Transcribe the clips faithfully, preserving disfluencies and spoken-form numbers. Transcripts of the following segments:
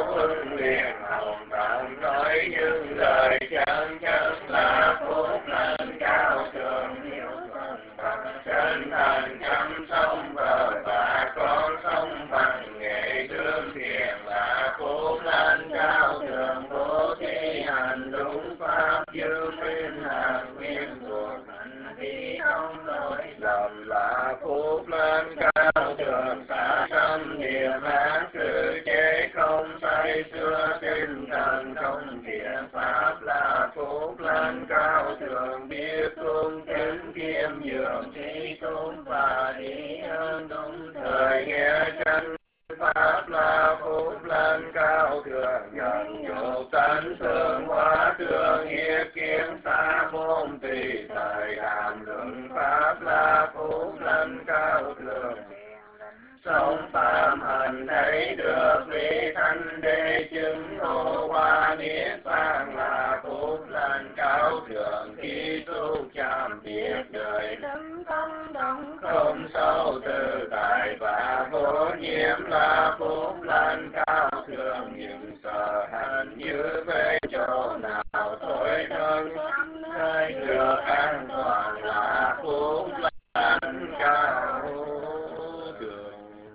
huân liền hồng tận nói những lời chân chất là phúc lành cao thượng hiếu thuận bằng chân thành chăm sóc vợ và con sống bằng nghệ thương thiện là phúc lành cao thượng bố thí hành đúng pháp dư khuyên hạt nguyên thuộc hành vi không lỗi lầm là phúc lành cao thượng xả tâm niệm ác cử chế không say xưa tinh thần không thiện pháp là phúc lành cao thượng biết cung kính kiêm nhường trí tôn và trí ơn đúng thời nghe chân pháp là phúc lành cao thượng nhận nhục tánh thương hóa thương hiếp kiến xa môn tùy thời đàm luận pháp là phúc lành cao thượng sống phạm hành thấy được vị thanh đế chứng ngộ hoa niết bàn là phúc lành cao thượng khi tu chạm biết đời lâm tâm động không sâu tự tại và vô nhiễm là phúc lành cao thượng những sở hành như về chỗ nào thôi thân nơi được an toàn là phúc lành cao thượng.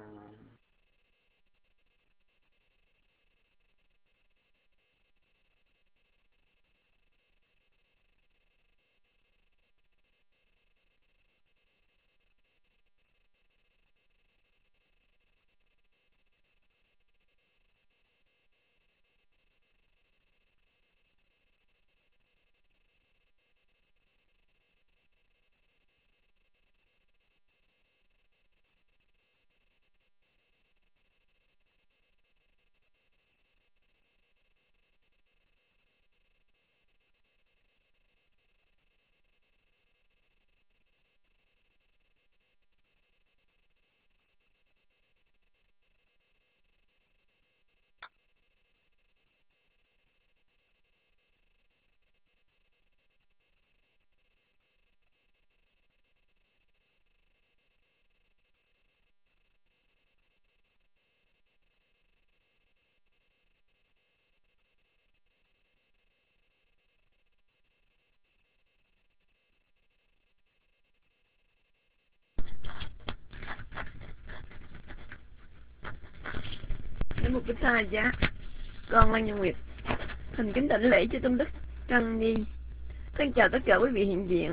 Đến một cái tha giá, con Lan Nhân Nguyệt thành kính đảnh lễ cho Tôn Đức Trăng Nhi. Thân chào tất cả quý vị hiện diện.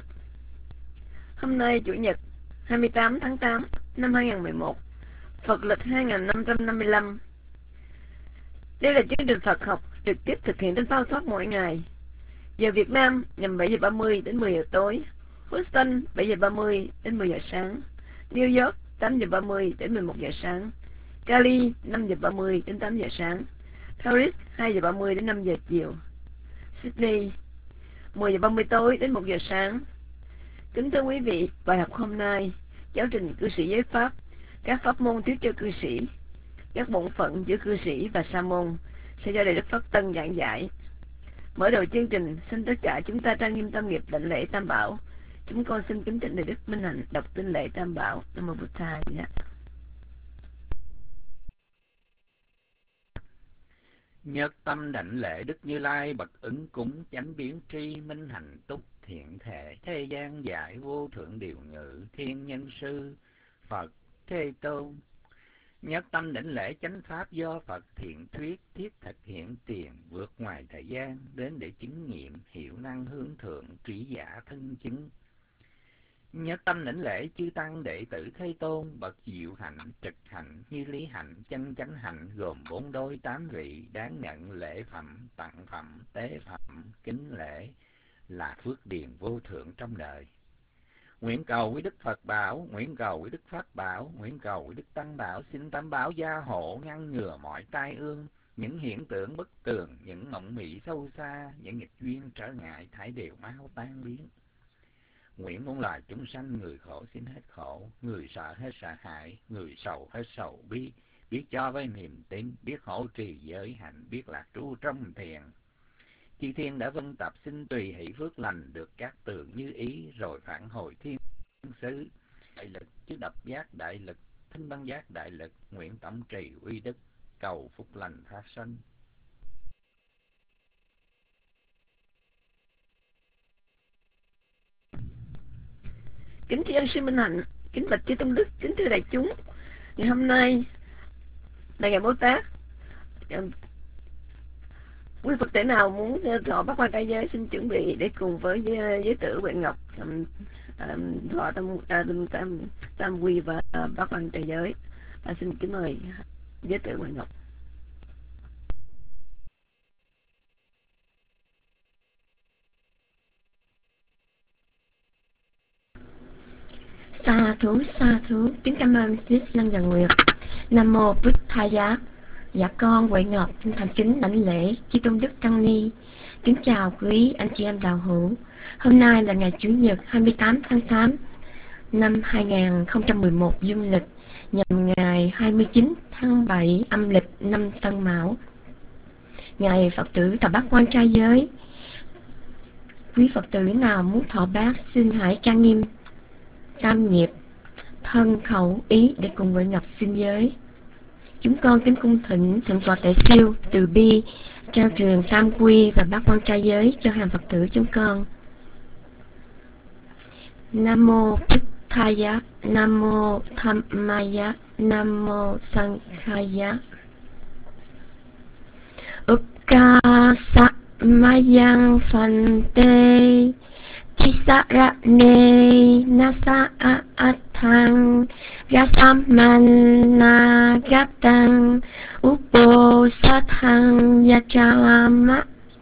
Hôm nay Chủ nhật hai mươi tám tháng tám năm hai nghìn không trăm mười một, Phật lịch hai nghìn năm trăm năm mươi lăm. Đây là chương trình Phật học trực tiếp thực hiện trên Phao Thoát mỗi ngày. Giờ Việt Nam nhằm bảy giờ ba mươi đến mười giờ tối, Houston bảy giờ ba mươi đến mười giờ sáng, New York tám giờ ba mươi đến mười một giờ sáng, Cali năm giờ ba mươi đến tám giờ sáng, Paris hai giờ ba mươi đến năm giờ chiều, Sydney mười giờ ba mươi tối đến một giờ sáng. Kính thưa quý vị, bài học hôm nay giáo trình cư sĩ giới pháp, các pháp môn thuyết cho cư sĩ, các bổn phận giữa cư sĩ và sa môn sẽ do Đại Đức Pháp Tân giảng giải. Mở đầu chương trình, xin tất cả chúng ta trang nghiêm tâm nghiệp đảnh lễ Tam Bảo. Chúng con xin kính thỉnh Đại Đức Minh Hạnh đọc tinh lễ Tam Bảo. Nam mô Bụt Thầy. Nhất tâm đảnh lễ Đức Như Lai bậc ứng cúng chánh biến tri minh hạnh túc thiện thể thế gian giải vô thượng điều ngự thiên nhân sư Phật Thế Tôn. Nhất tâm đảnh lễ chánh pháp do Phật thiện thuyết thiết thực hiện tiền vượt ngoài thời gian đến để chứng nghiệm hiểu năng hướng thượng trí giả thân chứng. Nhất tâm đảnh lễ chư tăng đệ tử Thế Tôn bậc diệu hạnh trực hạnh như lý hạnh chân chánh hạnh gồm bốn đôi tám vị đáng nhận lễ phẩm tặng phẩm tế phẩm kính lễ là phước điền vô thượng trong đời. Nguyện cầu quý Đức Phật bảo, nguyện cầu quý Đức Pháp bảo, nguyện cầu quý Đức Tăng bảo xin Tam Bảo gia hộ ngăn ngừa mọi tai ương, những hiện tượng bất tường, những mộng mị sâu xa, những nghịch duyên trở ngại thải đều mau tan biến. Nguyện muôn loài chúng sanh người khổ xin hết khổ, người sợ hết sợ hãi, người sầu hết sầu bi, biết cho với niềm tin, biết hộ trì giới hạnh, biết lạc trú trong thiền. Chư thiên đã vân tập xin tùy hỷ phước lành được các tường như ý rồi phản hồi thiên xứ. Đại lực chứ đập giác đại lực, thinh băng giác đại lực, nguyện tổng trì uy đức, cầu phúc lành phát sinh. Kính tri ân sư Minh Hạnh, kính bạch chư tôn đức, kính thưa đại chúng. Ngày hôm nay là ngày Bồ Tát. Quý Phật tử nào muốn thọ bát quan trai giới xin chuẩn bị để cùng với giới tử Huệ Ngọc um, um, thọ tam, tam, tam, tam quy và uh, bát quan trai giới. À, xin kính mời giới tử Huệ Ngọc. Sa thú, sa thú, kính cảm ơn Sis Lăng Gần Nguyệt. Nam mô Bụt Thaya. Dạ con Huệ Ngọc xin thành kính đảnh lễ chư tôn đức tăng ni. Kính chào quý anh chị em đạo hữu. Hôm nay là ngày Chủ nhật hai mươi tám tháng tám năm hai nghìn không trăm mười một dương lịch, nhằm ngày hai mươi chín tháng bảy âm lịch năm Tân Mão. Ngày Phật tử thọ bát quan trai giới. Quý Phật tử nào muốn thọ bát xin hãy trang nghiêm tam nghiệp thân khẩu ý để cùng với Ngọc xin giới. Chúng con kính cung thỉnh thượng tọa Tệ Siêu từ bi trao truyền tam quy và bát quan trai giới cho hàng Phật tử chúng con. Nam mô Bụt Thaya, Nam mô Dhammaya, Nam mô Sankhaya. Ukasa mayang phante Tisarane nasa atang Rasamana gatang Upo satang yachalama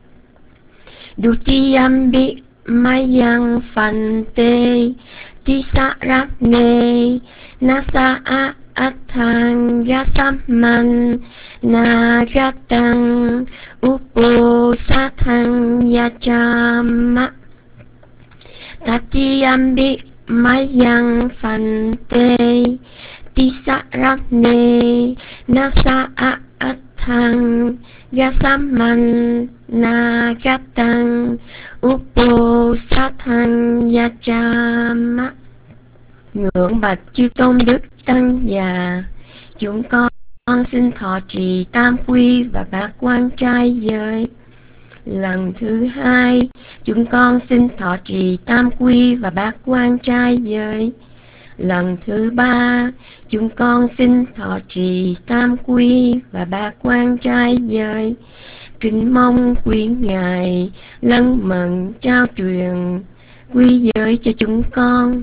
Dutiyambi mayang phante Tisarane nasa atang Rasamana gatang Upo satang yachalama Tatiyambi mayang phante Tisarane nasa atang Gasaman nagatang Upo satang yachama. Ngưỡng bạch chư tôn đức tăng già, chúng con xin thọ trì tam quy và bát quan trai giới. Lần thứ hai, chúng con xin thọ trì tam quy và bát quan trai giới. Lần thứ ba, chúng con xin thọ trì tam quy và bát quan trai giới. Kính mong quý ngài lân mận trao truyền quy giới cho chúng con.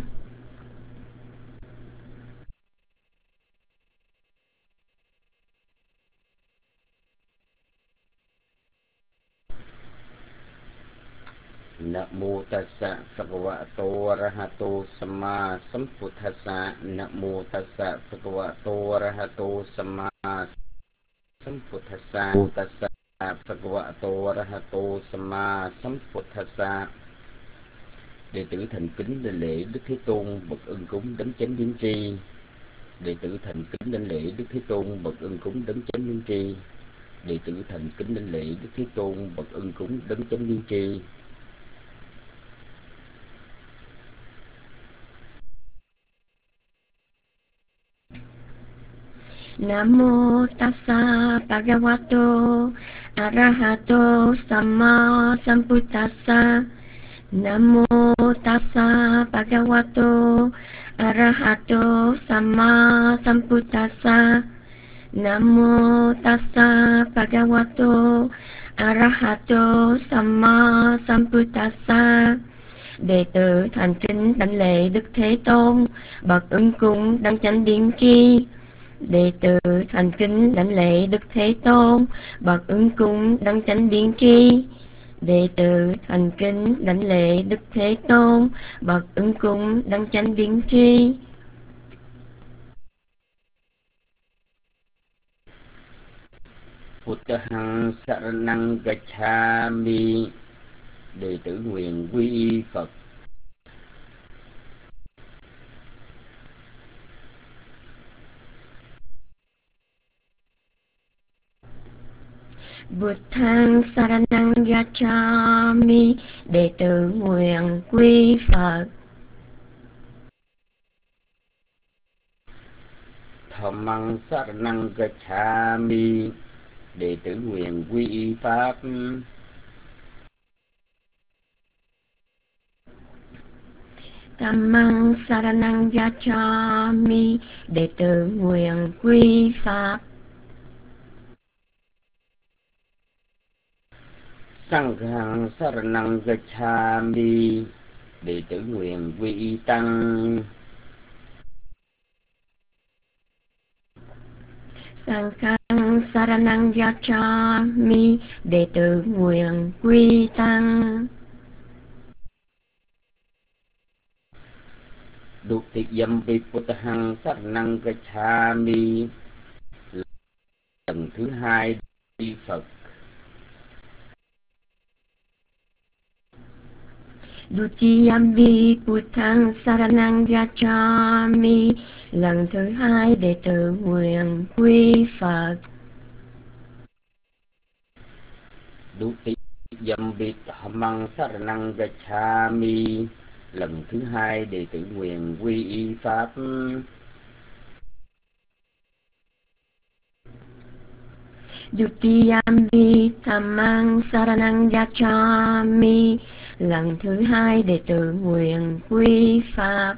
Namo tassa bhagavato arahato samma sambuddhassa. Namo tassa bhagavato arahato samma sambuddhassa. Namo tassa bhagavato arahato samma sambuddhassa. Đệ tử thành kính đảnh lễ Đức Thế Tôn bậc ưng cúng đấng chánh biến tri. Đệ tử thành kính đảnh lễ Đức Thế Tôn bậc ưng cúng đấng chánh biến tri. Đệ tử thành kính đảnh lễ Đức Thế Tôn bậc ưng cúng đấng chánh biến tri. Namo tassa bhagavato arahato samma sambuddhassa. Namo tassa bhagavato arahato samma sambuddhassa. Namo tassa bhagavato arahato samma sambuddhassa. Đệ tử thành kính đảnh lễ Đức Thế Tôn bậc ứng cúng đấng chánh biến tri. Đệ tử thành kính đảnh lễ Đức Thế Tôn bậc ứng cúng đấng chánh biến tri. Đệ tử thành kính đảnh lễ Đức Thế Tôn bậc ứng cúng đấng chánh biến tri. Buddhang saranang gacchami. Đệ tử nguyện quy y Phật. Buddhang saranang gacchami. Đệ tử nguyện quy Phật. Dhammang Saranang Gacchami. Đệ tử nguyện quy y pháp. Dhammang Saranang Gacchami. Đệ tử nguyện quy pháp. Sanghang Saranang Gacchami. Đệ tử nguyện quy y tăng. Sanghang Saranang Gacchami. Đệ tử nguyện quy tăng. Dutiyampi Puttahang Saranang Gacchami. Lần thứ hai đi Phật. Dutiyampi Puttahang Saranang Gacchami. Lần thứ hai đệ tử nguyện quy Phật. Dutiyampi Dhammang Saranang Gacchami. Lần thứ hai đệ tử nguyện quy y pháp. Dutiyampi Dhammang Saranang Gacchami. Lần thứ hai đệ tử nguyện quy pháp.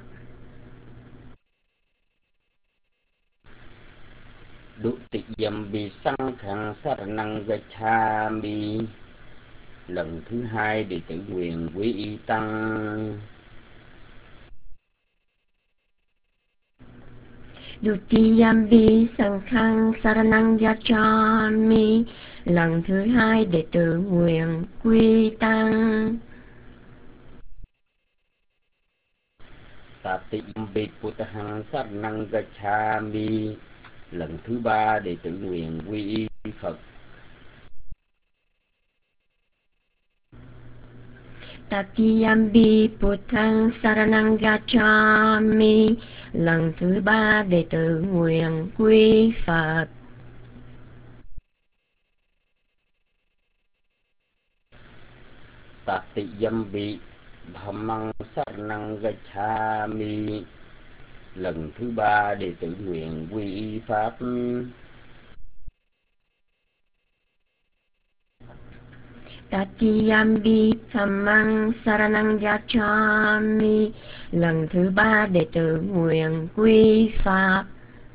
Dutiyampi Sanghang Saranang Gacchami. Lần thứ hai đệ tử nguyện quy y tăng. Dutiyampi Sanghang Saranang Gacchami. Lần thứ hai đệ tử nguyện quy tăng. Tatiyampi Puttahang Saranang Gacchami. Lần thứ ba đệ tử nguyện quy y Phật. Tatiyampi Puttahang Saranang Gacchami. Lần thứ ba đệ tử nguyện quy Phật. Tatiyampi Dhammang Saranang Gacchami. Lần thứ ba đệ tử nguyện quy y pháp. Tatiyampi Dhammang Saranang Gacchami. Lần thứ ba đệ tử nguyện quy pháp.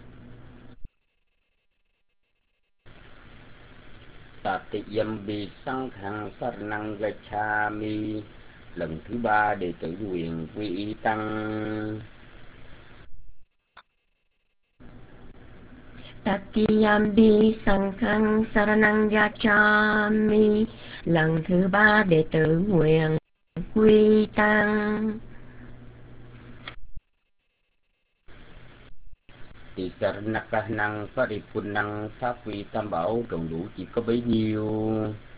Tatiyampi Sanghang Saranang Gacchami. Lần thứ ba đệ tử nguyện quy y tăng. Tatiyampi Sanghang Saranang Gacchami. Lần thứ ba đệ tử nguyện quy tăng. Thì Saranakahanang Paripunnang, pháp vi tam bảo tròn đủ chỉ có bấy nhiêu.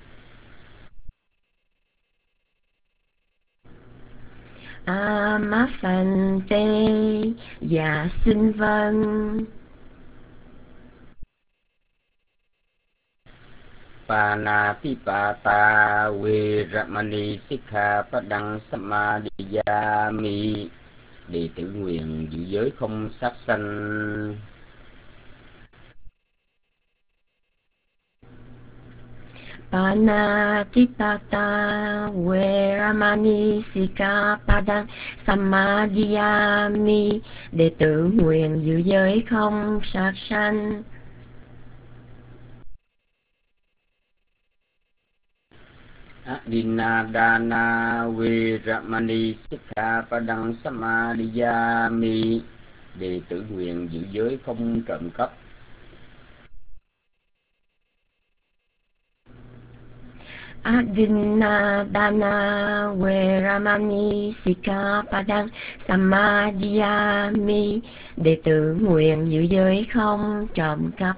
Amapante. Dạ xin vâng. Panatipata Veramani Sikkhapadang Samadhiyami. Đệ tử nguyện giữ giới không sát sanh. Panatipata Veramani Sikkhapadang Samadhiyami. Đệ tử nguyện giữ giới không sát sanh. Adinadana Veramani Sikkhapadang Samadhiyami. Đệ tử nguyện giữ giới không trộm cắp. Adinadana Veramani Sikkhapadang Samadhiyami. Đệ tử nguyện giữ giới không trộm cắp.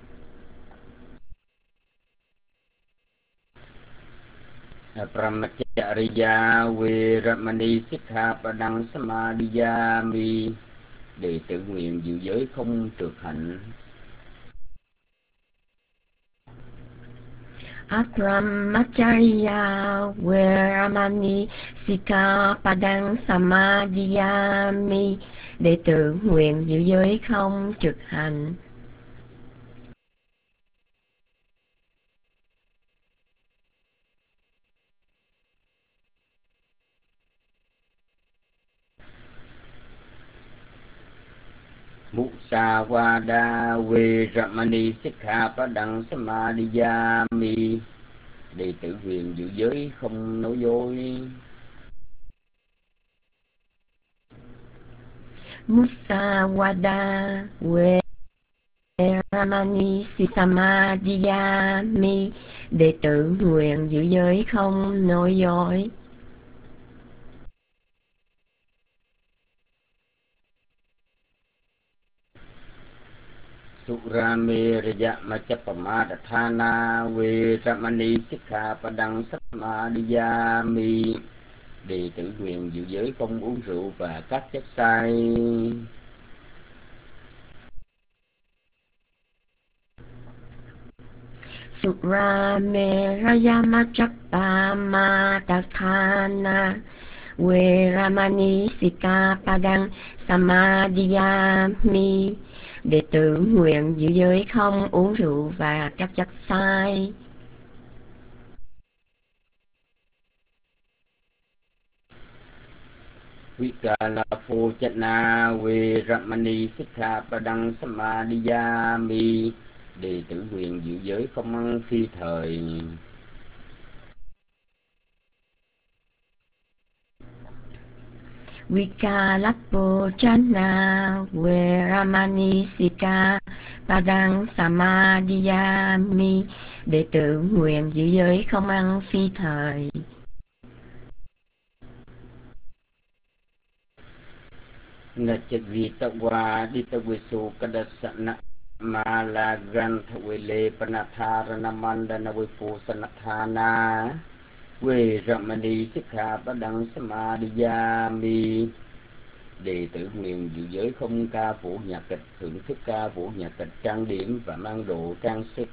Brahmacharya Veramani Sikkhapadang Samadhiyami. Đệ tử nguyện giữ giới không trượt hạnh. Brahmacharya Veramani Sikkhapadang Samadhiyami. đệ tử nguyện giữ giới không trực hành. Musawada Veramani Sikkhapadang Samadhiyami, đệ tử nguyện giữ giới không nói dối. Musawada Veramani Samadhiyami, đệ tử nguyện giữ giới không nói dối. Surameraya Machappamadatthana Veramani Sikkhapadang Samadhiyami, đệ tử nguyện giữ giới không uống rượu và các chất say. Surameraya Machappamadatthana Veramani Sikkhapadang Samadhiyami, đệ tử nguyện giữ giới không uống rượu và các chất say. Vikalapocana Veramani Sikkhapadang Samadhiyami, đệ tử nguyện giữ giới không ăn phi thời. Vikalapocana Veramani Sikkhapadang Samadhiyami, đệ tử nguyện giữ giới không ăn phi thời. Nachavitawa Ditavisu Kadasana Malagranthavile Panatharanamandana Vipusanatthana Veramani Sikkhapadang Samadhiyami, đệ tử nguyện giữ giới không ca vũ nhạc kịch, thưởng thức ca vũ nhạc kịch, trang điểm và mang đồ trang sức.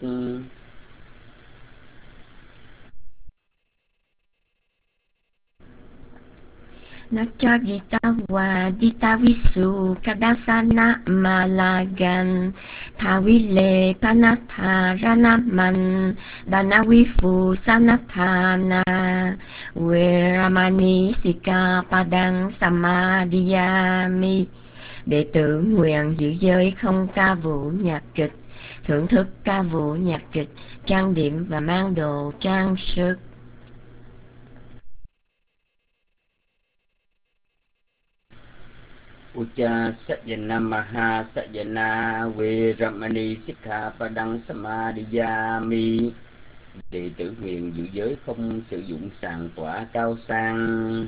Nachavitawa Ditavisu Kadasana Malagan Thawile Panatharanaman Danavifu Sanathana Veramani Sikkhapadang Samadhiyami, đệ tử nguyện giữ giới không ca vũ nhạc kịch, thưởng thức ca vũ nhạc kịch, trang điểm và mang đồ trang sức. Ucha Sajana Maha Sajana Veramani Sikkhapadang Samadhiyami, đệ tử nguyện giữ giới không sử dụng sàng tỏa cao sang.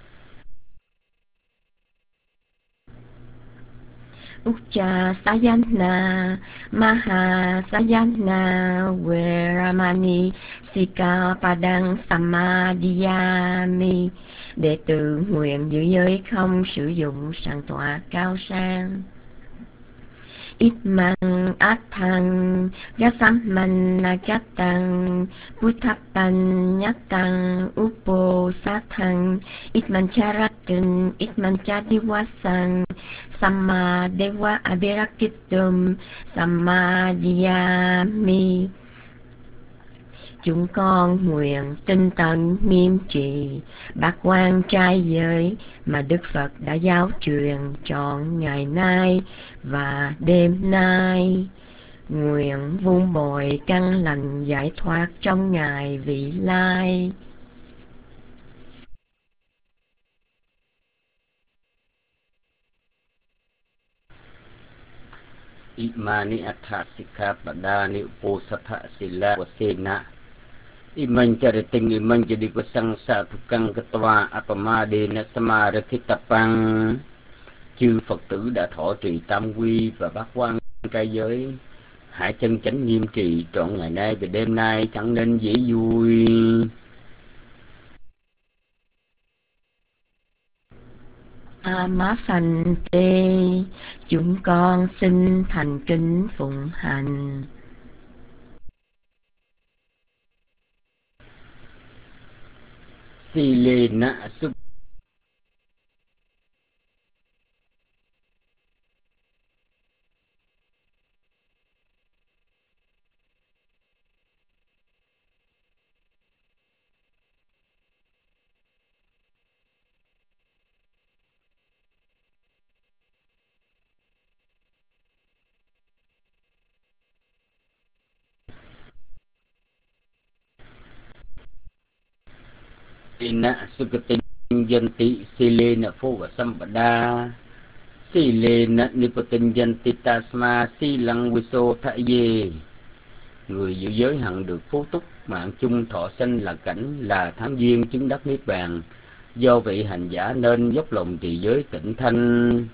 Ucha Sayana Maha Sayana Veramani Sikkhapadang Samadhiyami, đệ tử nguyện giữ giới không sử dụng sàng tọa cao sang. Itmang Athang Gasammanakatang Buddhapan Nyatang Upo Sathang Itman Charatun Itman Chadiwasang Samma Dewa Abhirakitum Samadhiyami, chúng con nguyện tinh tấn nghiêm trì bát quan trai giới mà Đức Phật đã giáo truyền trọn ngày nay và đêm nay, nguyện vun bồi căn lành giải thoát trong ngày vị lai. Imani Atha Sikkhapadani Uposatha Sila Wasena Iman Chariting Iman Jadi Kusang Satukang Katwa Apamadena Samarakitapang. Chư Phật tử đã thọ trì tam quy và bát quan trai giới, hãy chân chánh nghiêm trì trọn ngày nay và đêm nay, chẳng nên dễ vui. Amapante, chúng con xin thành kính phụng hành. Silena Sub na sukati yanti sile na pho và sampada sile na nipatin yanti tasma silang viso tha ye. Người giữ giới hằng được phú túc, mạng chung thọ sanh là cảnh, là tháng duyên chứng đắc niết bàn. Do vậy hành giả nên dốc lòng trì giới tịnh thanh.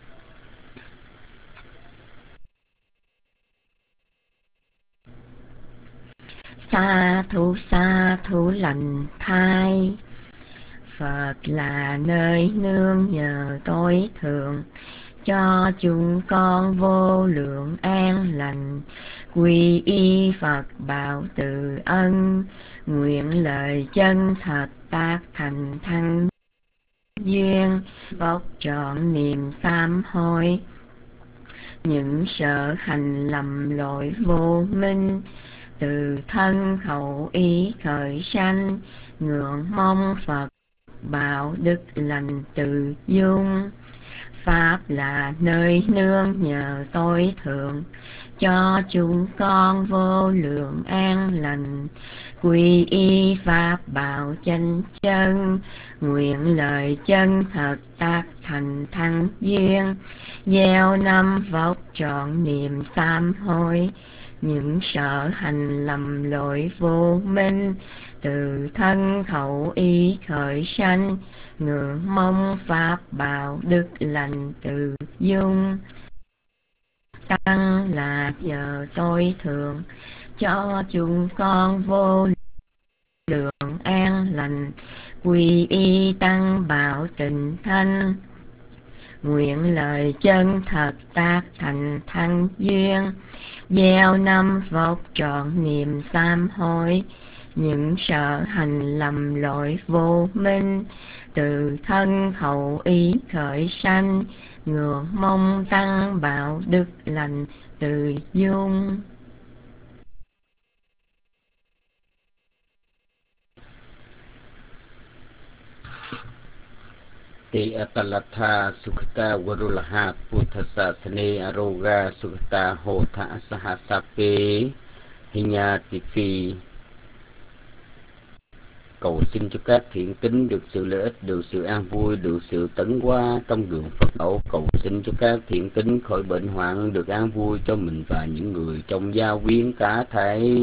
Sa thủ sa thủ lành thai, Phật là nơi nương nhờ tối thượng, cho chúng con vô lượng an lành. Quy y Phật bảo từ ân, nguyện lời chân thật tác thành thăng duyên, bốc trọn niềm sám hối. Những sở hành lầm lỗi vô minh, từ thân khẩu ý khởi sanh, ngưỡng mong Phật bảo đức lành từ dung. Pháp là nơi nương nhờ tối thượng, cho chúng con vô lượng an lành. Quy y Pháp bảo chánh chân, nguyện lời chân thật tác thành thăng duyên. Gieo năm vóc trọn niềm sám hối, những sở hành lầm lỗi vô minh, từ thân khẩu ý khởi sanh, ngưỡng mong Pháp bảo đức lành từ dung. Tăng là nhờ tối thượng, cho chúng con vô lượng an lành. Quy y tăng bảo tịnh thanh, nguyện lời chân thật tác thành thăng duyên. Gieo năm vóc trọn niềm sám hối, những sở hành lầm lỗi vô minh, từ thân khẩu ý khởi sanh, ngưỡng mong tăng bảo đức lành từ dung. Ti atalatha sukhta varulaha puthasa sane aroga sukhta hotha sahasape hinya tifi. Cầu xin cho các thiện tín được sự lợi ích, được sự an vui, được sự tấn hóa trong đường Phật đạo. Cầu xin cho các thiện tín khỏi bệnh hoạn, được an vui cho mình và những người trong gia quyến cả thảy.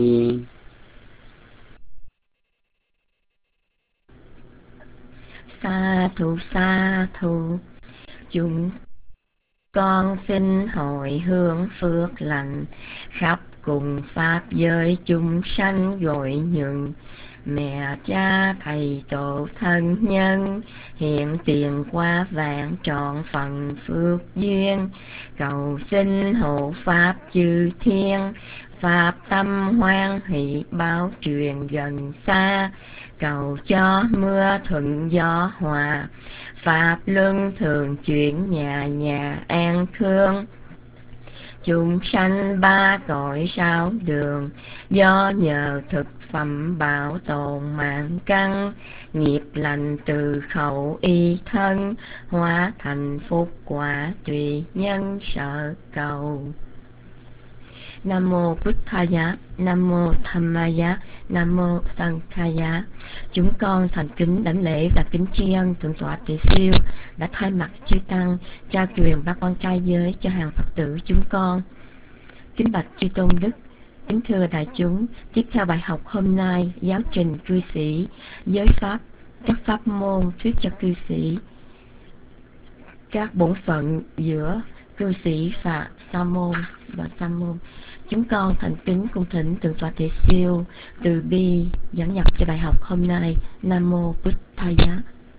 Sa thủ sa thủ, chúng con xin hồi hướng phước lành, khắp cùng pháp giới chúng sanh gọi nhường. Mẹ cha thầy tổ thân nhân, hiện tiền qua vạn trọn phần phước duyên. Cầu xin hộ pháp chư thiên, pháp tâm hoan hỷ báo truyền gần xa. Cầu cho mưa thuận gió hòa, pháp luân thường chuyển nhà nhà an khương. Chúng sanh ba cõi sáu đường, do nhờ thực phẩm bảo tồn mạng căn. Nghiệp lành từ khẩu y thân, hóa thành phúc quả tùy nhân sở cầu. Nam mô Buddhaya, Nam mô Dhammaya, Nam mô Sanghaya. Chúng con thành kính đảnh lễ và kính tri ân thượng tọa Tỳ Siêu đã thay mặt chư tăng trao truyền ba con trai giới cho hàng Phật tử chúng con. Kính bạch chư tôn đức, kính thưa đại chúng, tiếp theo bài học hôm nay, giáo trình cư sĩ, giới pháp, các pháp môn thuyết cho cư sĩ, các bổn phận giữa cư sĩ và sa môn và sa môn. Chúng con thành kính cung thỉnh thượng tọa Tỳ Siêu từ bi dẫn nhập cho bài học hôm nay. Nam mô Buddhaya.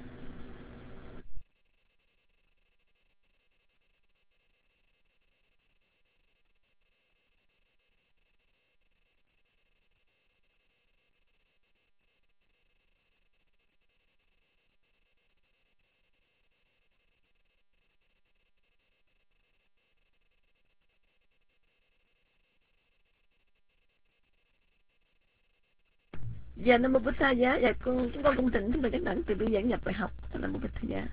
Dạ Nam mô Buddhaya. Dạ con chúng con cung thỉnh thưa các đảnh từ bi dẫn nhập bài học. Nam mô Buddhaya.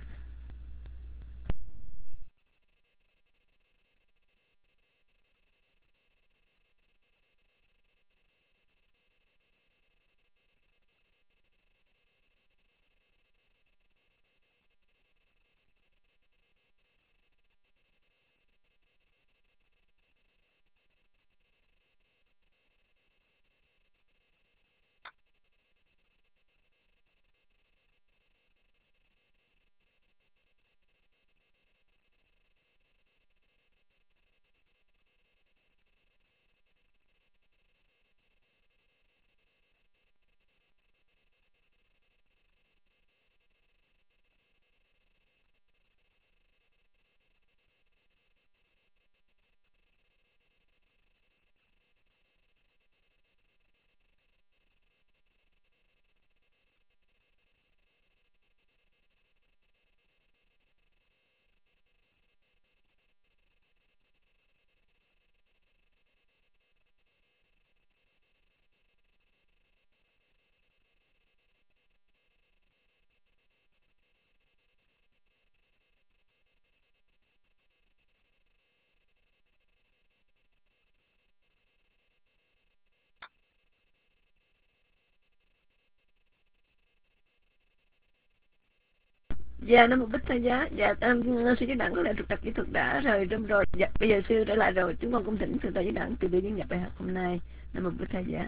Dạ, Nam Mô Bích Tha Giá. Dạ, um, sư Giới Đẳng có lẽ trục trặc kỹ thuật đã rời râm rồi. Dạ, bây giờ sư trở lại rồi. Chúng con cũng thỉnh sư Tòa Giới Đẳng từ từ diễn nhập bài học hôm nay. Nam Mô Bích Tha Giá.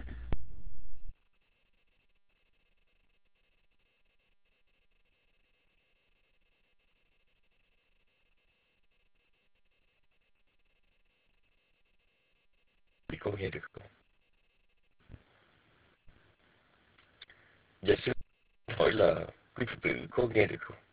Thì cô nghe được không? Dạ sư hỏi là quý Phật tử có nghe được không?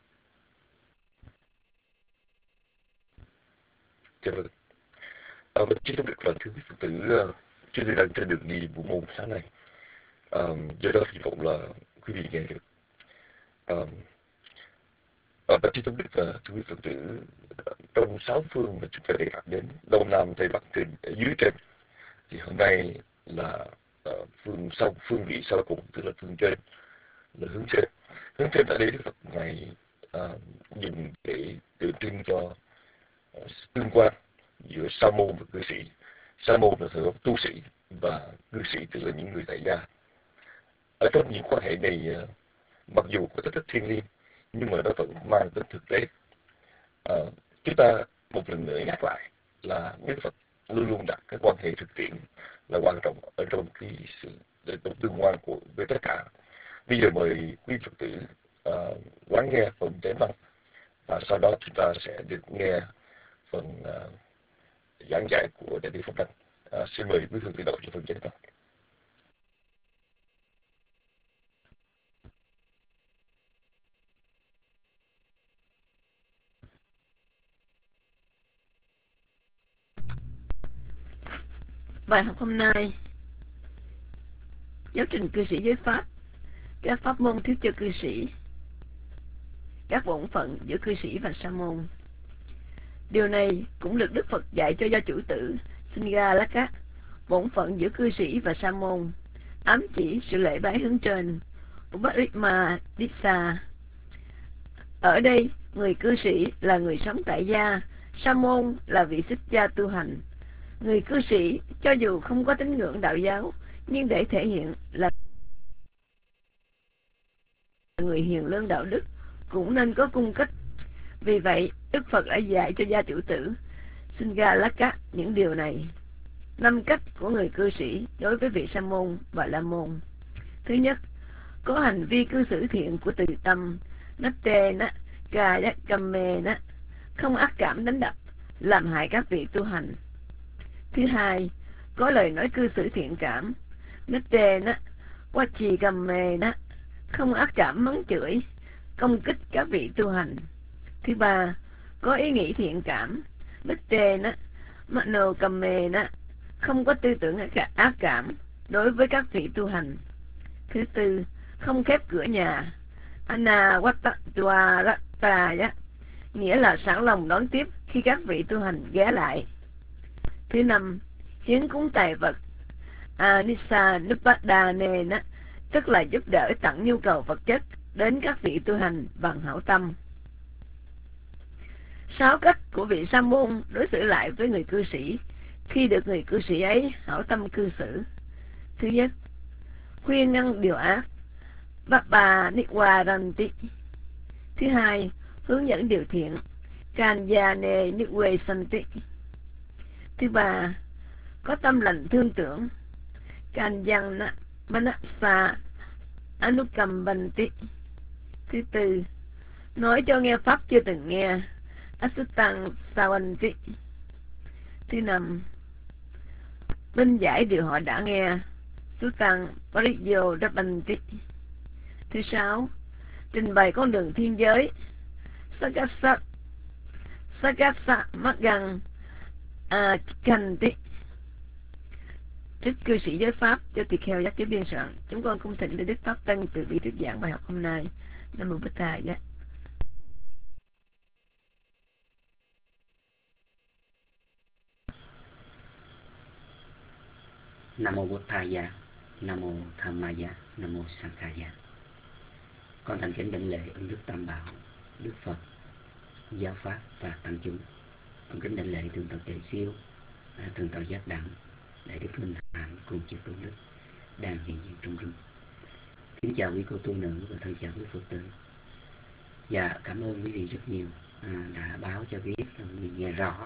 Dạ vâng. À, và chứ không được là thưa quý Phật tử, uh, chúng tôi đang trên đường đi bộ môn sáng nay. Um, do đó hy vọng là quý vị nghe được. Um, à, và chứ không được là thưa quý Phật tử, trong sáu phương mà chúng ta đề cập đến, Đông Nam Tây Bắc trên ở dưới trên, thì hôm nay là uh, phương sau phương vị sau cùng, tức là phương trên, là hướng trên. Hướng trên tại đây Đức Phật ngài uh, dùng để tượng trưng cho uh, tương quan giữa sa môn và cư sĩ. Sa môn là thời tu sĩ và cư sĩ tức là những người tại gia. Ở trong những quan hệ này, uh, mặc dù có tính chất thiêng liêng nhưng mà nó vẫn mang tính thực tế. Uh, chúng ta một lần nữa nhắc lại là Đức Phật luôn luôn đặt cái quan hệ thực tiễn là quan trọng ở trong cái sự tương quan của với tất cả. Bây giờ mời quý Phật tử uh, lắng nghe phần chánh văn, và sau đó chúng ta sẽ được nghe phần uh, giảng dạy của Đại Đức Pháp Đăng. Uh, xin mời quý Phật tử đọc cho phần chánh văn. Bài học hôm nay: giáo trình cư sĩ giới pháp, các pháp môn thiếu cho cư sĩ, các bổn phận giữa cư sĩ và sa môn. Điều này cũng được Đức Phật dạy cho gia chủ tử Singhalaka. Bổn phận giữa cư sĩ và sa môn ám chỉ sự lễ bái hướng trên, Uparima Dissa. Ở đây, người cư sĩ là người sống tại gia, sa môn là vị xuất gia tu hành. Người cư sĩ cho dù không có tín ngưỡng đạo giáo, nhưng để thể hiện là người hiền lương đạo đức cũng nên có cung cách. Vì vậy, Đức Phật đã dạy cho gia chủ tử Singhalaka những điều này. Năm cách của người cư sĩ đối với vị sa môn và la môn. Thứ nhất, có hành vi cư xử thiện của từ tâm, natte na kaya kamme na, không ác cảm đánh đập, làm hại các vị tu hành. Thứ hai, có lời nói cư xử thiện cảm, natte na wachi kamme na, không ác cảm mắng chửi, công kích các vị tu hành. Thứ ba, có ý nghĩ thiện cảm, natte na mano kamme na, không có tư tưởng ác cảm đối với các vị tu hành. Thứ tư, không khép cửa nhà, anawattadwarataya, nghĩa là sẵn lòng đón tiếp khi các vị tu hành ghé lại. Thứ năm, hiến cúng tài vật, anissa nupadanena, tức là giúp đỡ tặng nhu cầu vật chất đến các vị tu hành bằng hảo tâm. Sáu cách của vị sa môn đối xử lại với người cư sĩ khi được người cư sĩ ấy hảo tâm cư xử. Thứ nhất, khuyên ngăn điều ác, Bappa Nikwaranti. Thứ hai, hướng dẫn điều thiện, Kanyane Nikwesanti. Thứ ba, có tâm lành thương tưởng, Kanyana Manasa Anukambanti. Thứ tư, nói cho nghe pháp chưa từng nghe, Asutang Sawanti. Thứ năm, minh giải điều họ đã nghe, Sutang Pariyo Dabanti. Thứ sáu, trình bày con đường thiên giới, Sagasa Sagasa Magang Akanti. Trích cư sĩ giới pháp cho tỳ kheo giác giới biên soạn. Chúng con cung thỉnh để Đức Pháp Tăng từ bi thuyết giảng bài học hôm nay. Nam Mô Bích Tha Giá. Nam Mô Bổn Thầy Giá, Nam Mô Tham Ma Giá, Nam Mô Sang Kha Giá. Con thành kính đảnh lễ ơn Đức Tam Bảo, Đức Phật, Giáo Pháp và Tăng chúng. Con kính đảnh lễ Thượng tọa Tuệ Siêu, Thượng tọa Giác Đẳng, Đại Đức Minh Hạnh cùng chư tôn đức đang hiện diện trong rừng. Kính chào quý cô tu nữ và thân chào quý Phật tử. Dạ, cảm ơn quý vị rất nhiều à, đã báo cho biết là quý vị nghe rõ.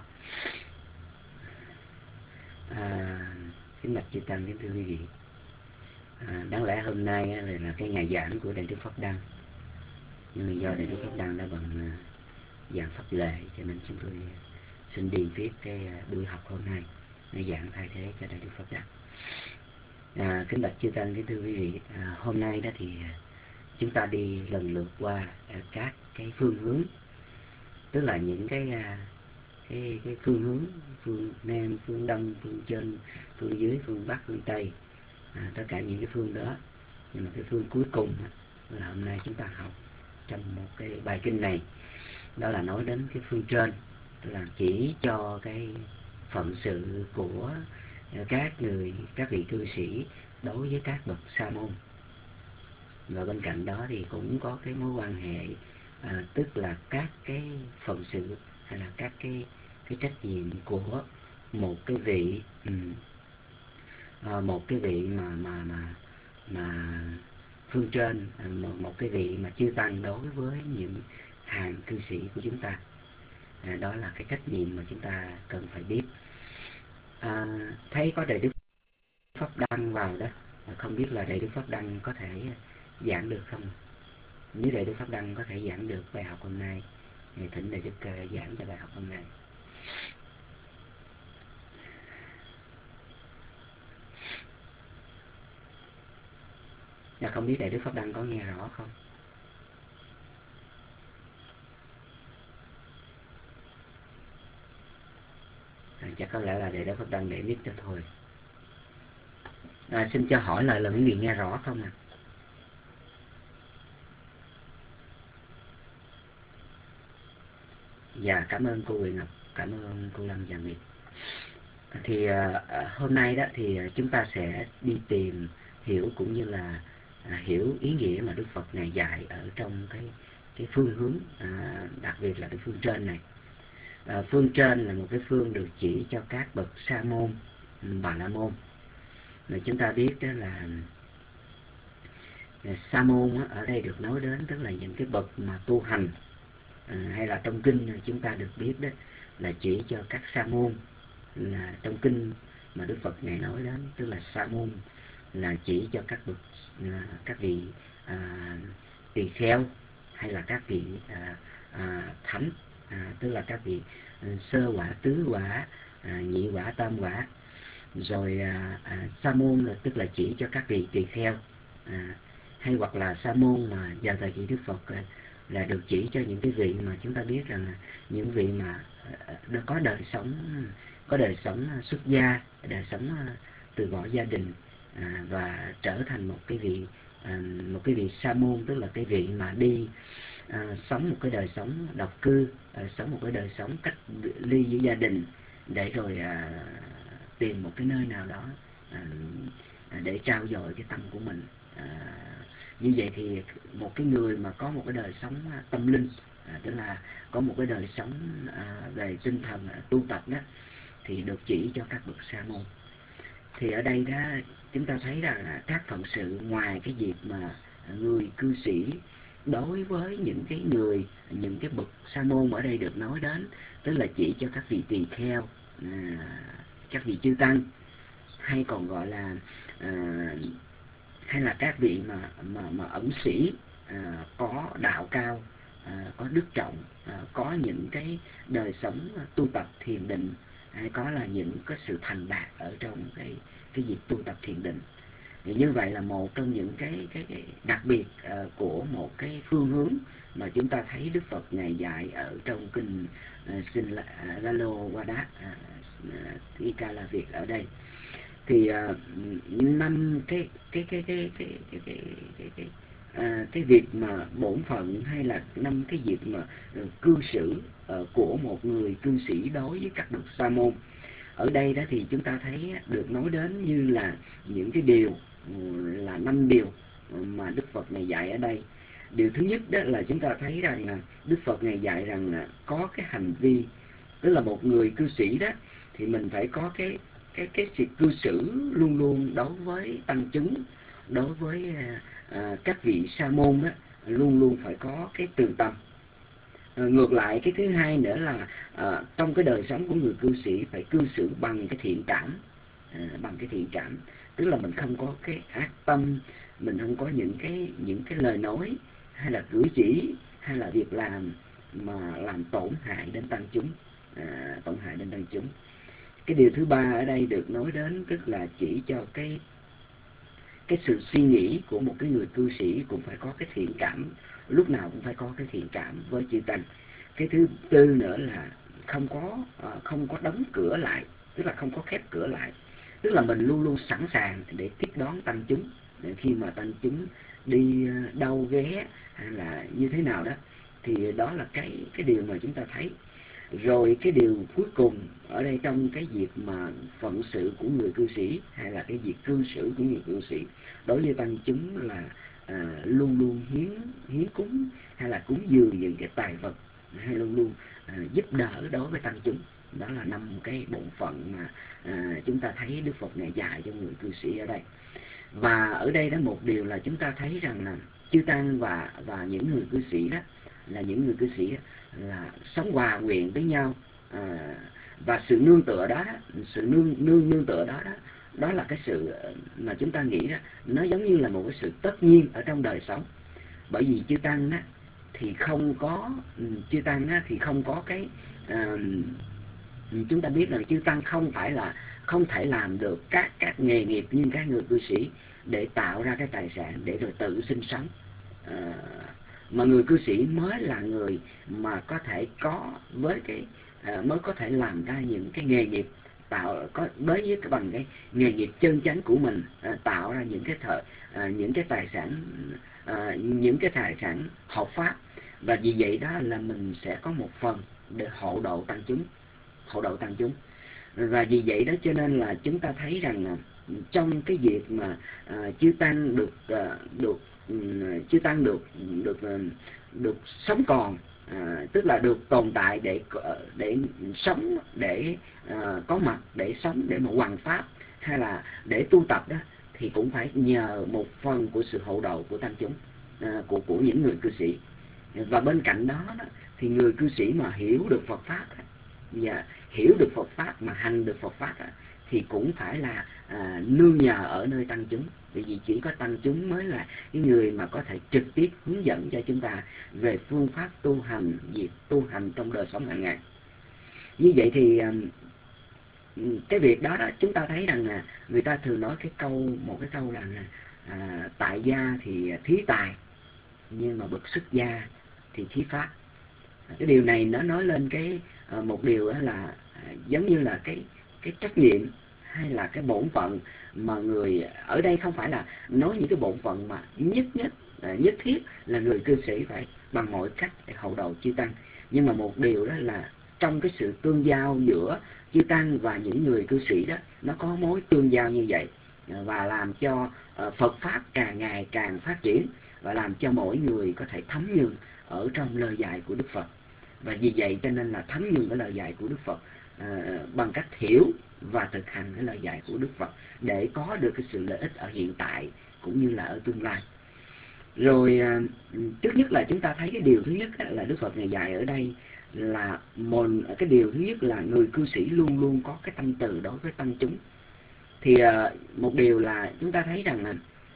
À, kính bạch chư tăng, kính thưa quý vị, à, đáng lẽ hôm nay á, là, là cái ngày giảng của Đại Đức Pháp Đăng, nhưng mà do Đại Đức Pháp Đăng đã bận à, giảng pháp lệ, cho nên chúng tôi xin đi viết cái à, buổi học hôm nay để giảng thay thế cho Đại Đức Pháp Đăng. À, kính bạch chư tăng, kính thưa quý vị, à, hôm nay đó thì chúng ta đi lần lượt qua à, các cái phương hướng, tức là những cái à, cái cái phương hướng, phương nam, phương đông, phương trên, phương dưới, phương bắc, phương tây, à, tất cả những cái phương đó. Nhưng mà cái phương cuối cùng á, là hôm nay chúng ta học trong một cái bài kinh này, đó là nói đến cái phương trên, tức là chỉ cho cái phận sự của các người, các vị cư sĩ đối với các bậc sa môn. Và bên cạnh đó thì cũng có cái mối quan hệ, à, tức là các cái phận sự hay là các cái cái trách nhiệm của một cái vị um, à, một cái vị mà mà mà mà phương trên, một, một cái vị mà chư tăng đối với những hàng cư sĩ của chúng ta. À, đó là cái trách nhiệm mà chúng ta cần phải biết. À, thấy có Đại Đức Pháp Đăng vào đó, không biết là Đại Đức Pháp Đăng có thể giảng được không? Nếu Đại Đức Pháp Đăng có thể giảng được bài học hôm nay thì thỉnh Đại Đức uh, giảng cho bài học hôm nay. Và không biết Đại Đức Pháp Đăng có nghe rõ không? À, chắc có lẽ là Đại Đức Pháp Đăng để biết cho thôi. À, xin cho hỏi lại là quý vị nghe rõ không ạ? À? Dạ, cảm ơn cô Quyền Ngọc, cảm ơn cô Lâm và Nguyệt. Thì à, hôm nay đó thì chúng ta sẽ đi tìm hiểu cũng như là à, hiểu ý nghĩa mà Đức Phật Ngài dạy ở trong cái cái phương hướng, à, đặc biệt là cái phương trên này. À, phương trên là một cái phương được chỉ cho các bậc sa môn, bà la môn. Mà chúng ta biết đó là sa môn á, ở đây được nói đến tức là những cái bậc mà tu hành, à, hay là trong kinh chúng ta được biết đó là chỉ cho các sa môn, là trong kinh mà Đức Phật Ngài nói đến tức là sa môn là chỉ cho các bậc à, các vị à, tỳ kheo hay là các vị à, à, thánh, à, tức là các vị à, sơ quả, tứ quả, à, nhị quả, tam quả. Rồi à, à, sa môn là tức là chỉ cho các vị tỳ kheo, à, hay hoặc là sa môn mà vào thời kỳ Đức Phật à, là được chỉ cho những cái vị mà chúng ta biết rằng là những vị mà à, có đời sống có đời sống xuất gia, đời sống à, từ bỏ gia đình, à, và trở thành một cái vị à, một cái vị sa môn, tức là cái vị mà đi à, sống một cái đời sống độc cư, à, sống một cái đời sống cách ly với gia đình để rồi à, tìm một cái nơi nào đó à, để trao dồi cái tâm của mình. À, như vậy thì một cái người mà có một cái đời sống tâm linh, à, tức là có một cái đời sống à, về tinh thần à, tu tập đó, thì được chỉ cho các bậc sa môn. Thì ở đây đó chúng ta thấy rằng các phận sự ngoài cái việc mà người cư sĩ đối với những cái người, những cái bậc sa môn ở đây được nói đến, tức là chỉ cho các vị tỳ kheo, à, các vị chư tăng, hay còn gọi là à, hay là các vị mà mà mà ẩn sĩ, à, có đạo cao, à, có đức trọng, à, có những cái đời sống tu tập thiền định, hay có là những cái sự thành đạt ở trong cái cái việc tu tập thiền định. Thì như vậy là một trong những cái cái, cái đặc biệt uh, của một cái phương hướng mà chúng ta thấy Đức Phật Ngài dạy ở trong kinh uh, Sin Lalo Wadat uh, Ika La Việt ở đây. Thì uh, năm cái cái cái cái cái cái cái cái cái À, cái việc mà bổn phận hay là năm cái việc mà uh, cư xử uh, của một người cư sĩ đối với các bậc sa môn ở đây đó, thì chúng ta thấy được nói đến như là những cái điều uh, là năm điều mà Đức Phật này dạy ở đây. Điều thứ nhất đó là chúng ta thấy rằng là Đức Phật này dạy rằng là có cái hành vi, tức là một người cư sĩ đó thì mình phải có cái cái cái sự cư xử luôn luôn đối với tăng chúng, đối với uh, À, các vị sa môn đó, luôn luôn phải có cái từ tâm, À, ngược lại cái thứ hai nữa là à, trong cái đời sống của người cư sĩ phải cư xử bằng cái thiện cảm, à, bằng cái thiện cảm, tức là mình không có cái ác tâm, mình không có những cái những cái lời nói hay là cử chỉ hay là việc làm mà làm tổn hại đến tăng chúng, à, tổn hại đến tăng chúng. Cái điều thứ ba ở đây được nói đến tức là chỉ cho cái cái sự suy nghĩ của một cái người cư sĩ cũng phải có cái thiện cảm, lúc nào cũng phải có cái thiện cảm với chư tăng. Cái thứ tư nữa là không có uh, không có đóng cửa lại, tức là không có khép cửa lại, tức là mình luôn luôn sẵn sàng để tiếp đón tăng chúng, để khi mà tăng chúng đi đâu ghé hay là như thế nào đó, thì đó là cái cái điều mà chúng ta thấy. Rồi cái điều cuối cùng ở đây trong cái việc mà phận sự của người cư sĩ hay là cái việc cư xử của người cư sĩ đối với tăng chúng là à, luôn luôn hiến hiến cúng hay là cúng dường những cái tài vật, hay luôn luôn à, giúp đỡ đối với tăng chúng. Đó là năm cái bổn phận mà à, chúng ta thấy Đức Phật Ngài dạy cho người cư sĩ ở đây. Và ở đây đó một điều là chúng ta thấy rằng là chư tăng và và những người cư sĩ đó là những người cư sĩ đó, là sống hòa nguyện với nhau, à, và sự nương tựa đó, sự nương nương nương tựa đó đó đó là cái sự mà chúng ta nghĩ đó, nó giống như là một cái sự tất nhiên ở trong đời sống. Bởi vì chư tăng đó thì không có chư tăng đó thì không có cái à, chúng ta biết là chư tăng không phải là không thể làm được các các nghề nghiệp như các người cư sĩ để tạo ra cái tài sản để rồi tự sinh sống, à, mà người cư sĩ mới là người mà có thể có với cái à, mới có thể làm ra những cái nghề nghiệp tạo có với với cái bằng cái nghề nghiệp chân chánh của mình, à, tạo ra những cái thời à, những cái tài sản à, những cái tài sản hợp pháp. Và vì vậy đó là mình sẽ có một phần để hộ độ tăng chúng, hộ độ tăng chúng. Và vì vậy đó cho nên là chúng ta thấy rằng là trong cái việc mà à, chư tăng được à, được chư tăng được được được sống còn, à, tức là được tồn tại để để sống, để à, có mặt để sống, để mà hoằng pháp hay là để tu tập đó, thì cũng phải nhờ một phần của sự hộ độ của tăng chúng, à, của của những người cư sĩ. Và bên cạnh đó, đó thì người cư sĩ mà hiểu được Phật pháp và hiểu được Phật pháp mà hành được Phật pháp đó, thì cũng phải là à, nương nhờ ở nơi tăng chúng. Bởi vì chỉ có tăng chúng mới là cái người mà có thể trực tiếp hướng dẫn cho chúng ta về phương pháp tu hành, việc tu hành trong đời sống hàng ngày. Như vậy thì cái việc đó đó chúng ta thấy rằng là người ta thường nói cái câu một cái câu là à, tại gia thì thí tài, nhưng mà bậc xuất gia thì thí pháp. Cái điều này nó nói lên cái một điều đó là giống như là cái cái trách nhiệm hay là cái bổn phận mà người ở đây không phải là nói những cái bổn phận mà nhất nhất nhất thiết là người cư sĩ phải bằng mọi cách để hậu độ chư tăng, nhưng mà một điều đó là trong cái sự tương giao giữa chư tăng và những người cư sĩ đó, nó có mối tương giao như vậy và làm cho Phật pháp càng ngày càng phát triển và làm cho mỗi người có thể thấm nhuần ở trong lời dạy của Đức Phật. Và vì vậy cho nên là thấm nhuần cái lời dạy của Đức Phật à, bằng cách hiểu và thực hành cái lời dạy của Đức Phật để có được cái sự lợi ích ở hiện tại cũng như là ở tương lai. Rồi à, trước nhất là chúng ta thấy cái điều thứ nhất là Đức Phật Ngài dạy ở đây là một cái điều thứ nhất là người cư sĩ luôn luôn có cái tâm từ đối với tăng chúng. Thì à, một điều là chúng ta thấy rằng là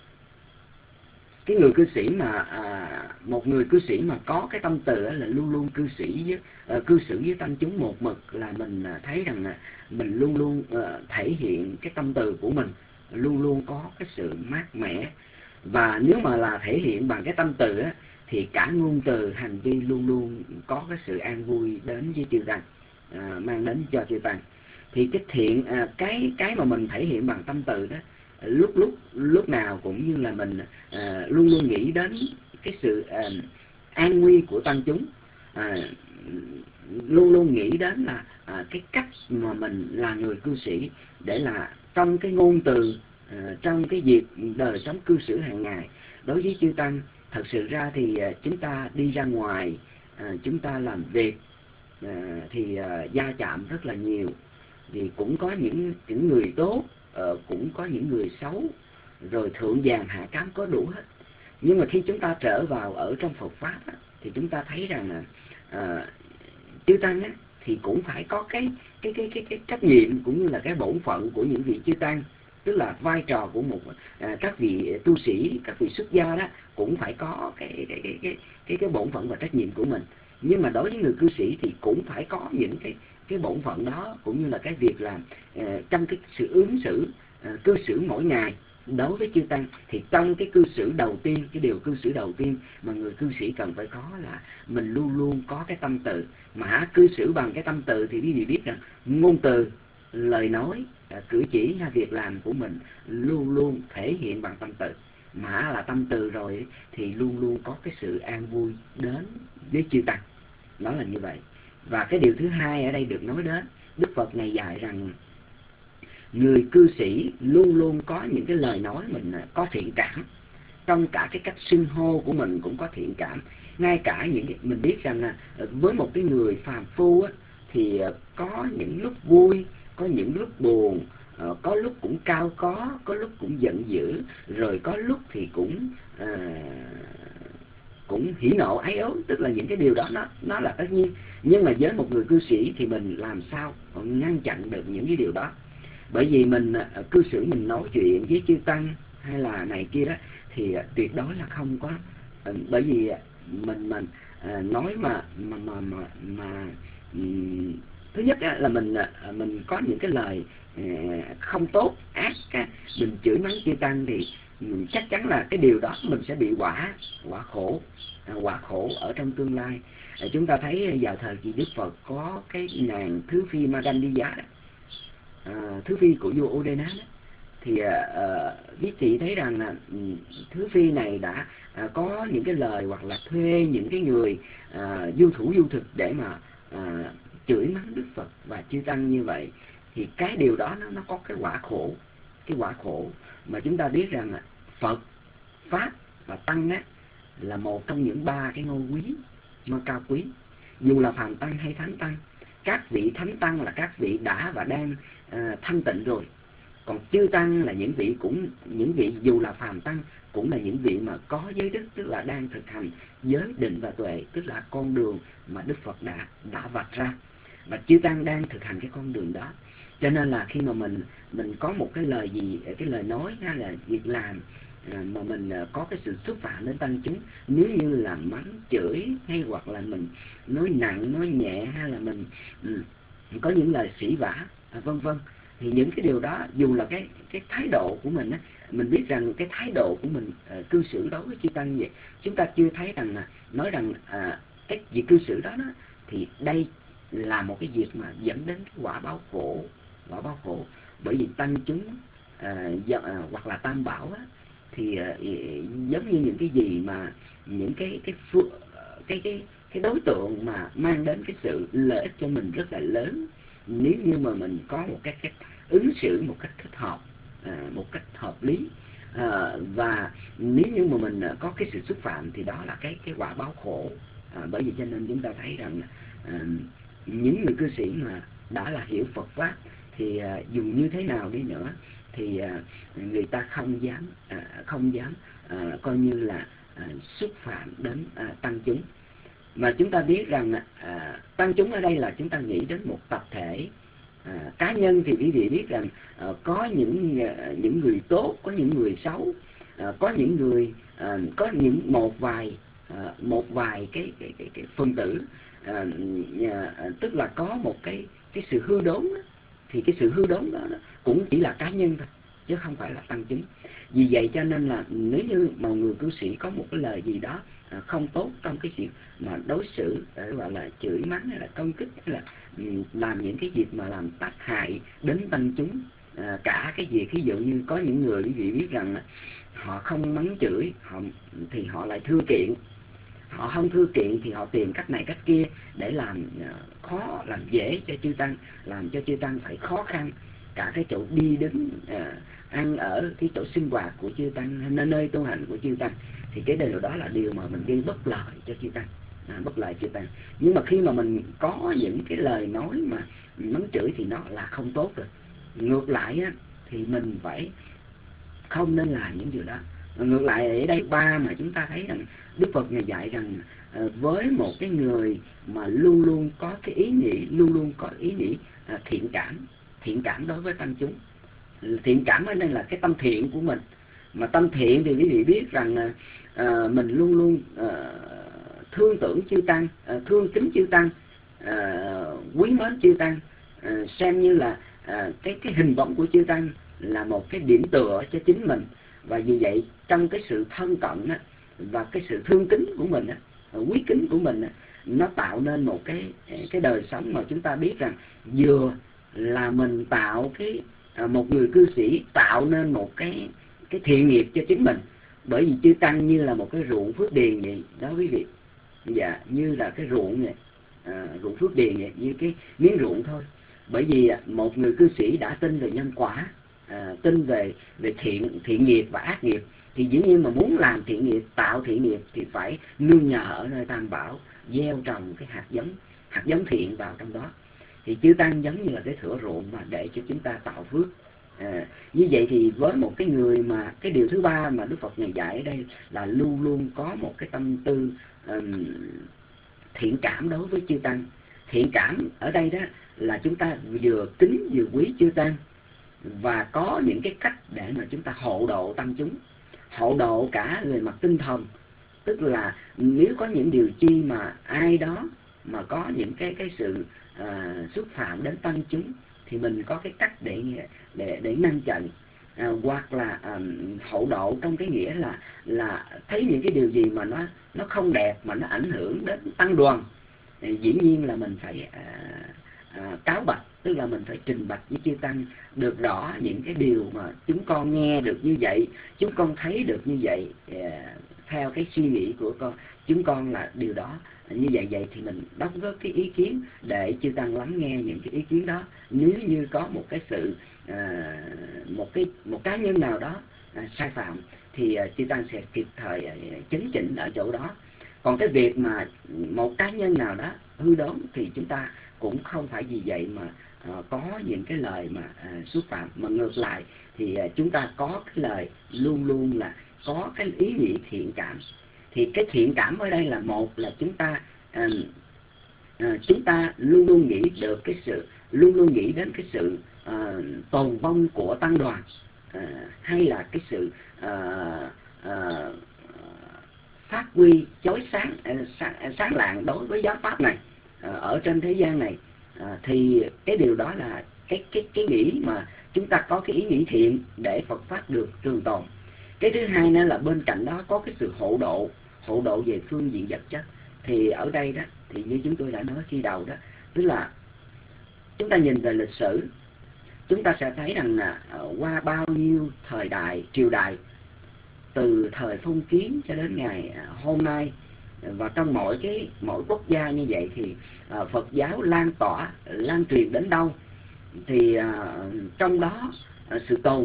cái người cư sĩ mà à, một người cư sĩ mà có cái tâm từ là luôn luôn cư sĩ với uh, cư xử với tăng chúng một mực, là mình thấy rằng là mình luôn luôn uh, thể hiện cái tâm từ của mình luôn luôn có cái sự mát mẻ. Và nếu mà là thể hiện bằng cái tâm từ á, thì cả ngôn từ hành vi luôn luôn có cái sự an vui đến với chư tăng, uh, mang đến cho chư tăng. Thì cái thiện uh, cái cái mà mình thể hiện bằng tâm từ đó lúc lúc lúc nào cũng như là mình à, luôn luôn nghĩ đến cái sự à, an nguy của tăng chúng, à, luôn luôn nghĩ đến là à, cái cách mà mình là người cư sĩ để là trong cái ngôn từ, à, trong cái việc đời sống cư xử hàng ngày đối với chư tăng. Thật sự ra thì à, chúng ta đi ra ngoài, à, chúng ta làm việc à, thì à, va chạm rất là nhiều, thì cũng có những những người tốt, Uh, cũng có những người xấu, rồi thượng vàng hạ cám có đủ hết. Nhưng mà khi chúng ta trở vào ở trong Phật pháp á, thì chúng ta thấy rằng là à, chư tăng á, thì cũng phải có cái cái cái cái cái trách nhiệm cũng như là cái bổn phận của những vị chư tăng, tức là vai trò của một à, các vị tu sĩ, các vị xuất gia đó cũng phải có cái cái cái cái cái cái bổn phận và trách nhiệm của mình. Nhưng mà đối với người cư sĩ thì cũng phải có những cái cái bổn phận đó, cũng như là cái việc làm uh, trong cái sự ứng xử uh, cư xử mỗi ngày đối với chư tăng. Thì trong cái cư xử đầu tiên, cái điều cư xử đầu tiên mà người cư sĩ cần phải có là mình luôn luôn có cái tâm từ. Mà cư xử bằng cái tâm từ thì quý vị biết rằng ngôn từ, lời nói, cử chỉ hay việc làm của mình luôn luôn thể hiện bằng tâm từ. Mà là tâm từ rồi thì luôn luôn có cái sự an vui đến với chư tăng. Đó là như vậy. Và cái điều thứ hai ở đây được nói đến, Đức Phật này dạy rằng người cư sĩ luôn luôn có những cái lời nói mình có thiện cảm. Trong cả cái cách xưng hô của mình cũng có thiện cảm. Ngay cả những mình biết rằng là với một cái người phàm phu á, thì có những lúc vui, có những lúc buồn, có lúc cũng cao có, có lúc cũng giận dữ, rồi có lúc thì cũng à, cũng hỉ nộ ái ố, tức là những cái điều đó nó nó là tất nhiên. Nhưng mà với một người cư sĩ thì mình làm sao ngăn chặn được những cái điều đó? Bởi vì mình cư xử, mình nói chuyện với chư tăng hay là này kia đó thì tuyệt đối là không có, bởi vì mình mình nói mà mà mà mà, mà um, thứ nhất là mình mình có những cái lời không tốt, ác, mình chửi mắng chư tăng thì chắc chắn là cái điều đó mình sẽ bị quả quả khổ quả khổ ở trong tương lai. Chúng ta thấy vào thời kỳ Đức Phật có cái nàng Thứ Phi Madaniya đó, à, Thứ Phi của vua Udena đó, thì à, quý vị thấy rằng là Thứ Phi này đã à, có những cái lời hoặc là thuê những cái người à, du thủ du thực để mà à, chửi mắng Đức Phật và chư tăng như vậy. Thì cái điều đó nó, nó có cái quả khổ, cái quả khổ mà chúng ta biết rằng là Phật, Pháp và Tăng á, là một trong những ba cái ngôi quý mà cao quý. Dù là phàm tăng hay thánh tăng, các vị thánh tăng là các vị đã và đang à, thanh tịnh rồi. Còn chư tăng là những vị cũng những vị dù là phàm tăng cũng là những vị mà có giới đức, tức là đang thực hành giới định và tuệ, tức là con đường mà Đức Phật đã đã vạch ra, và chư tăng đang thực hành cái con đường đó. Cho nên là khi mà mình mình có một cái lời gì, cái lời nói hay là việc làm mà mình có cái sự xúc phạm đến tăng chúng, nếu như là mắng chửi hay hoặc là mình nói nặng nói nhẹ hay là mình có những lời sỉ vả vân vân, thì những cái điều đó dù là cái cái thái độ của mình á, mình biết rằng cái thái độ của mình uh, cư xử đối với chư tăng vậy, chúng ta chưa thấy rằng là nói rằng uh, cái việc cư xử đó, đó thì đây là một cái việc mà dẫn đến cái quả báo khổ, quả báo khổ. Bởi vì tăng chúng uh, uh, hoặc là tam bảo á, thì uh, giống như những cái gì mà những cái cái cái cái cái, cái đối tượng mà mang đến cái sự lợi ích cho mình rất là lớn, nếu như mà mình có một cái cách ứng xử một cách thích hợp, à, một cách hợp lý, à, và nếu như mà mình có cái sự xúc phạm thì đó là cái cái quả báo khổ. À, bởi vì cho nên chúng ta thấy rằng à, những người cư sĩ mà đã là hiểu Phật pháp thì à, dù như thế nào đi nữa thì à, người ta không dám à, không dám à, coi như là à, xúc phạm đến à, tăng chúng. Mà chúng ta biết rằng à, tăng chúng ở đây là chúng ta nghĩ đến một tập thể. À, cá nhân thì quý vị biết rằng à, có những à, những người tốt, có những người xấu, à, có những người à, có những một vài à, một vài cái cái cái, cái phân tử, à, à, tức là có một cái cái sự hư đốn đó. Thì cái sự hư đốn đó, đó cũng chỉ là cá nhân thôi chứ không phải là tăng chúng. Vì vậy cho nên là nếu như một người cư sĩ có một cái lời gì đó à, không tốt trong cái việc mà đối xử, gọi là chửi mắng hay là công kích hay là um, làm những cái việc mà làm tác hại đến tăng chúng, à, cả cái việc ví dụ như có những người quý vị biết rằng họ không mắng chửi họ thì họ lại thưa kiện, họ không thưa kiện thì họ tìm cách này cách kia để làm uh, khó làm dễ cho chư tăng, làm cho chư tăng phải khó khăn cả cái chỗ đi đến uh, ăn ở, cái chỗ sinh hoạt của chư tăng, nơi nơi tu hành của chư tăng, thì cái điều đó là điều mà mình gây bất lợi cho chư tăng, à, bất lợi chư tăng. Nhưng mà khi mà mình có những cái lời nói mà mắng chửi thì nó là không tốt rồi. Ngược lại á, thì mình phải không nên làm những điều đó. Ngược lại ở đây ba mà chúng ta thấy rằng Đức Phật Ngài dạy rằng uh, với một cái người mà luôn luôn có cái ý nghĩ, luôn luôn có ý nghĩ uh, thiện cảm, thiện cảm đối với tăng chúng. Thiện cảm ở đây là cái tâm thiện của mình. Mà tâm thiện thì quý vị biết rằng uh, mình luôn luôn uh, thương tưởng chư tăng, uh, thương kính chư tăng, uh, quý mến chư tăng, uh, xem như là uh, cái cái hình bóng của chư tăng là một cái điểm tựa cho chính mình. Và vì vậy trong cái sự thân cận á, và cái sự thương kính của mình á, quý kính của mình á, nó tạo nên một cái cái đời sống mà chúng ta biết rằng vừa là mình tạo cái một người cư sĩ tạo nên một cái cái thiện nghiệp cho chính mình. Bởi vì chư tăng như là một cái ruộng phước điền vậy đó quý vị. Dạ, như là cái ruộng vậy, à, ruộng phước điền vậy, như cái miếng ruộng thôi. Bởi vì một người cư sĩ đã tin về nhân quả, à, tin về về thiện thiện nghiệp và ác nghiệp, thì dĩ nhiên mà muốn làm thiện nghiệp, tạo thiện nghiệp thì phải nương nhờ ở nơi Tam Bảo, gieo trồng cái hạt giống hạt giống thiện vào trong đó. Thì chư tăng giống như là cái thửa ruộng mà để cho chúng ta tạo phước. À, như vậy thì với một cái người mà cái điều thứ ba mà Đức Phật Ngài dạy ở đây là luôn luôn có một cái tâm tư um, thiện cảm đối với chư tăng. Thiện cảm ở đây đó là chúng ta vừa kính vừa quý chư tăng, và có những cái cách để mà chúng ta hộ độ tăng chúng, hộ độ cả về mặt tinh thần. Tức là nếu có những điều chi mà ai đó mà có những cái cái sự à, xúc phạm đến tăng chúng, thì mình có cái cách để để để ngăn chặn, à, hoặc là à, hộ độ trong cái nghĩa là là thấy những cái điều gì mà nó nó không đẹp mà nó ảnh hưởng đến tăng đoàn, thì dĩ nhiên là mình phải à, à, cáo bạch, tức là mình phải trình bạch với chư tăng được rõ những cái điều mà chúng con nghe được như vậy, chúng con thấy được như vậy, à, theo cái suy nghĩ của con chúng con là điều đó như vậy vậy thì mình đóng góp cái ý kiến để chư tăng lắng nghe những cái ý kiến đó. Nếu như có một cái sự à, một cái một cá nhân nào đó à, sai phạm thì à, chư tăng sẽ kịp thời à, chấn chỉnh ở chỗ đó. Còn cái việc mà một cá nhân nào đó hư đốn thì chúng ta cũng không phải vì vậy mà à, có những cái lời mà à, xúc phạm, mà ngược lại thì à, chúng ta có cái lời luôn luôn là có cái ý nghĩ thiện cảm. Thì cái thiện cảm ở đây là một là chúng ta à, à, chúng ta luôn luôn nghĩ được cái sự luôn luôn nghĩ đến cái sự à, tồn vong của tăng đoàn, à, hay là cái sự à, à, phát huy chói sáng, à, sáng sáng lạng đối với giáo pháp này à, ở trên thế gian này, à, thì cái điều đó là cái cái cái nghĩ mà chúng ta có cái ý nghĩ thiện để Phật pháp được trường tồn. Cái thứ hai nữa là bên cạnh đó có cái sự hộ độ, hộ độ về phương diện vật chất. Thì ở đây đó, thì như chúng tôi đã nói khi đầu đó, tức là chúng ta nhìn về lịch sử, chúng ta sẽ thấy rằng là qua bao nhiêu thời đại, triều đại, từ thời phong kiến cho đến ngày hôm nay, và trong mỗi cái mỗi quốc gia như vậy thì uh, Phật giáo lan tỏa, lan truyền đến đâu thì uh, trong đó uh, sự tồn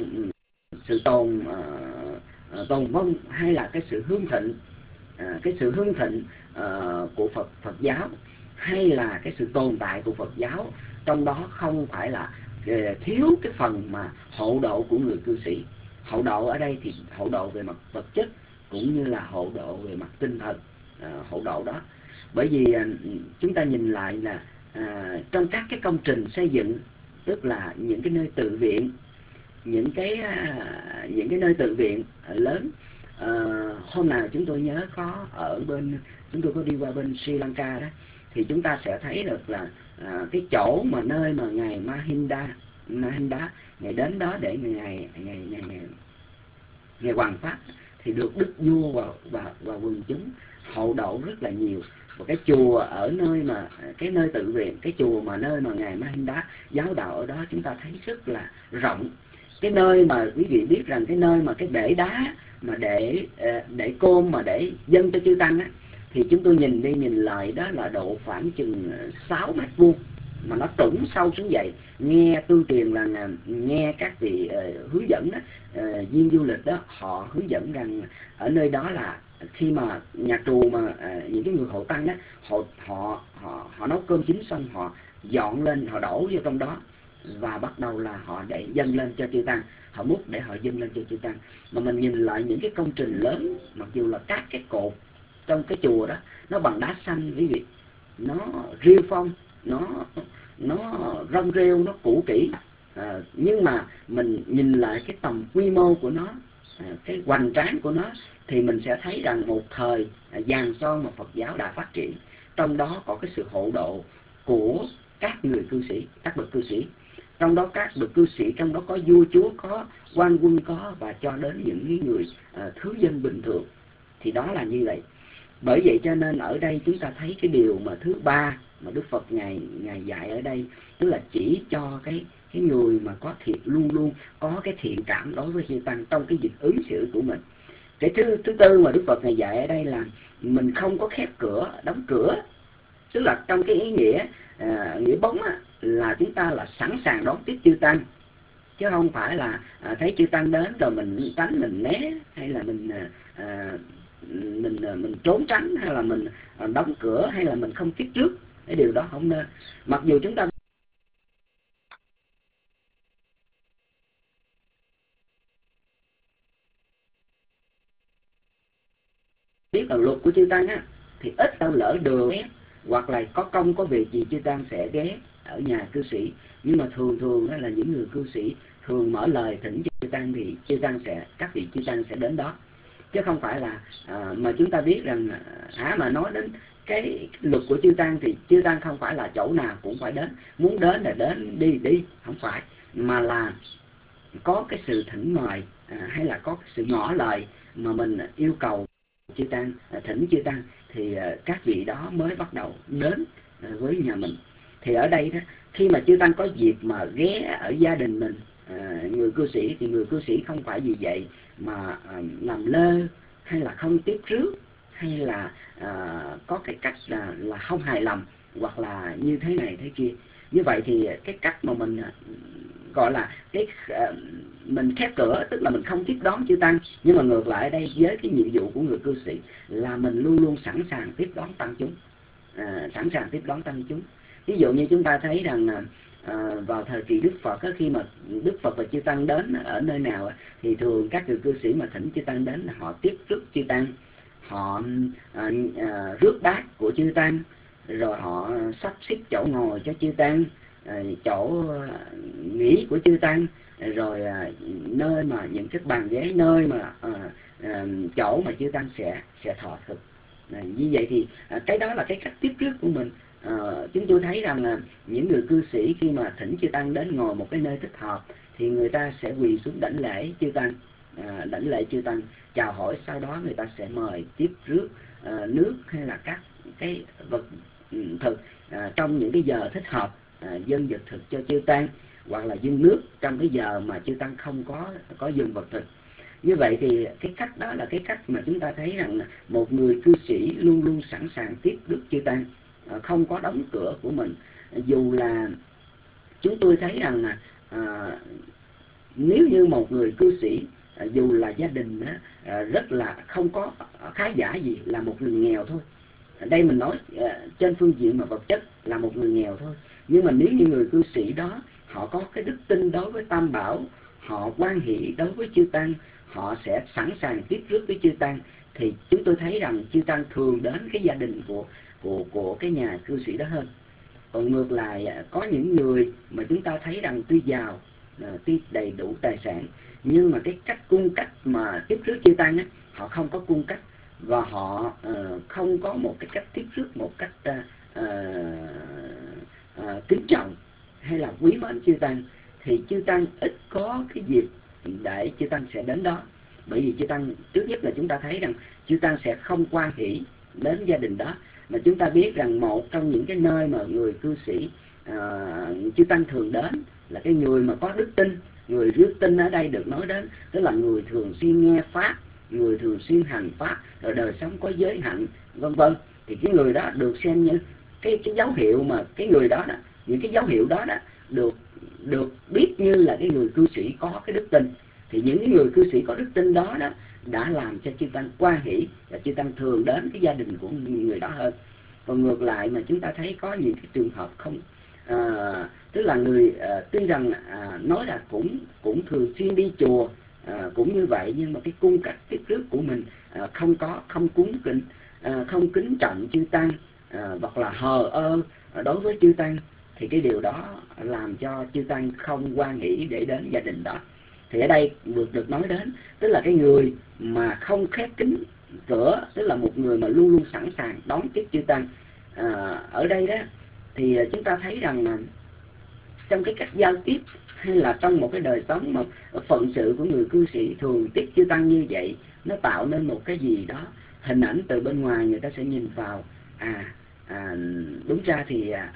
sự tồn uh, tồn vong hay là cái sự hưng thịnh, uh, cái sự hưng thịnh uh, của Phật Phật giáo, hay là cái sự tồn tại của Phật giáo, trong đó không phải là uh, thiếu cái phần mà hộ độ của người cư sĩ. Hộ độ ở đây thì hộ độ về mặt vật chất cũng như là hộ độ về mặt tinh thần, uh, hộ độ đó. Bởi vì uh, chúng ta nhìn lại là uh, trong các cái công trình xây dựng, tức là những cái nơi tự viện, những cái uh, những cái nơi tự viện lớn. Uh, hôm nào chúng tôi nhớ có ở bên, chúng tôi có đi qua bên Sri Lanka đó, thì chúng ta sẽ thấy được là uh, cái chỗ mà nơi mà ngài Mahinda Mahinda ngài đến đó để ngày ngày ngày ngày ngày, ngày hoàng pháp, thì được đức vua và và và quần chúng hộ độ rất là nhiều. Và cái chùa ở nơi mà cái nơi tự viện, cái chùa mà nơi mà ngài Mahinda giáo đạo ở đó, chúng ta thấy rất là rộng. Cái nơi mà quý vị biết rằng cái nơi mà cái bể đá mà để để côn mà để dâng cho chư tăng á, thì chúng tôi nhìn đi nhìn lại đó là độ khoảng chừng sáu mét vuông, mà nó trũng sâu xuống vậy. Nghe tương truyền là nghe các vị uh, hướng dẫn đó, uh, viên du lịch đó, họ hướng dẫn rằng ở nơi đó là khi mà nhà trù mà uh, những cái người hộ tăng đó, họ họ họ họ nấu cơm chín xong, họ dọn lên, họ đổ vô trong đó, và bắt đầu là họ để dâng lên cho chư tăng, họ múc để họ dâng lên cho chư tăng. Mà mình nhìn lại những cái công trình lớn, mặc dù là các cái cột trong cái chùa đó nó bằng đá xanh quý vị, nó riêu phong, nó nó rong rêu, nó cũ kỹ, à, nhưng mà mình nhìn lại cái tầm quy mô của nó, à, cái hoành tráng của nó, thì mình sẽ thấy rằng một thời à, vàng son mà Phật giáo đã phát triển, trong đó có cái sự hộ độ của các người cư sĩ, các bậc cư sĩ. Trong đó các bậc cư sĩ, trong đó có vua chúa, có quan quân, có, và cho đến những người à, thứ dân bình thường. Thì đó là như vậy. Bởi vậy cho nên ở đây chúng ta thấy cái điều mà thứ ba mà Đức Phật ngài ngài dạy ở đây, tức là chỉ cho cái cái người mà có thiện, luôn luôn có cái thiện cảm đối với chư tăng trong cái việc ứng xử của mình. Cái thứ thứ tư mà Đức Phật ngài dạy ở đây là mình không có khép cửa, đóng cửa, tức là trong cái ý nghĩa à, nghĩa bóng á, là chúng ta là sẵn sàng đón tiếp chư tăng, chứ không phải là à, thấy chư tăng đến rồi mình tránh, mình né, hay là mình à, mình mình trốn tránh, hay là mình đóng cửa, hay là mình không tiếp trước. Cái điều đó không nên. Mặc dù chúng ta biết là luật của chư tăng á, thì ít đâu lỡ đường ghé, hoặc là có công có việc gì chư tăng sẽ ghé ở nhà cư sĩ. Nhưng mà thường thường đó là những người cư sĩ thường mở lời thỉnh chư tăng thì chư tăng sẽ, các vị chư tăng sẽ đến đó, chứ không phải là à, mà chúng ta biết rằng hả mà nói đến cái, cái luật của chư tăng thì chư tăng không phải là chỗ nào cũng phải đến, muốn đến là đến, đi đi, không phải, mà là có cái sự thỉnh mời à, hay là có cái sự ngỏ lời mà mình yêu cầu chư tăng, à, thỉnh chư tăng, thì à, các vị đó mới bắt đầu đến à, với nhà mình. Thì ở đây đó, khi mà chư tăng có dịp mà ghé ở gia đình mình, à, người cư sĩ, thì người cư sĩ không phải vì vậy mà à, làm lơ, hay là không tiếp rước, hay là à, có cái cách là, là không hài lòng, hoặc là như thế này thế kia. Như vậy thì cái cách mà mình gọi là cái uh, mình khép cửa, tức là mình không tiếp đón chư tăng. Nhưng mà ngược lại ở đây, với cái nhiệm vụ của người cư sĩ là mình luôn luôn sẵn sàng tiếp đón tăng chúng, à, sẵn sàng tiếp đón tăng chúng. Ví dụ như chúng ta thấy rằng à, vào thời kỳ Đức Phật á, khi mà Đức Phật và chư tăng đến ở nơi nào á, thì thường các người cư sĩ mà thỉnh chư tăng đến, họ tiếp rước chư tăng, họ à, à, rước bát của chư tăng, rồi họ sắp xếp chỗ ngồi cho chư tăng, à, chỗ nghỉ của chư tăng, rồi à, nơi mà những cái bàn ghế, nơi mà à, à, chỗ mà chư tăng sẽ sẽ thọ thực. À, như vậy thì à, cái đó là cái cách tiếp rước của mình. À, chúng tôi thấy rằng là những người cư sĩ khi mà thỉnh chư tăng đến ngồi một cái nơi thích hợp, thì người ta sẽ quỳ xuống đảnh lễ chư tăng, à, đảnh lễ chư tăng, chào hỏi, sau đó người ta sẽ mời tiếp rước à, nước hay là các cái vật thực à, trong những cái giờ thích hợp, à, dâng vật thực cho chư tăng, hoặc là dâng nước trong cái giờ mà chư tăng không có có dâng vật thực. Như vậy thì cái cách đó là cái cách mà chúng ta thấy rằng một người cư sĩ luôn luôn sẵn sàng tiếp rước chư tăng, à, không có đóng cửa của mình. Dù là chúng tôi thấy rằng là à, nếu như một người cư sĩ à, dù là gia đình à, rất là không có khá giả gì, là một người nghèo thôi, đây mình nói à, trên phương diện mà vật chất là một người nghèo thôi, nhưng mà nếu như người cư sĩ đó họ có cái đức tin đối với Tam Bảo, họ hoan hỷ đối với chư tăng, họ sẽ sẵn sàng tiếp rước với chư tăng, thì chúng tôi thấy rằng chư tăng thường đến cái gia đình của của của cái nhà cư sĩ đó hơn. Còn ngược lại, có những người mà chúng ta thấy rằng tuy giàu, tuy đầy đủ tài sản, nhưng mà cái cách cung cách mà tiếp rước chư tăng á, họ không có cung cách, và họ uh, không có một cái cách tiếp rước một cách uh, uh, uh, kính trọng hay là quý mến chư tăng, thì chư tăng ít có cái dịp để chư tăng sẽ đến đó. Bởi vì chư tăng, trước nhất là chúng ta thấy rằng chư tăng sẽ không hoan hỷ đến gia đình đó. Mà chúng ta biết rằng một trong những cái nơi mà người cư sĩ uh, chư tăng thường đến là cái người mà có đức tin. Người đức tin ở đây được nói đến tức là người thường xuyên nghe pháp, người thường xuyên hành pháp, rồi đời sống có giới hạnh, vân vân. Thì cái người đó được xem như cái cái dấu hiệu mà cái người đó đó, những cái dấu hiệu đó đó được được biết như là cái người cư sĩ có cái đức tin. Thì những cái người cư sĩ có đức tin đó đó đã làm cho chư tăng hoan hỷ, và chư tăng thường đến cái gia đình của người đó hơn. Còn ngược lại mà chúng ta thấy có những cái trường hợp không à, tức là người à, tuy rằng à, nói là cũng cũng thường xuyên đi chùa, à, cũng như vậy, nhưng mà cái cung cách tiếp rước của mình à, không có không cúng kính, à, không kính trọng chư tăng, à, hoặc là hờ ơ đối với chư tăng, thì cái điều đó làm cho chư tăng không hoan hỷ để đến gia đình đó. Thì ở đây được được nói đến tức là cái người mà không khép kín cửa, tức là một người mà luôn luôn sẵn sàng đón tiếp chư tăng. À, ở đây đó thì chúng ta thấy rằng là trong cái cách giao tiếp hay là trong một cái đời sống mà phận sự của người cư sĩ thường tiếp chư tăng như vậy, nó tạo nên một cái gì đó hình ảnh từ bên ngoài người ta sẽ nhìn vào, à, à đúng ra thì à,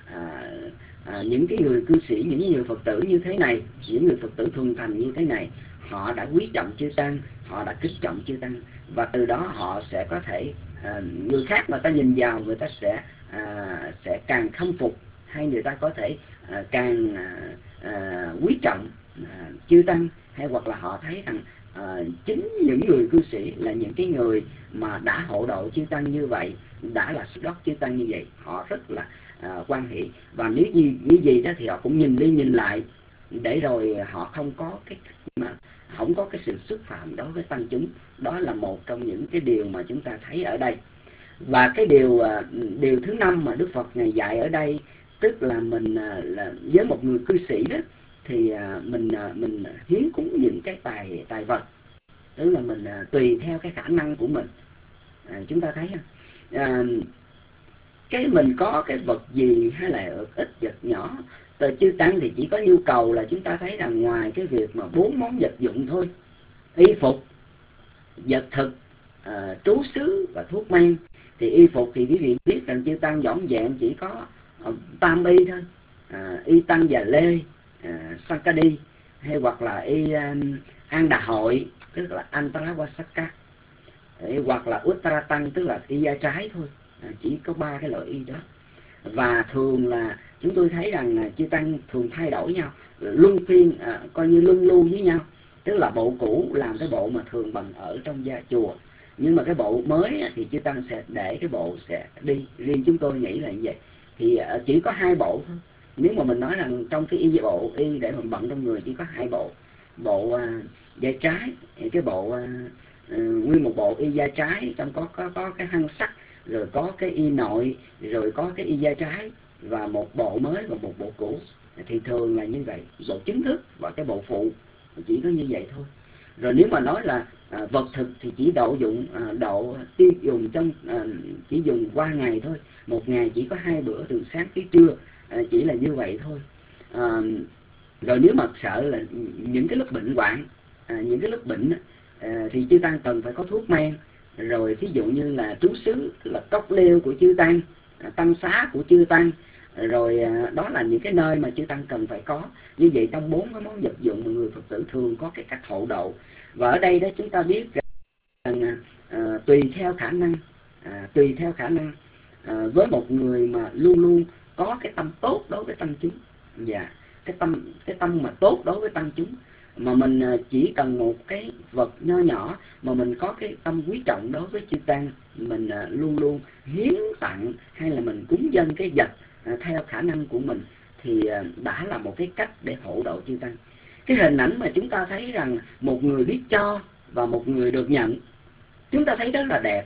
à, những cái người cư sĩ, những người Phật tử như thế này, những người Phật tử thuần thành như thế này, họ đã quý trọng chư tăng, họ đã kính trọng chư tăng, và từ đó họ sẽ có thể à, người khác mà ta nhìn vào, người ta sẽ à, sẽ càng khâm phục, hay người ta có thể à, càng à, à, quý trọng à, chư tăng, hay hoặc là họ thấy rằng à, chính những người cư sĩ là những cái người mà đã hộ độ chư tăng như vậy, đã là sức đốc chư tăng như vậy, họ rất là à, quan hệ. Và nếu như như gì đó thì họ cũng nhìn đi nhìn lại, để rồi họ không có cái mà không có cái sự xúc phạm đối với tăng chúng. Đó là một trong những cái điều mà chúng ta thấy ở đây. Và cái điều điều thứ năm mà Đức Phật Ngài dạy ở đây, tức là mình là với một người cư sĩ đó, thì mình mình hiến cúng những cái tài tài vật, tức là mình tùy theo cái khả năng của mình. À, chúng ta thấy à, cái mình có cái vật gì hay là ít vật nhỏ, từ chư tăng thì chỉ có nhu cầu là chúng ta thấy rằng ngoài cái việc mà bốn món vật dụng thôi, y phục, vật thực, à, trú xứ và thuốc men. Thì y phục thì quý vị biết rằng chư tăng dõng dẹn chỉ có uh, tam y thôi, à, y tăng và lê, à, sankadi, hay hoặc là y um, an đà hội, tức là antarawasaka, hoặc là uttaratang, tức là y da trái thôi. À, chỉ có ba cái loại y đó. Và thường là chúng tôi thấy rằng là chư tăng thường thay đổi nhau, luân phiên, à, coi như luân lưu với nhau, tức là bộ cũ làm cái bộ mà thường bằng ở trong gia chùa, nhưng mà cái bộ mới thì chư tăng sẽ để cái bộ sẽ đi. Riêng chúng tôi nghĩ là như vậy. Thì chỉ có hai bộ thôi. Nếu mà mình nói rằng trong cái y bộ y để mình bận trong người chỉ có hai bộ, bộ à, da trái, cái bộ à, à, nguyên một bộ y da trái, trong có có có cái hăng sắt, rồi có cái y nội, rồi có cái y da trái, và một bộ mới và một bộ cũ. Thì thường là như vậy, bộ chính thức và cái bộ phụ chỉ có như vậy thôi. Rồi nếu mà nói là à, vật thực thì chỉ độ dụng à, độ tiêu dùng trong à, chỉ dùng qua ngày thôi, một ngày chỉ có hai bữa từ sáng tới trưa, à, chỉ là như vậy thôi. À, rồi nếu mà sợ là những cái lúc bệnh hoạn, à, những cái lúc bệnh à, thì chư tăng cần phải có thuốc men. Rồi thí dụ như là trú xứ, tức là cốc lêu của chư tăng, à, tăng xá của chư tăng, rồi à, đó là những cái nơi mà chư tăng cần phải có. Như vậy trong bốn cái món vật dụng mà người Phật tử thường có cái cách hộ độ. Và ở đây đó chúng ta biết rằng à, tùy theo khả năng, à, tùy theo khả năng à, với một người mà luôn luôn có cái tâm tốt đối với tăng chúng, và cái tâm cái tâm mà tốt đối với tăng chúng, mà mình chỉ cần một cái vật nho nhỏ mà mình có cái tâm quý trọng đối với chư tăng, mình à, luôn luôn hiến tặng hay là mình cúng dâng cái vật à, theo khả năng của mình, thì à, đã là một cái cách để hộ độ chư tăng. Cái hình ảnh mà chúng ta thấy rằng một người biết cho và một người được nhận, chúng ta thấy rất là đẹp.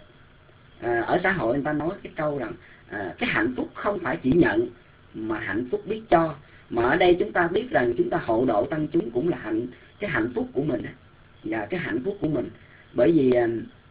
À, ở xã hội người ta nói cái câu rằng à, cái hạnh phúc không phải chỉ nhận, mà hạnh phúc biết cho. Mà ở đây chúng ta biết rằng chúng ta hộ độ tăng chúng cũng là hạnh cái hạnh phúc của mình, và cái hạnh phúc của mình, bởi vì à,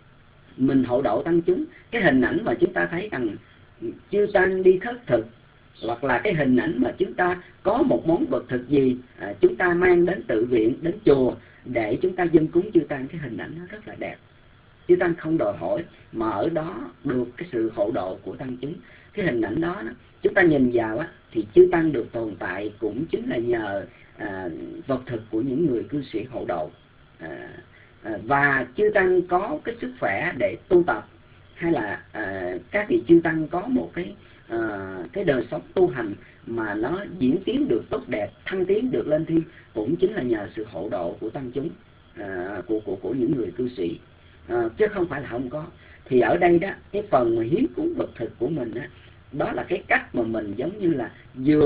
mình hộ độ tăng chúng. Cái hình ảnh mà chúng ta thấy rằng chư tăng đi khất thực, hoặc là cái hình ảnh mà chúng ta có một món vật thực gì à, chúng ta mang đến tự viện, đến chùa để chúng ta dâng cúng chư tăng, cái hình ảnh nó rất là đẹp. Chư tăng không đòi hỏi, mà ở đó được cái sự hộ độ của tăng chúng. Cái hình ảnh đó, đó chúng ta nhìn vào á, thì chư tăng được tồn tại cũng chính là nhờ à, vật thực của những người cư sĩ hộ độ. À, à, và chư tăng có cái sức khỏe để tu tập, hay là à, các vị chư tăng có một cái à, cái đời sống tu hành mà nó diễn tiến được tốt đẹp, thăng tiến được lên thiên, cũng chính là nhờ sự hộ độ của tăng chúng, à, của của của những người cư sĩ, à, chứ không phải là không có. Thì ở đây đó, cái phần mà hiến cúng vật thực của mình đó, đó là cái cách mà mình giống như là vừa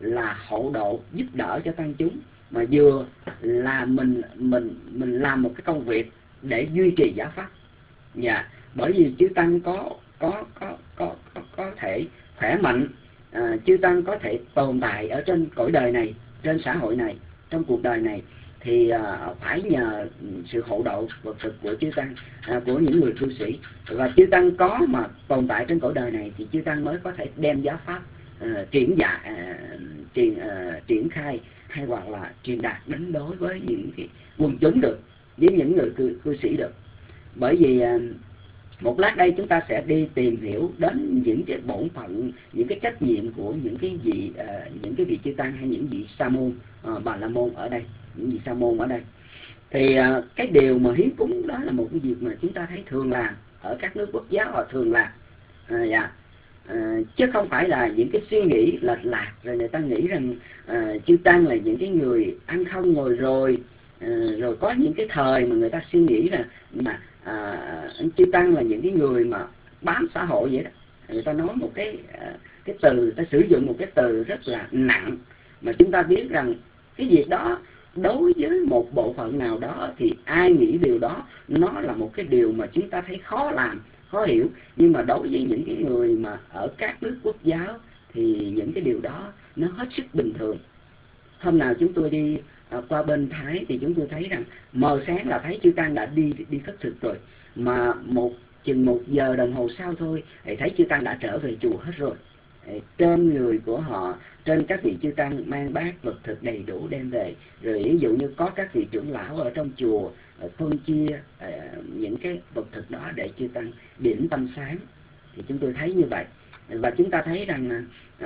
là hộ độ giúp đỡ cho tăng chúng, mà vừa là mình mình mình làm một cái công việc để duy trì giáo pháp. Dạ, bởi vì chư tăng có có có có có, có thể khỏe mạnh, à, chư tăng có thể tồn tại ở trên cõi đời này, trên xã hội này, trong cuộc đời này, thì à, phải nhờ sự hộ độ vật thực của chư tăng, à, của những người cư sĩ. Và chư tăng có mà tồn tại trên cõi đời này thì chư tăng mới có thể đem giáo pháp à, triển dạ à, triển à, triển khai hay hoặc là truyền đạt đến đối với những cái quần chúng được, với những người cư, cư sĩ được. Bởi vì à, một lát đây chúng ta sẽ đi tìm hiểu đến những cái bổn phận, những cái trách nhiệm của những cái vị uh, những cái vị chư tăng hay những vị sa môn, uh, bà la môn ở đây, những vị sa môn ở đây. Thì uh, cái điều mà hiến cúng đó là một cái việc mà chúng ta thấy thường làm ở các nước quốc giáo, họ thường làm, uh, dạ. uh, chứ không phải là những cái suy nghĩ lệch lạc rồi người ta nghĩ rằng uh, chư tăng là những cái người ăn không ngồi rồi, uh, rồi có những cái thời mà người ta suy nghĩ là mà À, chư tăng là những cái người mà bám xã hội vậy đó. Người ta nói một cái cái từ, người ta sử dụng một cái từ rất là nặng, mà chúng ta biết rằng cái việc đó đối với một bộ phận nào đó thì ai nghĩ điều đó nó là một cái điều mà chúng ta thấy khó làm, khó hiểu. Nhưng mà đối với những cái người mà ở các nước quốc giáo thì những cái điều đó nó hết sức bình thường. Hôm nào chúng tôi đi à, qua bên Thái thì chúng tôi thấy rằng mờ sáng là thấy chư tăng đã đi đi khất thực rồi, mà một chừng một giờ đồng hồ sau thôi thì thấy chư tăng đã trở về chùa hết rồi. Trên người của họ, trên các vị chư tăng mang bát vật thực đầy đủ đem về, rồi ví dụ như có các vị trưởng lão ở trong chùa phân chia uh, những cái vật thực đó để chư tăng điểm tâm sáng, thì chúng tôi thấy như vậy. Và chúng ta thấy rằng uh,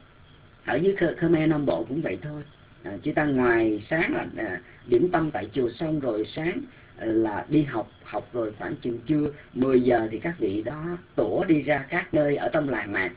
ở dưới Khmer Nam Bộ cũng vậy thôi. À, chư tăng ngoài sáng là à, điểm tâm tại chùa xong rồi sáng à, là đi học, học rồi khoảng chừng trưa mười giờ thì các vị đó tủa đi ra các nơi ở trong làng mạc.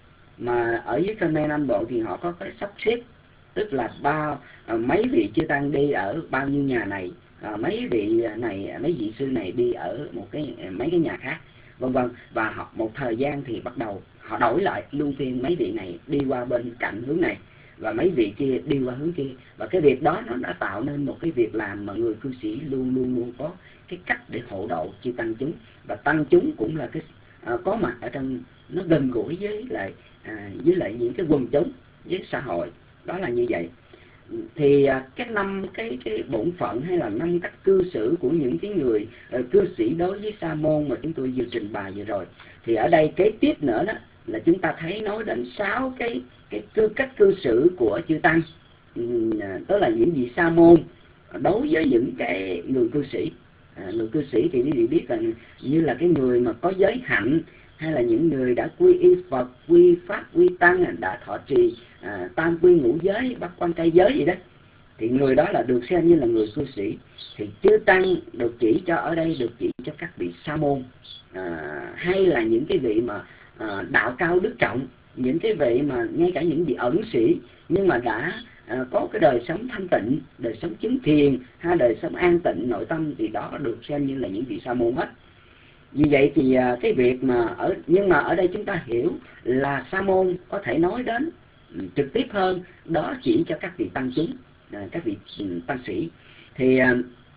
Mà ở dưới Khmer Nam Bộ thì họ có cái sắp xếp, tức là bao à, mấy vị chư tăng đi ở bao nhiêu nhà này, à, mấy vị này, mấy vị sư này đi ở một cái mấy cái nhà khác, vân vân. Và họ một thời gian thì bắt đầu họ đổi lại, luân phiên mấy vị này đi qua bên cạnh hướng này và mấy vị kia đi qua hướng kia. Và cái việc đó nó đã tạo nên một cái việc làm mà người cư sĩ luôn luôn luôn có cái cách để hộ độ chư tăng chúng, và tăng chúng cũng là cái à, có mặt ở trong, nó gần gũi với lại à, với lại những cái quần chúng, với xã hội. Đó là như vậy. Thì à, cái năm cái cái bổn phận hay là năm cách cư xử của những cái người uh, cư sĩ đối với sa môn mà chúng tôi vừa trình bày vừa rồi, thì ở đây kế tiếp nữa đó là chúng ta thấy nói đến sáu cái cái cư cách cư xử của chư tăng, đó là những vị sa môn đối với những cái người cư sĩ. À, người cư sĩ thì quý vị biết là như là cái người mà có giới hạnh, hay là những người đã quy y Phật, quy pháp, quy tăng, đã thọ trì à, tam quy ngũ giới, bát quan trai giới gì đó, thì người đó là được xem như là người cư sĩ. Thì chư tăng được chỉ cho ở đây được chỉ cho các vị sa môn, à, hay là những cái vị mà à, đạo cao đức trọng, những cái vị mà ngay cả những vị ẩn sĩ nhưng mà đã à, có cái đời sống thanh tịnh, đời sống chứng thiền hay đời sống an tịnh nội tâm, thì đó được xem như là những vị sa môn hết. Vì vậy thì à, cái việc mà ở nhưng mà ở đây chúng ta hiểu là sa môn có thể nói đến trực tiếp hơn, đó chỉ cho các vị tăng chúng, à, các vị tăng sĩ. Thì à,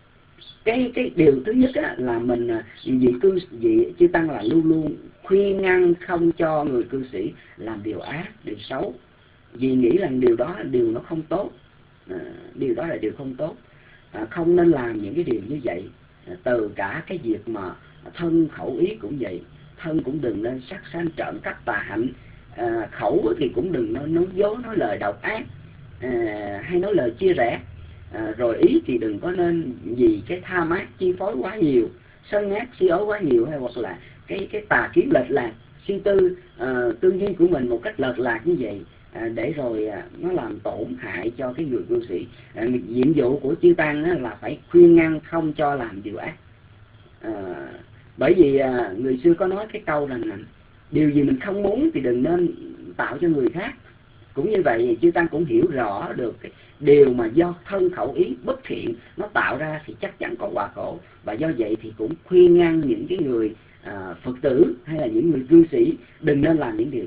cái cái điều thứ nhất á, là mình vị cư vị chư tăng là luôn luôn khuyên ngăn không cho người cư sĩ làm điều ác, điều xấu, vì nghĩ rằng điều đó điều nó không tốt, à, điều đó là điều không tốt, à, không nên làm những cái điều như vậy. À, từ cả cái việc mà thân khẩu ý cũng vậy, thân cũng đừng nên sát sanh trộm cắp tà hạnh, à, khẩu thì cũng đừng nói, nói dối, nói lời độc ác, à, hay nói lời chia rẽ. À, rồi ý thì đừng có nên vì cái tham ác chi phối quá nhiều, sân ác si ối quá nhiều, hay hoặc là cái cái tà kiến lệch lạc, suy tư uh, tư duy của mình một cách lệch lạc như vậy, à, để rồi à, nó làm tổn hại cho cái người cư sĩ. À, nhiệm vụ của chư tăng á, là phải khuyên ngăn không cho làm điều ác. À, bởi vì à, người xưa có nói cái câu rằng là điều gì mình không muốn thì đừng nên tạo cho người khác. Cũng như vậy, chư tăng cũng hiểu rõ được cái điều mà do thân khẩu ý bất thiện nó tạo ra thì chắc chắn có quả khổ, và do vậy thì cũng khuyên ngăn những cái người à, Phật tử hay là những người cư sĩ đừng nên làm những điều đó.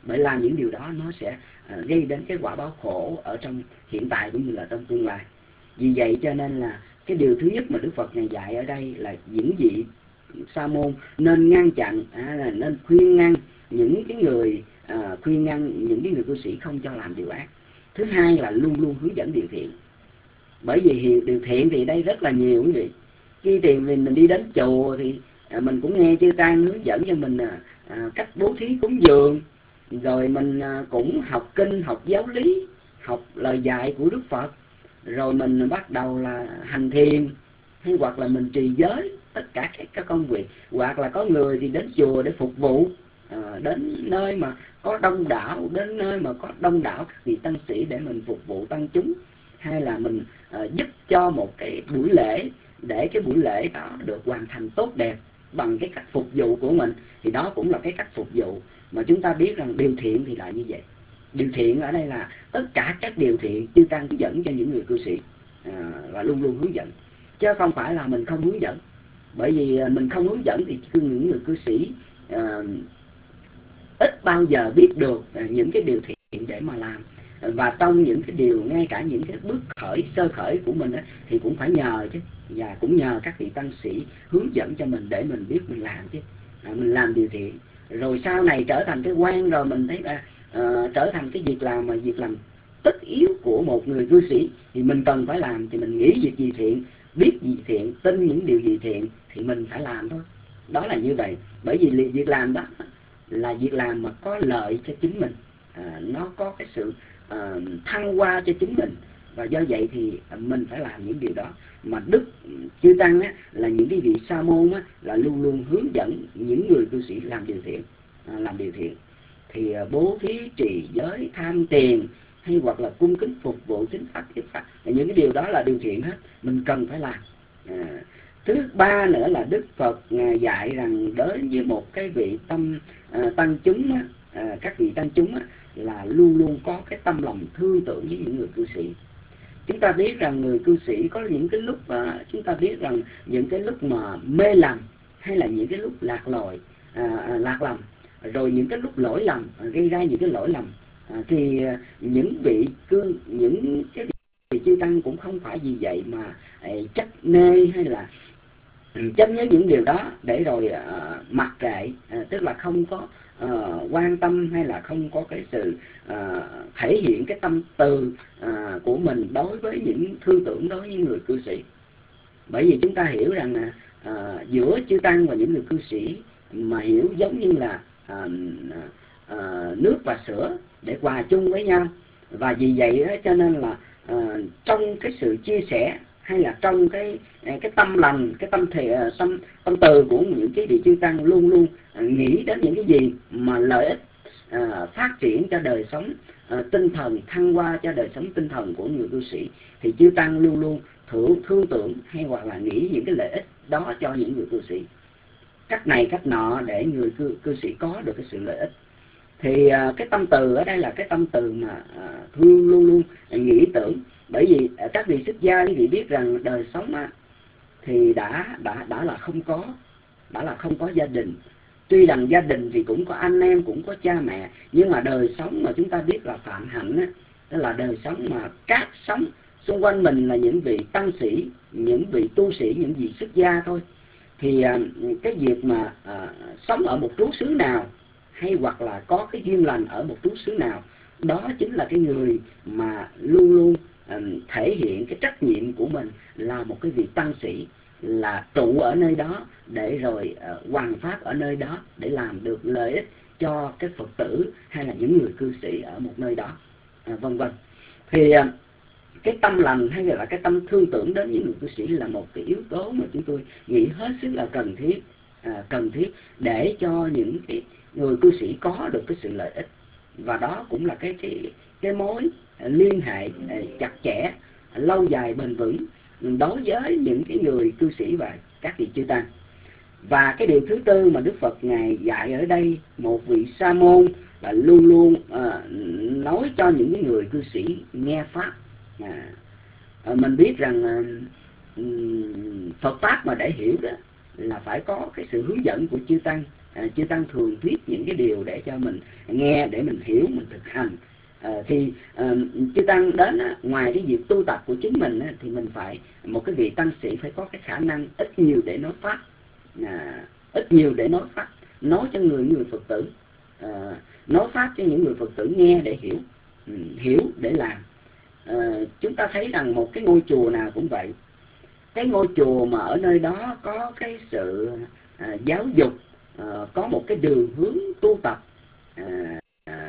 bởi làm những điều đó nó sẽ à, gây đến cái quả báo khổ ở trong hiện tại cũng như là trong tương lai. Vì vậy cho nên là cái điều thứ nhất mà Đức Phật Ngài dạy ở đây là những vị sa môn nên ngăn chặn, à, là nên khuyên ngăn những cái người à, khuyên ngăn những cái người cư sĩ không cho làm điều ác. Thứ hai là luôn luôn hướng dẫn điều thiện. Bởi vì điều thiện thì đây rất là nhiều quý vị. Khi thì mình, mình đi đến chùa thì à, mình cũng nghe chư tăng hướng dẫn cho mình à, à, cách bố thí cúng dường, rồi mình à, cũng học kinh, học giáo lý, học lời dạy của Đức Phật, rồi mình bắt đầu là hành thiền, hay hoặc là mình trì giới, tất cả các, các công việc. Hoặc là có người thì đến chùa để phục vụ, à, đến nơi mà có đông đảo, đến nơi mà có đông đảo các vị tăng sĩ để mình phục vụ tăng chúng, hay là mình à, giúp cho một cái buổi lễ để cái buổi lễ đó được hoàn thành tốt đẹp bằng cái cách phục vụ của mình, thì đó cũng là cái cách phục vụ mà chúng ta biết rằng điều thiện thì là như vậy. Điều thiện ở đây là tất cả các điều thiện chư tăng hướng dẫn cho những người cư sĩ, à, và luôn luôn hướng dẫn, chứ không phải là mình không hướng dẫn. Bởi vì mình không hướng dẫn thì những người cư sĩ à, ít bao giờ biết được những cái điều thiện để mà làm. Và trong những cái điều, ngay cả những cái bước khởi, sơ khởi của mình á, thì cũng phải nhờ chứ, và cũng nhờ các vị tăng sĩ hướng dẫn cho mình để mình biết mình làm chứ, à, mình làm điều thiện. Rồi sau này trở thành cái quen rồi mình thấy là uh, trở thành cái việc làm mà việc làm tất yếu của một người cư sĩ, thì mình cần phải làm, thì mình nghĩ việc gì thiện, biết gì thiện, tin những điều gì thiện thì mình phải làm thôi. Đó là như vậy. Bởi vì việc làm đó là việc làm mà có lợi cho chính mình, à, nó có cái sự uh, thăng hoa cho chính mình, và do vậy thì mình phải làm những điều đó. Mà Đức chư tăng á, là những cái vị sa môn á, là luôn luôn hướng dẫn những người cư sĩ làm điều thiện, à, làm điều thiện. Thì uh, bố thí, trì giới, tham tiền, hay hoặc là cung kính phục vụ, thính pháp, thuyết pháp, những cái điều đó là điều thiện hết, mình cần phải làm. À, thứ ba nữa là Đức Phật Ngài dạy rằng đến với một cái vị tâm à, tăng chúng á, à, các vị tăng chúng á, là luôn luôn có cái tâm lòng thương tưởng với những người cư sĩ. Chúng ta biết rằng người cư sĩ có những cái lúc à, chúng ta biết rằng những cái lúc mà mê lầm, hay là những cái lúc lạc lòi, à, à, lạc lầm, rồi những cái lúc lỗi lầm, à, gây ra những cái lỗi lầm, à, thì à, những vị cư những cái vị chư tăng cũng không phải vì vậy mà à, chấp nê hay là chấp nhớ những điều đó để rồi uh, mặc kệ, uh, tức là không có uh, quan tâm, hay là không có cái sự uh, thể hiện cái tâm từ uh, của mình đối với những thương tưởng đối với những người cư sĩ. Bởi vì chúng ta hiểu rằng là uh, giữa chư tăng và những người cư sĩ mà hiểu giống như là uh, uh, nước và sữa để hòa chung với nhau. Và vì vậy đó, cho nên là uh, trong cái sự chia sẻ, hay là trong cái cái tâm lành, cái tâm thể, tâm tâm từ của những cái vị chư tăng luôn luôn nghĩ đến những cái gì mà lợi ích à, phát triển cho đời sống à, tinh thần, thăng hoa cho đời sống tinh thần của người cư sĩ, thì chư tăng luôn luôn thương, thương tưởng hay hoặc là nghĩ những cái lợi ích đó cho những người cư sĩ, cách này cách nọ để người cư, cư sĩ có được cái sự lợi ích. Thì à, cái tâm từ ở đây là cái tâm từ mà à, thương luôn luôn nghĩ tưởng. Bởi vì các vị xuất gia quý vị biết rằng đời sống á, thì đã đã đã là không có đã là không có gia đình. Tuy rằng gia đình thì cũng có anh em, cũng có cha mẹ, nhưng mà đời sống mà chúng ta biết là phạm hạnh á, đó là đời sống mà các sống xung quanh mình là những vị tăng sĩ, những vị tu sĩ, những vị xuất gia thôi. Thì à, cái việc mà à, sống ở một trú xứ nào, hay hoặc là có cái duyên lành ở một trú xứ nào, đó chính là cái người mà luôn luôn thể hiện cái trách nhiệm của mình là một cái vị tăng sĩ, là trụ ở nơi đó để rồi uh, hoằng pháp ở nơi đó để làm được lợi ích cho cái Phật tử hay là những người cư sĩ ở một nơi đó, uh, vân vân. Thì uh, cái tâm lành hay là cái tâm thương tưởng đến những người cư sĩ là một cái yếu tố mà chúng tôi nghĩ hết sức là cần thiết, uh, cần thiết để cho những cái người cư sĩ có được cái sự lợi ích. Và đó cũng là cái cái cái mối liên hệ chặt chẽ, lâu dài, bền vững đối với những cái người cư sĩ và các vị chư tăng. Và cái điều thứ tư mà Đức Phật Ngài dạy ở đây, một vị sa môn là luôn luôn à, nói cho những cái người cư sĩ nghe pháp. À, à, mình biết rằng à, Phật pháp mà để hiểu đó là phải có cái sự hướng dẫn của chư tăng, à, chư tăng thường thuyết những cái điều để cho mình nghe, để mình hiểu, mình thực hành. À, thì à, chư tăng đến á, ngoài cái việc tu tập của chính mình á, thì mình phải, một cái vị tăng sĩ phải có cái khả năng ít nhiều để nói pháp, à, ít nhiều để nói pháp, nói cho người người Phật tử, à, nói pháp cho những người Phật tử nghe để hiểu, ừ, hiểu để làm. À, chúng ta thấy rằng một cái ngôi chùa nào cũng vậy, cái ngôi chùa mà ở nơi đó có cái sự à, giáo dục, à, có một cái đường hướng tu tập, à, à,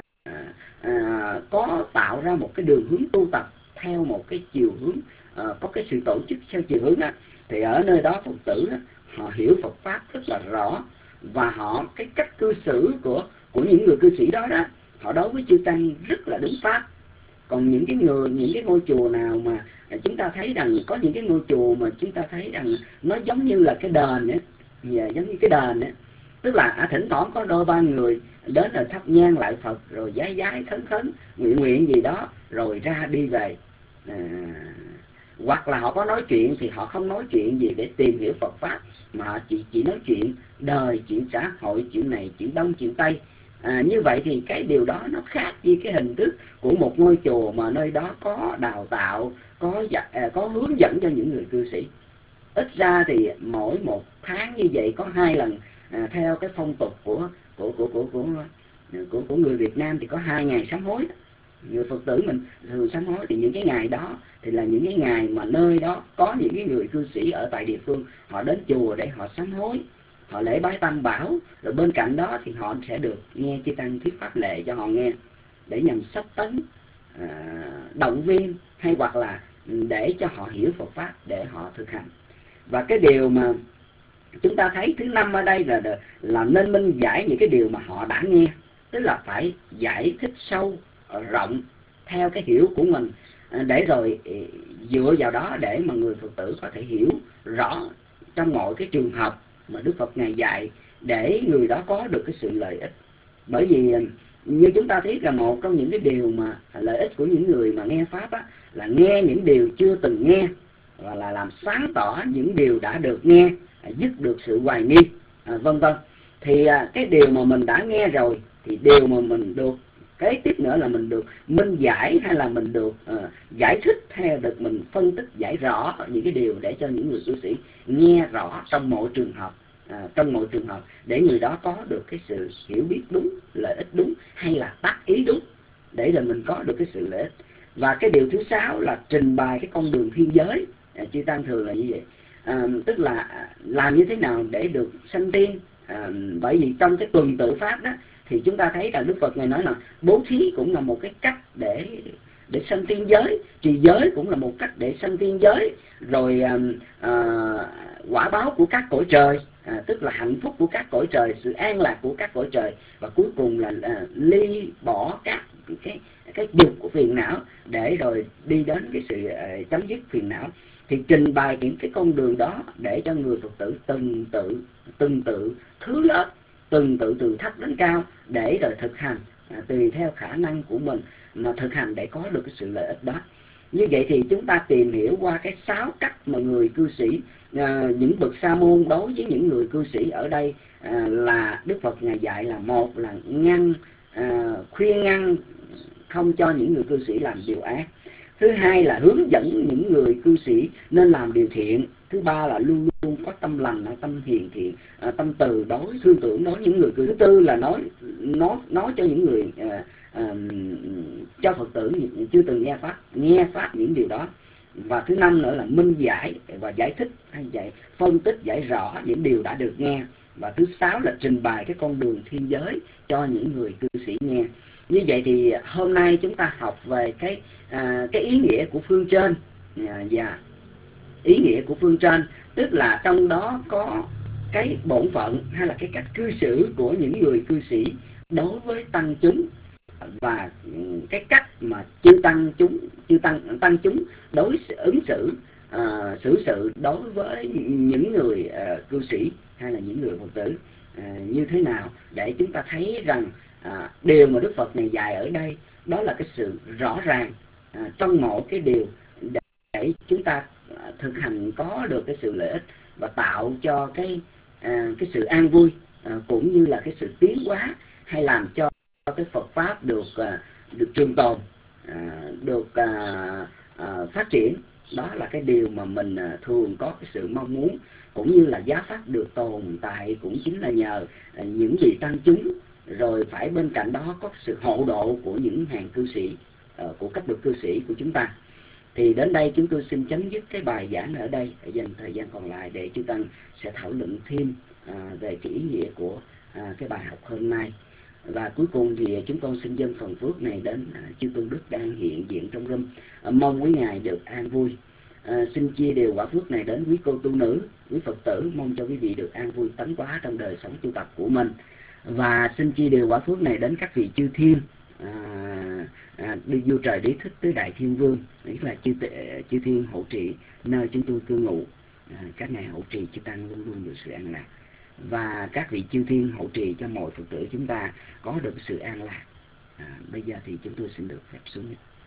à, có tạo ra một cái đường hướng tu tập theo một cái chiều hướng, à, có cái sự tổ chức theo chiều hướng đó, thì ở nơi đó Phật tử đó, họ hiểu Phật pháp rất là rõ, và họ cái cách cư xử của của những người cư sĩ đó đó, họ đối với chư tăng rất là đúng pháp. Còn những cái người, những cái ngôi chùa nào mà chúng ta thấy rằng, có những cái ngôi chùa mà chúng ta thấy rằng nó giống như là cái đền ấy, giống như cái đền ấy, tức là à, thỉnh thoảng có đôi ba người đến rồi thắp nhang lại Phật, rồi giái giái khấn khấn nguyện nguyện gì đó rồi ra đi về. À, hoặc là họ có nói chuyện thì họ không nói chuyện gì để tìm hiểu Phật pháp, mà họ chỉ chỉ nói chuyện đời, chuyện xã hội, chuyện này, chuyện đông, chuyện tây. À, như vậy thì cái điều đó nó khác với cái hình thức của một ngôi chùa mà nơi đó có đào tạo, có à, có hướng dẫn cho những người cư sĩ. Ít ra thì mỗi một tháng như vậy có hai lần, à, theo cái phong tục của của của của của của, của người Việt Nam thì có hai ngày sám hối. Người Phật tử mình thường sám hối, thì những cái ngày đó thì là những cái ngày mà nơi đó có những cái người cư sĩ ở tại địa phương, họ đến chùa để họ sám hối, họ lễ bái tam bảo, rồi bên cạnh đó thì họ sẽ được nghe chư tăng thuyết pháp lệ cho họ nghe, để nhằm sách tấn, à, động viên, hay hoặc là để cho họ hiểu Phật pháp để họ thực hành. Và cái điều mà chúng ta thấy thứ năm ở đây là là nên minh giải những cái điều mà họ đã nghe, tức là phải giải thích sâu rộng theo cái hiểu của mình, để rồi dựa vào đó để mà người Phật tử có thể hiểu rõ trong mọi cái trường hợp mà Đức Phật Ngài dạy, để người đó có được cái sự lợi ích. Bởi vì như chúng ta thấy là một trong những cái điều mà lợi ích của những người mà nghe pháp á, là nghe những điều chưa từng nghe, và là làm sáng tỏ những điều đã được nghe, dứt được sự hoài nghi, à, vân vân. Thì à, cái điều mà mình đã nghe rồi thì điều mà mình được kế tiếp nữa là mình được minh giải, hay là mình được uh, giải thích, hay được mình phân tích giải rõ những cái điều để cho những người cư sĩ nghe rõ trong mọi trường hợp, uh, trong mọi trường hợp để người đó có được cái sự hiểu biết đúng, lợi ích đúng, hay là tác ý đúng, để là mình có được cái sự lợi ích. Và cái điều thứ sáu là trình bày cái con đường thiên giới, uh, chư tăng thường là như vậy, uh, tức là làm như thế nào để được sanh tiên. Uh, bởi vì trong cái tuần tự pháp đó thì chúng ta thấy rằng Đức Phật Ngài nói là bố thí cũng là một cái cách để để sanh tiên giới, trì giới cũng là một cách để sanh tiên giới, rồi à, à, quả báo của các cõi trời, à, tức là hạnh phúc của các cõi trời, sự an lạc của các cõi trời, và cuối cùng là à, ly bỏ các cái cái dục của phiền não để rồi đi đến cái sự à, chấm dứt phiền não. Thì trình bày những cái con đường đó để cho người Phật tử từng tự từng tự thứ lớp, từng tự từ thấp đến cao để rồi thực hành, à, tùy theo khả năng của mình mà thực hành để có được cái sự lợi ích đó. Như vậy thì chúng ta tìm hiểu qua cái sáu cách mà người cư sĩ, à, những bậc sa môn đối với những người cư sĩ ở đây, à, là Đức Phật Ngài dạy là một là ngăn, à, khuyên ngăn không cho những người cư sĩ làm điều ác. Thứ hai là hướng dẫn những người cư sĩ nên làm điều thiện. Thứ ba là luôn luôn có tâm lành, tâm hiền thiện, tâm từ đối, thương tưởng đối những người cư sĩ. Thứ tư là nói nói nói cho những người à, à, cho Phật tử chưa từng nghe pháp nghe pháp những điều đó. Và thứ năm nữa là minh giải và giải thích, hay giải phân tích giải rõ những điều đã được nghe. Và thứ sáu là trình bày cái con đường thiên giới cho những người cư sĩ nghe. Như vậy thì hôm nay chúng ta học về cái à, cái ý nghĩa của phương trên, à, và ý nghĩa của phương trên tức là trong đó có cái bổn phận hay là cái cách cư xử của những người cư sĩ đối với tăng chúng, và cái cách mà chư tăng chúng chư tăng tăng chúng đối ứng xử, à, xử sự đối với những người à, cư sĩ hay là những người Phật tử à, như thế nào, để chúng ta thấy rằng à, điều mà Đức Phật này dạy ở đây đó là cái sự rõ ràng à, trong mọi cái điều để, để chúng ta thực hành có được cái sự lợi ích và tạo cho cái à, cái sự an vui à, cũng như là cái sự tiến hóa hay làm cho cái Phật pháp được à, được trường tồn, à, được à, à, phát triển. Đó là cái điều mà mình à, thường có cái sự mong muốn. Cũng như là giáo pháp được tồn tại cũng chính là nhờ à, những vị tăng chúng, rồi phải bên cạnh đó có sự hộ độ của những hàng cư sĩ, à, của cấp bậc cư sĩ của chúng ta. Thì đến đây chúng tôi xin chấm dứt cái bài giảng ở đây, để dành thời gian còn lại để chư tăng sẽ thảo luận thêm à, về cái ý nghĩa của à, cái bài học hôm nay. Và cuối cùng thì chúng con xin dâng phần phước này đến à, chư tôn đức đang hiện diện trong room, à, mong quý ngài được an vui. À, xin chia đều quả phước này đến quý cô tu nữ, quý Phật tử, mong cho quý vị được an vui tấn hóa trong đời sống tu tập của mình. Và xin chia đều quả phước này đến các vị chư thiên, à, à, đi vua trời đế thích tứ đại thiên vương, ý là chư tệ, chư thiên hộ trì nơi chúng tôi cư ngụ, à, các ngài hộ trì chư tăng luôn luôn được sự an lạc. Và các vị chư thiên hộ trì cho mọi Phật tử chúng ta có được sự an lạc. À, bây giờ thì chúng tôi xin được phép xuống.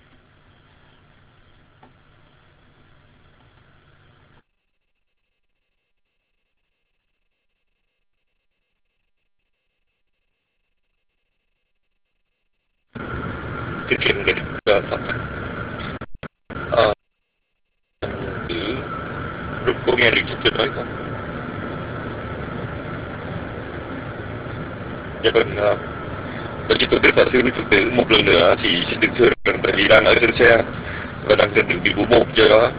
Cái chuyện này được Phật ờ chữ lúc cô nghe được tôi nói không? Dạ vâng, và chúng tôi biết là thưa quý Phật tử một lần nữa thì xin được thưa rằng tại vì đang ở trên xe và đang trên đường đi Vũ Môn, do đó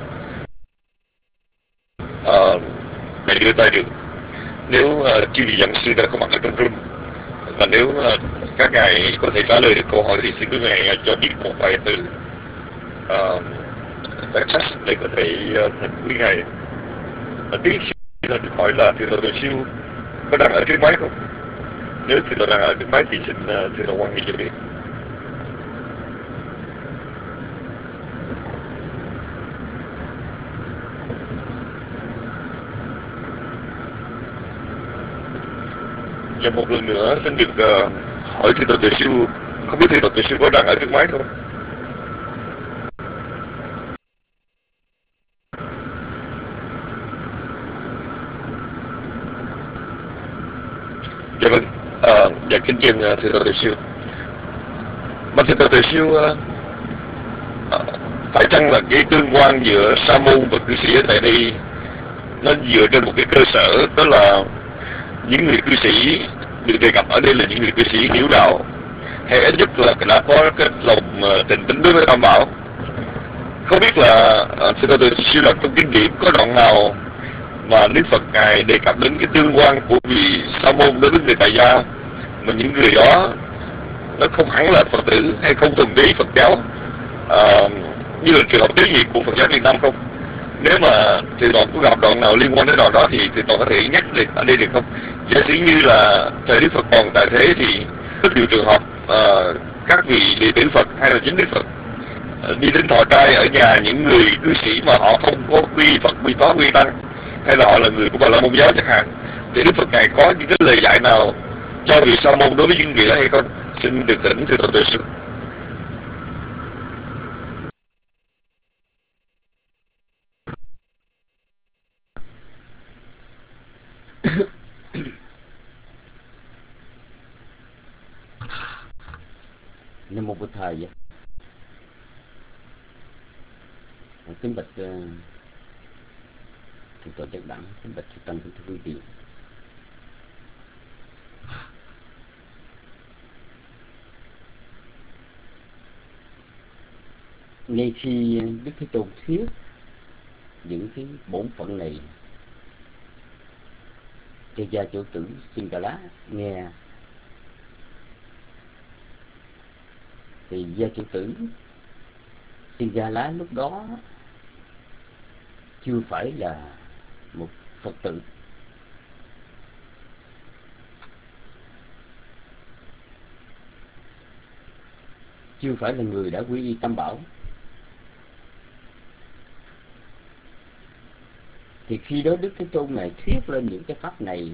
uh, để đưa tay được. Nếu uh, chư vị giảng sư đã có mặt ở trong room, và nếu uh, các ngài có thể trả lời được câu hỏi thì xin quý ngài cho biết một vài từ uh, text để có thể uh, quý ngài uh, tiếp là được hỏi là thưa Tổ Siêu có đang ở trước máy không? Nếu thưa Tổ đang ở trước máy thì xin uh, thưa Tổ quan hệ cho biết. Và một lần nữa xin được uh, hỏi thưa Tổ Siêu, không biết thưa Tổ Siêu có đang ở trước máy không? Dạ vâng, à, dạ kính chào thưa Tổ Siêu. Mà thưa Tổ Siêu, à, phải chăng là cái tương quan giữa sa môn và cư sĩ ở tại đây nó dựa trên một cái cơ sở, đó là những người cư sĩ được đề cập ở đây là những người cư sĩ hiểu đạo, hay ít nhất là đã có cái lòng tình tính đối với Tam Bảo. Không biết là thưa Tổ Siêu là trong kinh điển có đoạn nào mà Đức Phật ngài đề cập đến cái tương quan của vị sa môn đối với người tại gia, mà những người đó nó không hẳn là Phật tử hay không thuần túy Phật giáo, à, như là trường hợp tiếng Việt của Phật giáo Việt Nam không? Nếu mà thì đoạn có gặp đoạn nào liên quan đến đoạn đó thì thì đoạn có thể nhắc được ở đây được không? Giả sử như là thời Đức Phật còn tại thế thì rất nhiều trường hợp uh, các vị đệ tử Phật hay là chính Đức Phật uh, đi đến thọ trai ở nhà những người cư sĩ mà họ không có quy Phật, quy Pháp, quy Tăng, hay là họ là người của Bà La Môn giáo chẳng hạn, thì Đức Phật ngài có những cái lời dạy nào cho vị sa môn đối với những người đó hay không? Xin được thỉnh thưa Tổ Sư. Nam mô Bổn Thầy vậy. Kính bạch uh, thượng tọa Trấn Đẳng, kính bạch chư tăng kính thưa quý vị. Ngay khi Đức Thế Tôn thuyết những cái bổn phận này cho gia chủ tử Singala nghe, thì gia chủ tử Singala lúc đó chưa phải là một Phật tử, chưa phải là người đã quy y Tam Bảo. Thì khi đó Đức Thế Tôn này thuyết lên những cái pháp này,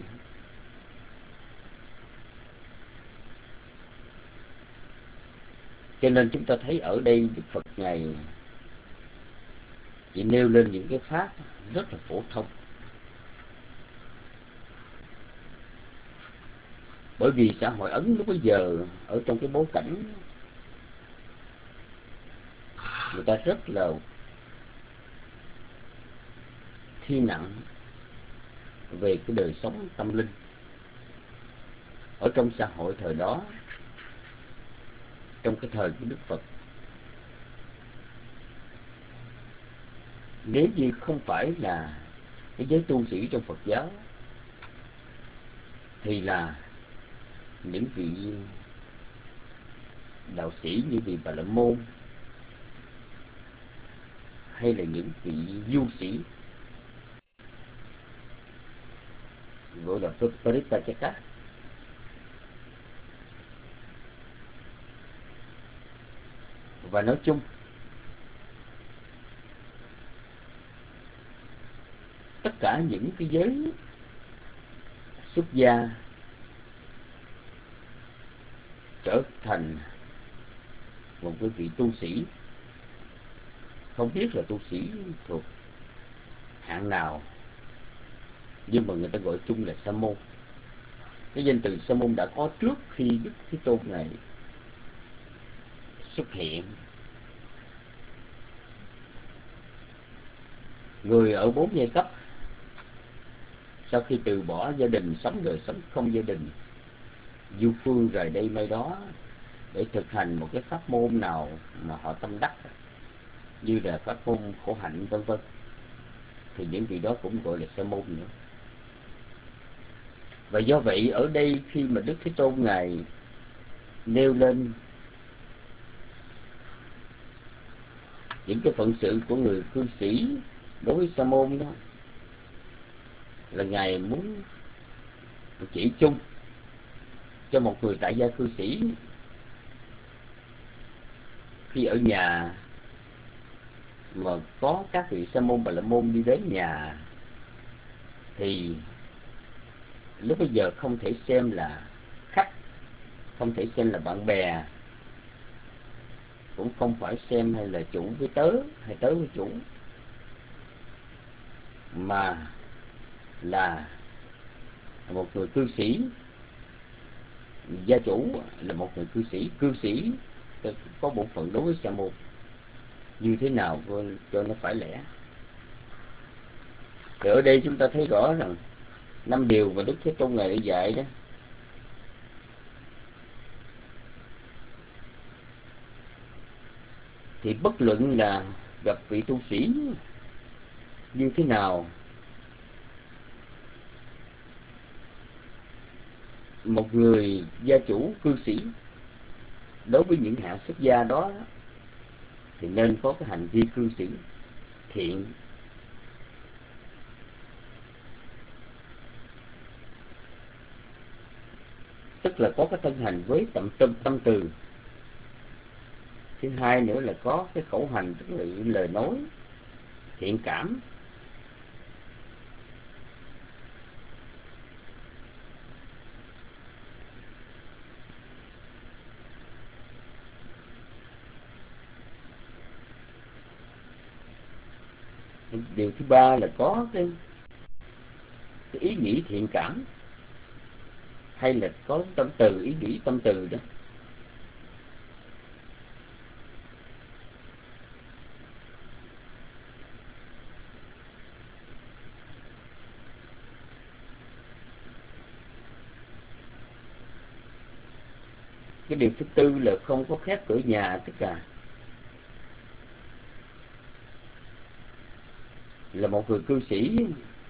cho nên chúng ta thấy ở đây Đức Phật ngài chỉ nêu lên những cái pháp rất là phổ thông. Bởi vì xã hội Ấn lúc bấy giờ ở trong cái bối cảnh người ta rất là thi nặng về cái đời sống tâm linh. Ở trong xã hội thời đó, trong cái thời của Đức Phật, nếu như không phải là cái giới tu sĩ trong Phật giáo thì là những vị đạo sĩ như vị Bà La Môn hay là những vị du sĩ gọi là Paritaka. Và nói chung tất cả những cái giới xuất gia trở thành một cái vị tu sĩ, không biết là tu sĩ thuộc hạng nào, nhưng mà người ta gọi chung là sa môn. Cái danh từ sa môn đã có trước khi Đức Thế Tôn này xuất hiện. Người ở bốn giai cấp sau khi từ bỏ gia đình, sống đời sống không gia đình, du phương rời đây mai đó để thực hành một cái pháp môn nào mà họ tâm đắc, như là pháp môn khổ hạnh vân vân, thì những vị đó cũng gọi là sa môn nữa. Và do vậy ở đây khi mà Đức Thế Tôn ngài nêu lên những cái phận sự của người cư sĩ đối với sa môn đó, là ngài muốn chỉ chung cho một người tại gia cư sĩ khi ở nhà mà có các vị sa môn Bà La Môn đi đến nhà thì lúc bây giờ không thể xem là khách, không thể xem là bạn bè, cũng không phải xem hay là chủ với tớ hay tớ với chủ, mà là một người cư sĩ. Gia chủ là một người cư sĩ, cư sĩ có bổn phận đối với sa môn như thế nào cho nó phải lẽ. Thì ở đây chúng ta thấy rõ rằng năm điều mà Đức Thế Tôn ngài đã dạy đó, thì bất luận là gặp vị tu sĩ như thế nào, một người gia chủ cư sĩ đối với những hạng xuất gia đó thì nên có cái hành vi cư xử thiện, tức là có cái thân hành với tận tâm tâm từ. Thứ hai nữa là có cái khẩu hành, tức là lời nói thiện cảm. Điều thứ ba là có cái, cái ý nghĩ thiện cảm, hay là có tâm từ, ý nghĩ tâm từ đó. Cái điều thứ tư là không có khép cửa nhà, tất cả là một người cư sĩ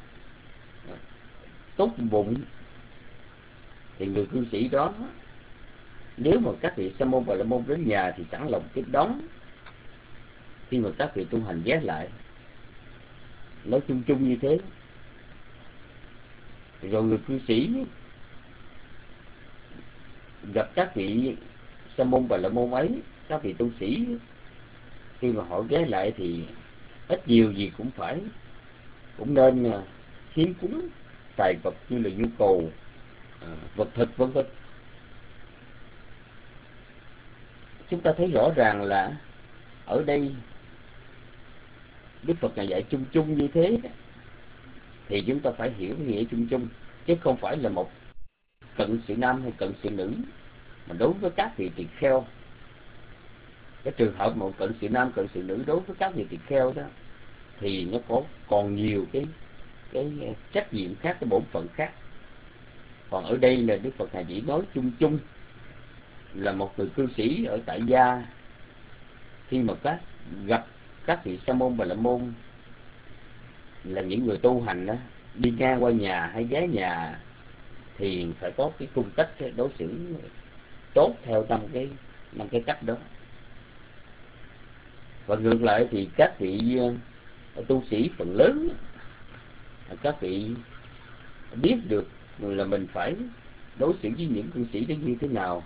tốt bụng thì người cư sĩ đó, nếu mà các vị sa môn Bà La Môn đến nhà thì sẵn lòng tiếp đón khi mà các vị tu hành ghé lại, nói chung chung như thế. Rồi người cư sĩ gặp các vị sa môn Bà La Môn ấy, các vị tu sĩ khi mà họ ghé lại thì ít nhiều gì cũng phải cũng nên hiến cúng tài vật như là nhu cầu vật thực vân vân. Chúng ta thấy rõ ràng là ở đây Đức Phật ngài dạy chung chung như thế thì chúng ta phải hiểu nghĩa chung chung, chứ không phải là một cận sự nam hay cận sự nữ, mà đối với các vị tỳ kheo, cái trường hợp mà cận sự nam cận sự nữ đối với các vị tỳ kheo đó thì nó có còn nhiều cái cái trách nhiệm khác, cái bổn phận khác. Còn ở đây là Đức Phật Ngài chỉ nói chung chung là một người cư sĩ ở tại gia, khi mà các gặp các vị sa môn Bà La môn là những người tu hành đó, đi ngang qua nhà hay ghé nhà thì phải có cái cung cách, cái đối xử tốt theo năm cái năm cái cách đó. Và ngược lại thì các vị uh, tu sĩ phần lớn, các vị biết được là mình phải đối xử với những cư sĩ đó như thế nào.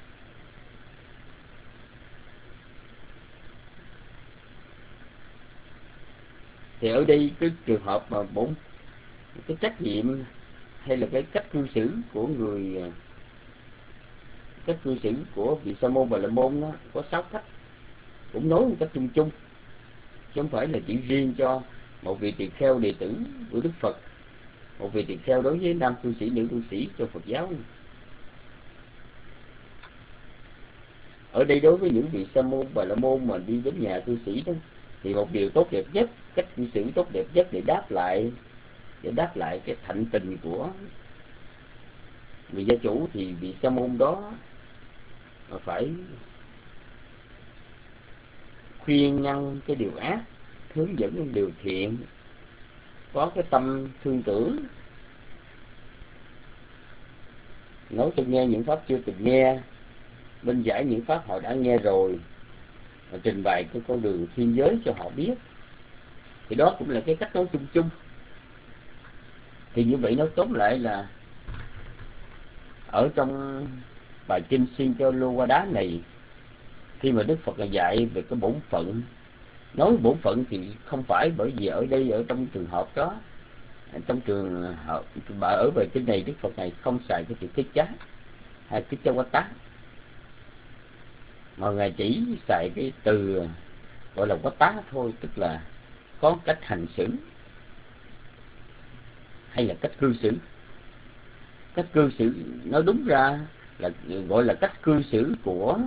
Thì ở đây cái trường hợp mà bốn cái trách nhiệm hay là cái cách cư xử của người, cách cư xử của vị sa môn Bà La môn nó có sáu cách, cũng nói một cách chung chung, chứ không phải là chỉ riêng cho một vị tỳ kheo đệ tử của Đức Phật, một vị tỳ kheo đối với nam cư sĩ, nữ cư sĩ cho Phật giáo. Ở đây đối với những vị sa môn Bà La môn mà đi đến nhà cư sĩ đó, thì một điều tốt đẹp nhất, cách cư xử tốt đẹp nhất để đáp lại để đáp lại cái thạnh tình của người gia chủ, thì vị sa môn đó mà phải khuyên ngăn cái điều ác, hướng dẫn những điều thiện, có cái tâm thương tưởng, nói cho nghe những pháp chưa từng nghe, minh giải những pháp họ đã nghe rồi, và trình bày cái con đường thiên giới cho họ biết. Thì đó cũng là cái cách nói chung chung. Thì như vậy nói tóm lại là ở trong bài kinh Singhalowada này, khi mà Đức Phật dạy về cái bổn phận, nói bổn phận thì không phải bởi vì ở đây, ở trong trường hợp đó, trong trường hợp ở bài kinh này Đức Phật này không xài cái chữ kích chá hay kích chá quá tá, mà Ngài chỉ xài cái từ gọi là quá tá thôi, tức là có cách hành xử hay là cách cư xử. Cách cư xử nói đúng ra là gọi là cách cư xử của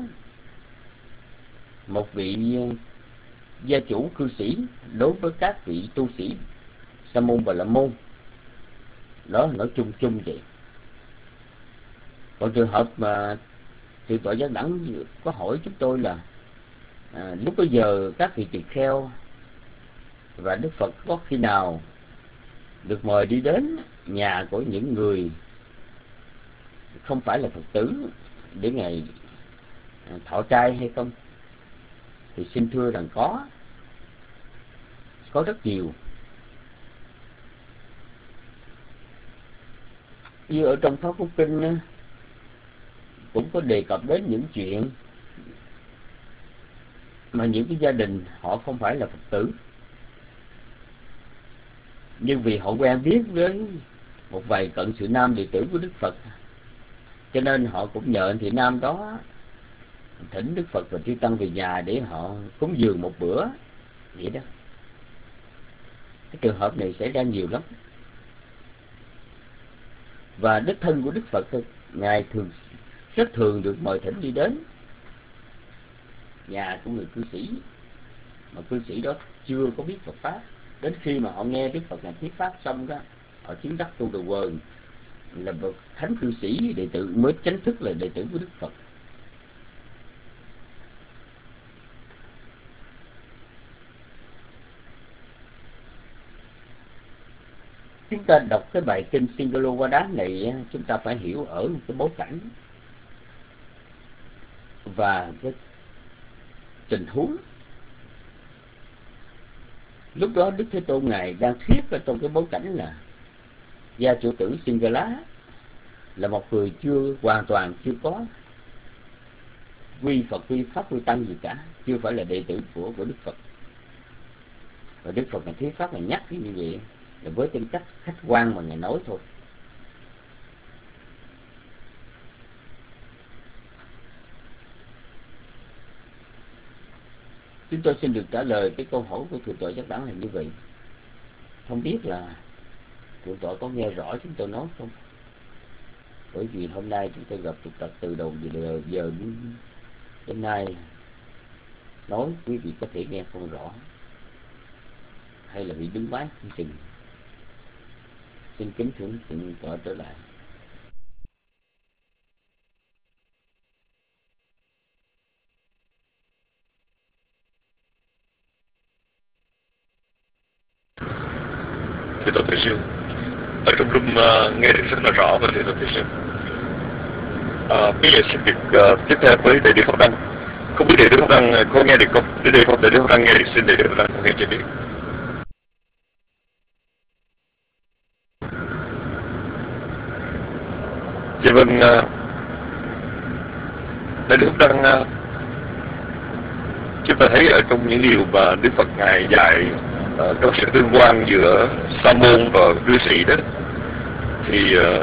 một vị gia chủ cư sĩ đối với các vị tu sĩ sa môn Bà La môn. Đó là nói chung chung vậy. Còn trường hợp mà Thượng tọa Giác Đẳng có hỏi chúng tôi là à, lúc bây giờ các vị tỳ kheo và Đức Phật có khi nào được mời đi đến nhà của những người không phải là Phật tử để Ngài thọ trai hay không? Thì xin thưa rằng có, có rất nhiều. Như ở trong Pháp Cú Kinh cũng có đề cập đến những chuyện mà những cái gia đình họ không phải là Phật tử, nhưng vì họ quen biết với một vài cận sự nam đệ tử của Đức Phật, cho nên họ cũng nhờ anh thị nam đó thỉnh Đức Phật và chư tăng về nhà để họ cúng dường một bữa vậy đó. Cái trường hợp này xảy ra nhiều lắm. Và đích thân của Đức Phật, Ngài thường rất thường được mời thỉnh đi đến nhà của người cư sĩ, mà cư sĩ đó chưa có biết Phật pháp. Đến khi mà họ nghe Đức Phật Ngài thuyết pháp xong đó, họ chứng đắc tu đầu quần, là bậc thánh cư sĩ đệ tử mới chính thức là đệ tử của Đức Phật. Chúng ta đọc cái bài kinh Singhalowada này, chúng ta phải hiểu ở một cái bối cảnh và cái tình huống. Lúc đó Đức Thế Tôn Ngài đang thuyết ở trong cái bối cảnh là gia chủ tử Singhala là một người chưa hoàn toàn chưa có quy Phật, quy Pháp, quy Tăng gì cả, chưa phải là đệ tử của của Đức Phật. Và Đức Phật Ngài thuyết pháp Ngài nhắc như vậy là với tính cách khách quan mà Ngài nói thôi. Chúng tôi xin được trả lời cái câu hỏi của Thượng tọa Giác Đẳng là như vậy. Không biết là Thượng tọa có nghe rõ chúng tôi nói không? Bởi vì hôm nay chúng tôi gặp trục trặc từ đầu giờ, giờ đến, đến nay, nói quý vị có thể nghe không rõ hay là bị đứng mát không chừng. Xin kính thưởng thượng tọa trở lại. Thưa Tổ Thầy Sư, ở trong room uh, nghe được rất là rõ và thưa Tổ Thầy Sư. Uh, bây giờ xin việc uh, tiếp theo với Đại Đức Pháp Đăng. Không biết Đại Đức Pháp Đăng có nghe được không? Đại Đức Pháp Đại Đức Pháp Đăng nghe được, xin Đại Đức Pháp Đăng có nghe cho biết. Dạ vâng, uh, Đại Đức Pháp Đăng, uh, chúng ta thấy ở trong những điều mà Đức Phật Ngài dạy uh, trong sự tương quan giữa sa môn và cư sĩ đó, thì uh,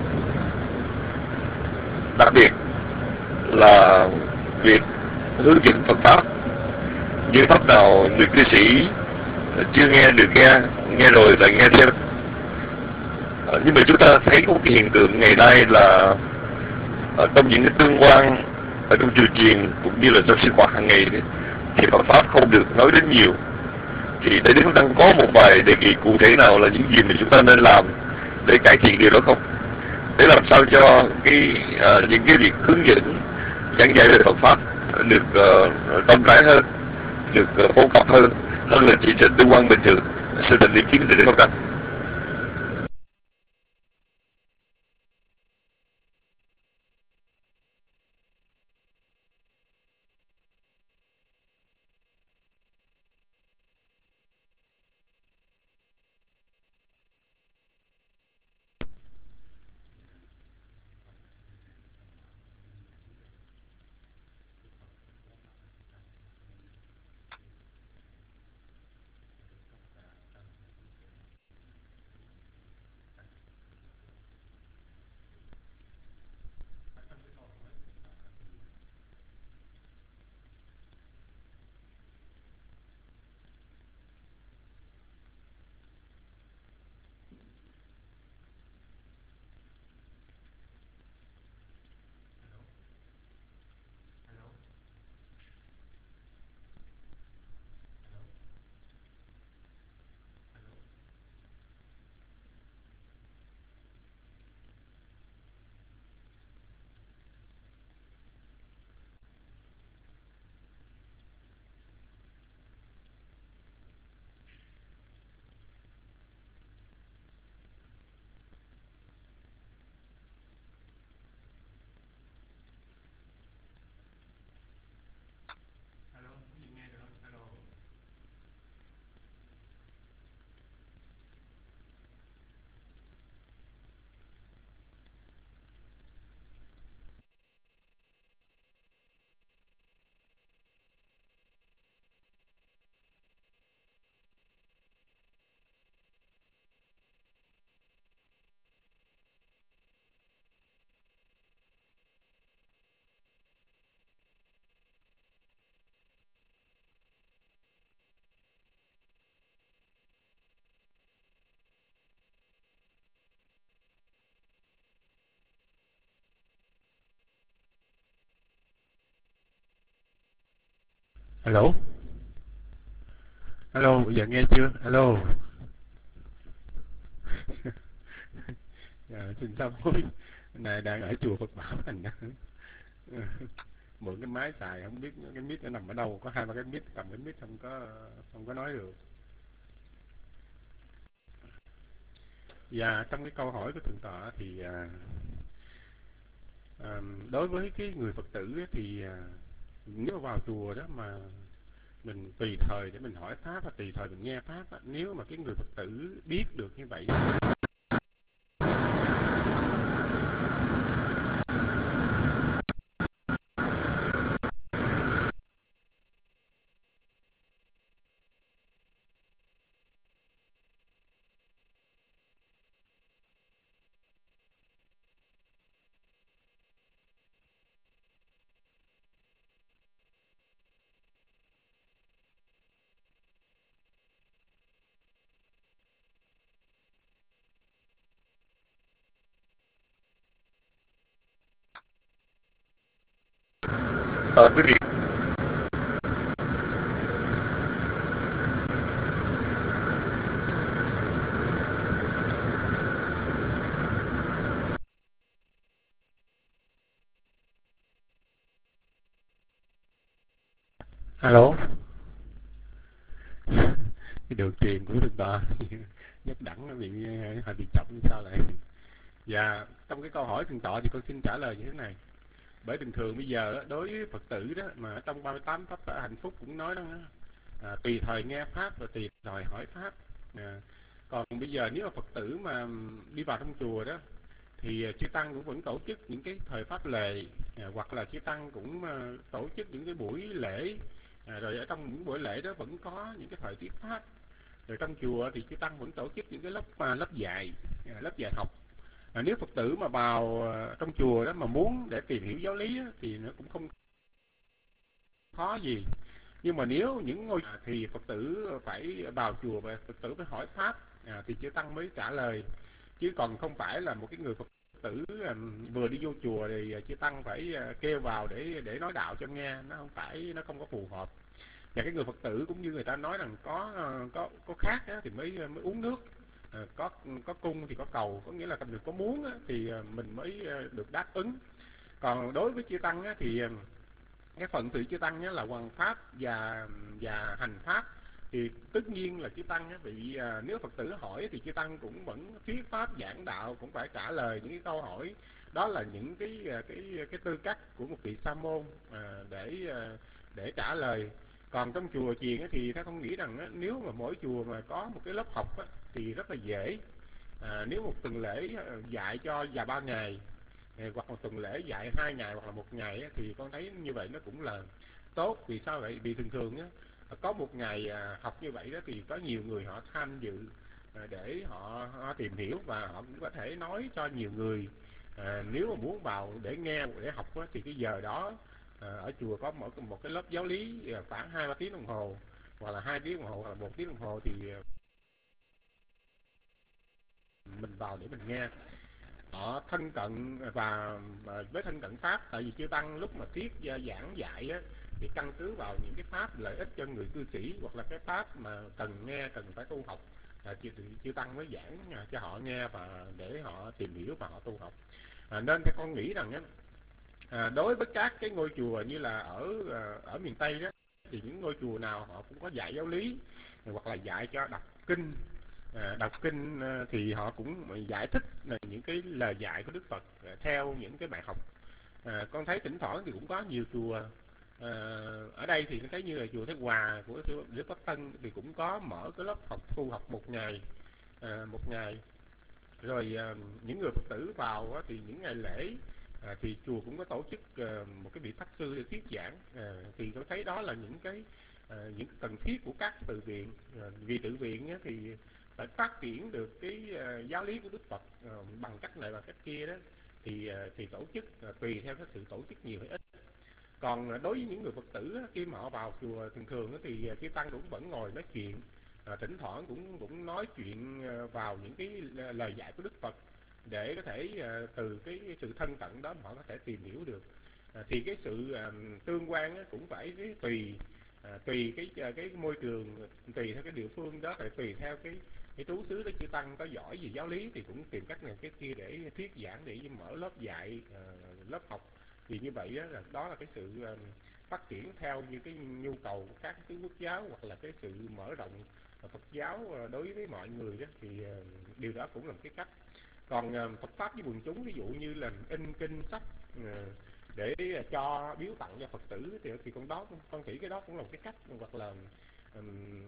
đặc biệt là việc hướng dẫn Phật pháp, như pháp nào người cư sĩ chưa nghe được nghe, nghe rồi lại nghe thêm. À, nhưng mà chúng ta thấy có một cái hiện tượng ngày nay là ở trong những cái tương quan ở trong chùa chiền cũng như là trong sinh hoạt hàng ngày thì Phật pháp không được nói đến nhiều. Thì Đại Đức đang có một vài đề nghị cụ thể nào là những gì mà chúng ta nên làm để cải thiện điều đó không? Để làm sao cho cái uh, những cái việc hướng dẫn giảng dạy về Phật pháp được uh, rộng rãi hơn, được uh, phổ cập hơn, hơn là chỉ sự tương quan bình thường. Sự tình ý kiến Đại Đức Pháp Đăng. Alo, alo, bây giờ nghe chưa? Alo. À, xin sám hối. Này đang ở chùa Phật Bảo thành đang mượn cái máy xài, không biết cái mic nó nằm ở đâu, có hai ba cái mic, cầm cái mic không có không có nói được. Và trong cái câu hỏi của thượng tọa thì à, à, đối với cái người Phật tử ấy, thì à, nếu vào chùa đó mà mình tùy thời để mình hỏi pháp và tùy thời mình nghe pháp á, nếu mà cái người Phật tử biết được như vậy À, quý vị alo, cái đường truyền của Thượng Tọa nhất đẳng nó bị hơi bị chậm sao lại. Và trong cái câu hỏi Thượng Tọa thì con xin trả lời như thế này. Bởi bình thường bây giờ đó, đối với Phật tử đó mà trong ba mươi tám pháp hạnh phúc cũng nói đó, à, tùy thời nghe pháp và tùy thời hỏi pháp. À, còn bây giờ nếu mà Phật tử mà đi vào trong chùa đó thì chư tăng cũng vẫn tổ chức những cái thời pháp lệ, à, hoặc là chư tăng cũng uh, tổ chức những cái buổi lễ, à, rồi ở trong những buổi lễ đó vẫn có những cái thời thuyết pháp. Rồi trong chùa thì chư tăng vẫn tổ chức những cái lớp uh, lớp dạy, uh, lớp dạy học. À, nếu Phật tử mà vào uh, trong chùa đó mà muốn để tìm hiểu giáo lý đó, thì nó cũng không khó gì. Nhưng mà nếu những ngôi thì Phật tử phải vào chùa và Phật tử phải hỏi pháp, à, thì chư tăng mới trả lời. Chứ còn không phải là một cái người Phật tử um, vừa đi vô chùa thì chư tăng phải uh, kêu vào để để nói đạo cho nghe, nó không phải, nó không có phù hợp. Và cái người Phật tử cũng như người ta nói rằng có uh, có có khát á, thì mới mới uống nước, uh, có có cung thì có cầu, có nghĩa là mình có muốn á, thì uh, mình mới uh, được đáp ứng. Còn đối với chư tăng á, thì uh, cái phận sự chư tăng á, là hoằng pháp và và hành pháp, thì tất nhiên là chư tăng á, vì à, nếu Phật tử hỏi thì chư tăng cũng vẫn thuyết pháp giảng đạo, cũng phải trả lời những cái câu hỏi. Đó là những cái cái cái tư cách của một vị sa môn à, để để trả lời. Còn trong chùa chiền á, thì theo con nghĩ rằng á, nếu mà mỗi chùa mà có một cái lớp học á, thì rất là dễ. À, nếu một tuần lễ dạy cho vài ba ngày, hoặc một tuần lễ dạy hai ngày hoặc là một ngày á, thì con thấy như vậy nó cũng là tốt. Vì sao vậy? Vì thường thường á, có một ngày à, học như vậy đó thì có nhiều người họ tham dự à, để họ, họ tìm hiểu, và họ cũng có thể nói cho nhiều người. À, nếu mà muốn vào để nghe để học á, thì cái giờ đó à, ở chùa có một, một cái lớp giáo lý à, khoảng hai ba tiếng đồng hồ, hoặc là hai tiếng đồng hồ hoặc là một tiếng đồng hồ, thì mình vào để mình nghe. Họ thân cận và với thân cận pháp, tại vì chư tăng lúc mà thuyết giảng dạy á, thì căn cứ vào những cái pháp lợi ích cho người cư sĩ, hoặc là cái pháp mà cần nghe, cần phải tu học, à, chư, chư tăng mới giảng à, cho họ nghe và để họ tìm hiểu và họ tu học. À, nên theo con nghĩ rằng á, à, đối với các cái ngôi chùa như là ở ở miền Tây đó, thì những ngôi chùa nào họ cũng có dạy giáo lý, hoặc là dạy cho đọc kinh. À, đọc kinh à, thì họ cũng giải thích là những cái lời dạy của Đức Phật à, theo những cái bài học. À, con thấy thỉnh thoảng thì cũng có nhiều chùa à, ở đây thì thấy như là chùa Thái Hòa của Đức Pháp Tân thì cũng có mở cái lớp học tu học một ngày, à, một ngày. Rồi à, những người Phật tử vào á, thì những ngày lễ à, thì chùa cũng có tổ chức à, một cái vị pháp sư để thuyết giảng. À, thì tôi thấy đó là những cái à, những cần thiết của các tự viện. À, vì tự viện á, thì phải phát triển được cái uh, giáo lý của Đức Phật uh, bằng cách này bằng cách kia đó, thì uh, thì tổ chức uh, tùy theo cái sự tổ chức nhiều hay ít. Còn uh, đối với những người Phật tử uh, khi mà họ vào chùa thường thường uh, thì uh, chư tăng cũng vẫn ngồi nói chuyện, uh, thỉnh thoảng cũng cũng nói chuyện uh, vào những cái lời dạy của Đức Phật, để có thể uh, từ cái sự thân cận đó mà họ có thể tìm hiểu được. Uh, thì cái sự uh, tương quan uh, cũng phải cái tùy À, tùy cái cái môi trường, tùy theo cái địa phương đó, phải tùy theo cái cái trú xứ đó, chư tăng có giỏi gì giáo lý thì cũng tìm cách này cái kia để thuyết giảng, để mở lớp dạy, uh, lớp học. Thì như vậy đó là đó là cái sự uh, phát triển theo như cái nhu cầu của các cái quốc giáo, hoặc là cái sự mở rộng Phật giáo uh, đối với mọi người đó, thì uh, điều đó cũng là một cái cách. Còn uh, Phật pháp với quần chúng, ví dụ như là in kinh sách uh, để cho biếu tặng cho Phật tử, thì thì con đó con nghĩ cái đó cũng là một cái cách. Hoặc là um,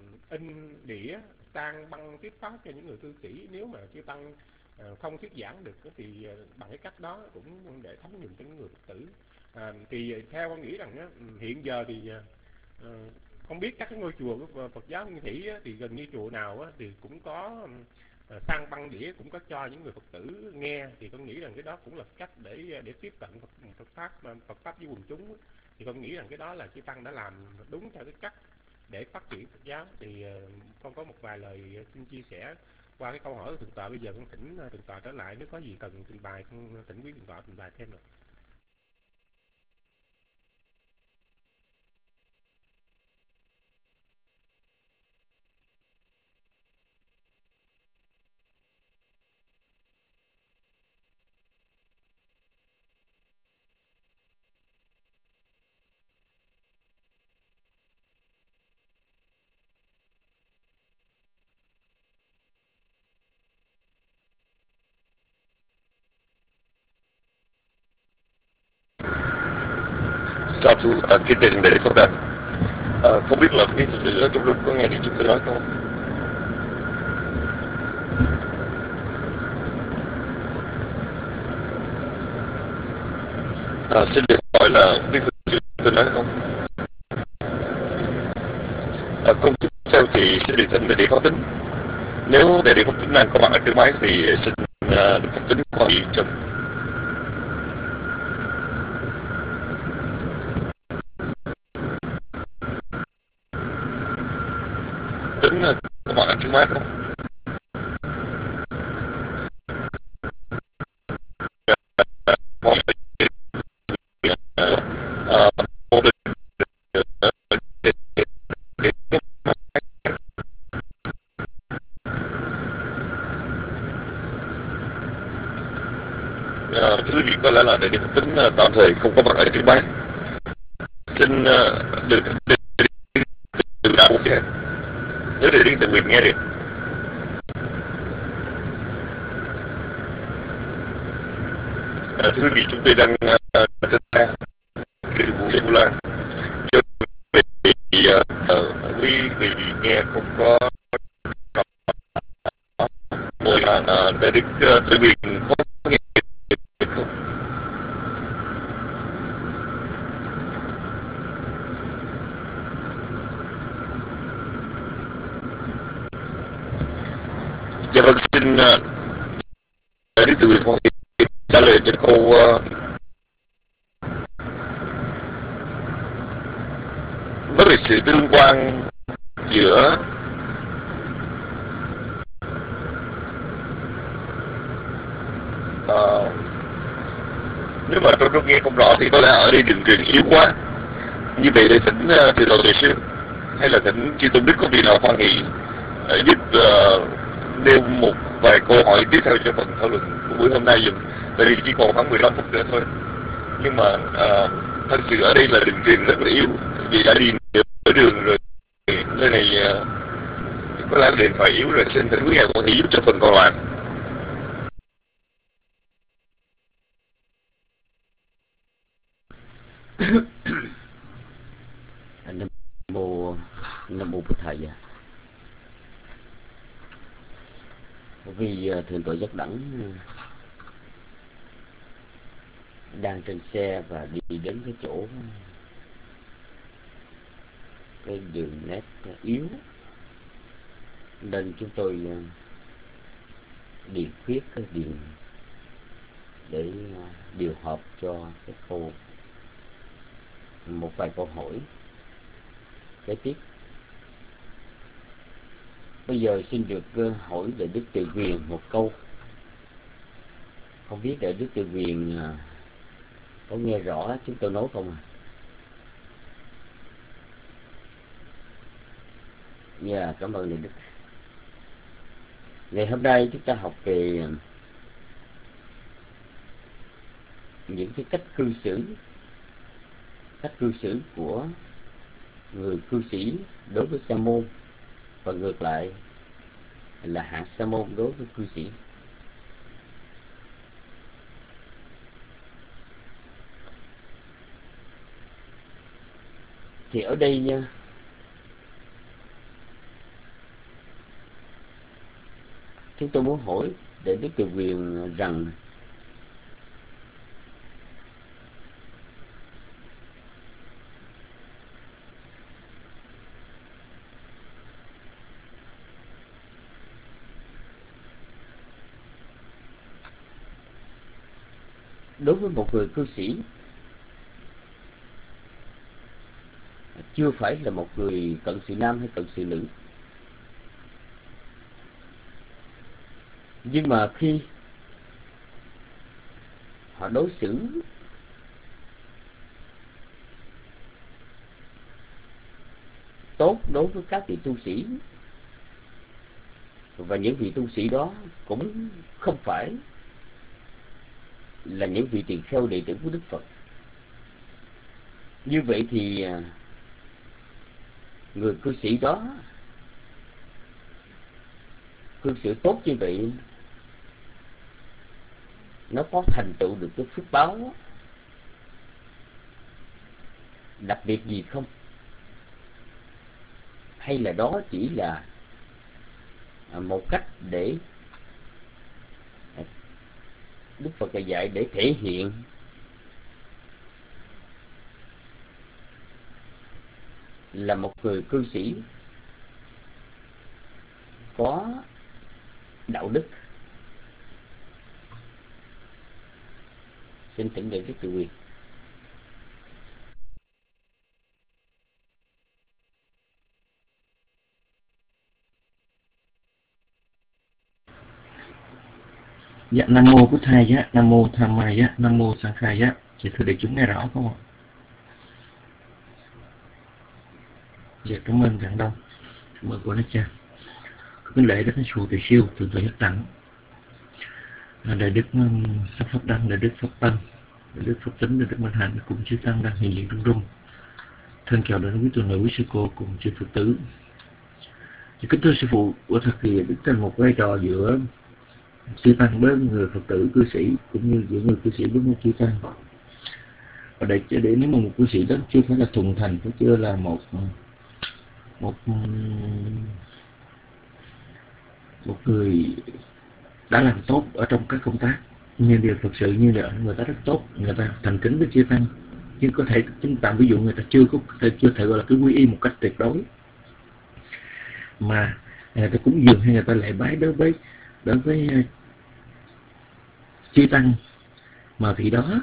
in đĩa sang băng thuyết pháp cho những người cư sĩ, nếu mà chư tăng uh, không thuyết giảng được thì uh, bằng cái cách đó cũng để thấm nhuần cho những người Phật tử. Uh, thì theo con nghĩ rằng uh, hiện giờ thì uh, không biết các cái ngôi chùa của Phật giáo Nguyên Thủy uh, thì gần như chùa nào uh, thì cũng có um, À, sang băng đĩa cũng có cho những người Phật tử nghe. Thì con nghĩ rằng cái đó cũng là cách để để tiếp cận Phật, Phật pháp Phật pháp với quần chúng. Thì con nghĩ rằng cái đó là chư tăng đã làm đúng theo cái cách để phát triển Phật giáo. Thì uh, con có một vài lời xin chia sẻ qua cái câu hỏi của thượng tọa. Bây giờ con thỉnh thượng tọa trở lại, nếu có gì cần trình bày con thỉnh quý thượng tọa trình bày thêm được. Sa thú à, cái tên để Phật đàn. À, không biết là quý Phật tử trong lúc có nghe thì chúng tôi nói không? À, xin được hỏi là quý Phật tử tôi nói không? À, không tiếp theo thì xin được thỉnh đại địa Pháp Tính. Nếu đại địa Pháp Tính đang có mặt ở trước máy thì xin uh, được Pháp Tính có ý cho. Tính uh, có mặt ở trước máy không? Thưa quý vị, có lẽ là đại địa Pháp Tính uh, tạm thời không có mặt ở trước máy. Xin uh, được từ đạo một cái. Nếu để điên tự nguyện nghe được. À, thưa quý vị, chúng tôi đang uh, thực ra cái vụ Lê Vũ Lan cho vì uh, uh, quý vị nghe không có mỗi là uh, để được uh, tự nguyện có nghe được không? Dạ vâng, xin uh, để tự nguyện có trả lời cho câu uh, với sự tương quan giữa uh, nếu mà tôi không nghe không rõ thì có lẽ ở đây đường truyền yếu quá. Như vậy để thỉnh uh, từ đầu tuệ sư hay là thỉnh chư tôn đức có vị nào hoan hỷ uh, giúp uh, nêu một vài câu hỏi tiếp theo cho phần thảo luận của buổi hôm nay dùm, tại vì chỉ còn khoảng mười lăm phút nữa thôi. Nhưng mà uh, thật sự ở đây là đường truyền rất là yếu, vì đã đi nửa đường rồi, nơi này uh, có lẽ điện thoại yếu rồi. Xin thỉnh quý ngài có thể giúp cho phần còn lại. Nam mô Nam mô Bụt Thầy. Vì thượng tọa Giác Đẳng đang trên xe và đi đến cái chỗ cái đường nét yếu, nên chúng tôi điền khuyết cái điền để điều hợp cho cái câu một vài câu hỏi kế tiếp. Bây giờ xin được hỏi Đại Đức Từ Quyền một câu. Không biết Đại Đức Từ Quyền có nghe rõ chúng tôi nói không à? Dạ, yeah, cảm ơn Đại Đức. Ngày hôm nay chúng ta học về những cái cách cư xử, cách cư xử của người cư sĩ đối với sa môn, và ngược lại là hạng sa môn đối với cư sĩ. Thì ở đây nha, chúng tôi muốn hỏi để Đức Từ Quyền rằng đối với một người cư sĩ chưa phải là một người cận sự nam hay cận sự nữ, nhưng mà khi họ đối xử tốt đối với các vị tu sĩ, và những vị tu sĩ đó cũng không phải là những vị tỳ kheo đệ tử của Đức Phật, như vậy thì người cư sĩ đó cư xử tốt như vậy, nó có thành tựu được cái phước báo đặc biệt gì không? Hay là đó chỉ là một cách để Đức Phật dạy để thể hiện là một người cư sĩ có đạo đức? Xin thỉnh đề Đức Từ Quyền. Dạ, Nam Mô Bụt Thầy Giá, Nam Mô Tham Mai Giá, Nam Mô Sang Khai Giá. Dạ, thưa đại chúng nghe rõ không ạ? Dạ, cảm ơn Giảng Đông, cảm ơn của Đức Cha. Kính lễ Đức Thánh Sù Từ Siêu, Thượng Tọa Nhất Đẳng, Đại Đức Sắc Pháp Đăng, Đại Đức Pháp Tân, Đại Đức Pháp Tính, Đại Đức Minh Hạnh cùng chư Tăng đang hiện diện trong rung. Thân chào đến quý tu nữ, quý sư cô cùng chư Phật tử. Dạ, kính thưa sư phụ, quả thật thì Đức Tăng một vai trò giữa chư Tăng với người Phật tử cư sĩ, cũng như giữa người cư sĩ với chư Tăng. Và để, để nếu mà một cư sĩ đó chưa phải là thuần thành, cũng chưa là một một một người đã làm tốt ở trong các công tác, nhưng điều thực sự như là người ta rất tốt, người ta thành kính với chư Tăng, nhưng có thể chúng ta ví dụ người ta chưa có chưa thể gọi là cái quy y một cách tuyệt đối, mà người ta cúng dường hay người ta lễ bái đối với đối với chư Tăng mà vị đó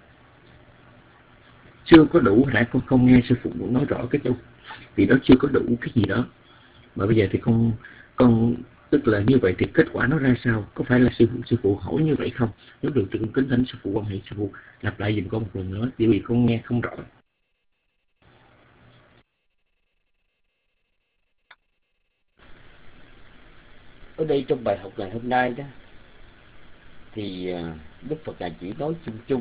chưa có đủ. Hồi nãy con không nghe sư phụ nói rõ cái chỗ vị đó chưa có đủ cái gì đó, mà bây giờ thì con con tức là như vậy thì kết quả nó ra sao? Có phải là sư phụ sư phụ hỏi như vậy không? Nếu được thì con kính thỉnh sư phụ quan hệ sư phụ lặp lại giùm con một lần nữa, bởi vì con nghe không rõ. Ở đây trong bài học ngày hôm nay đó thì Đức Phật Ngài chỉ nói chung chung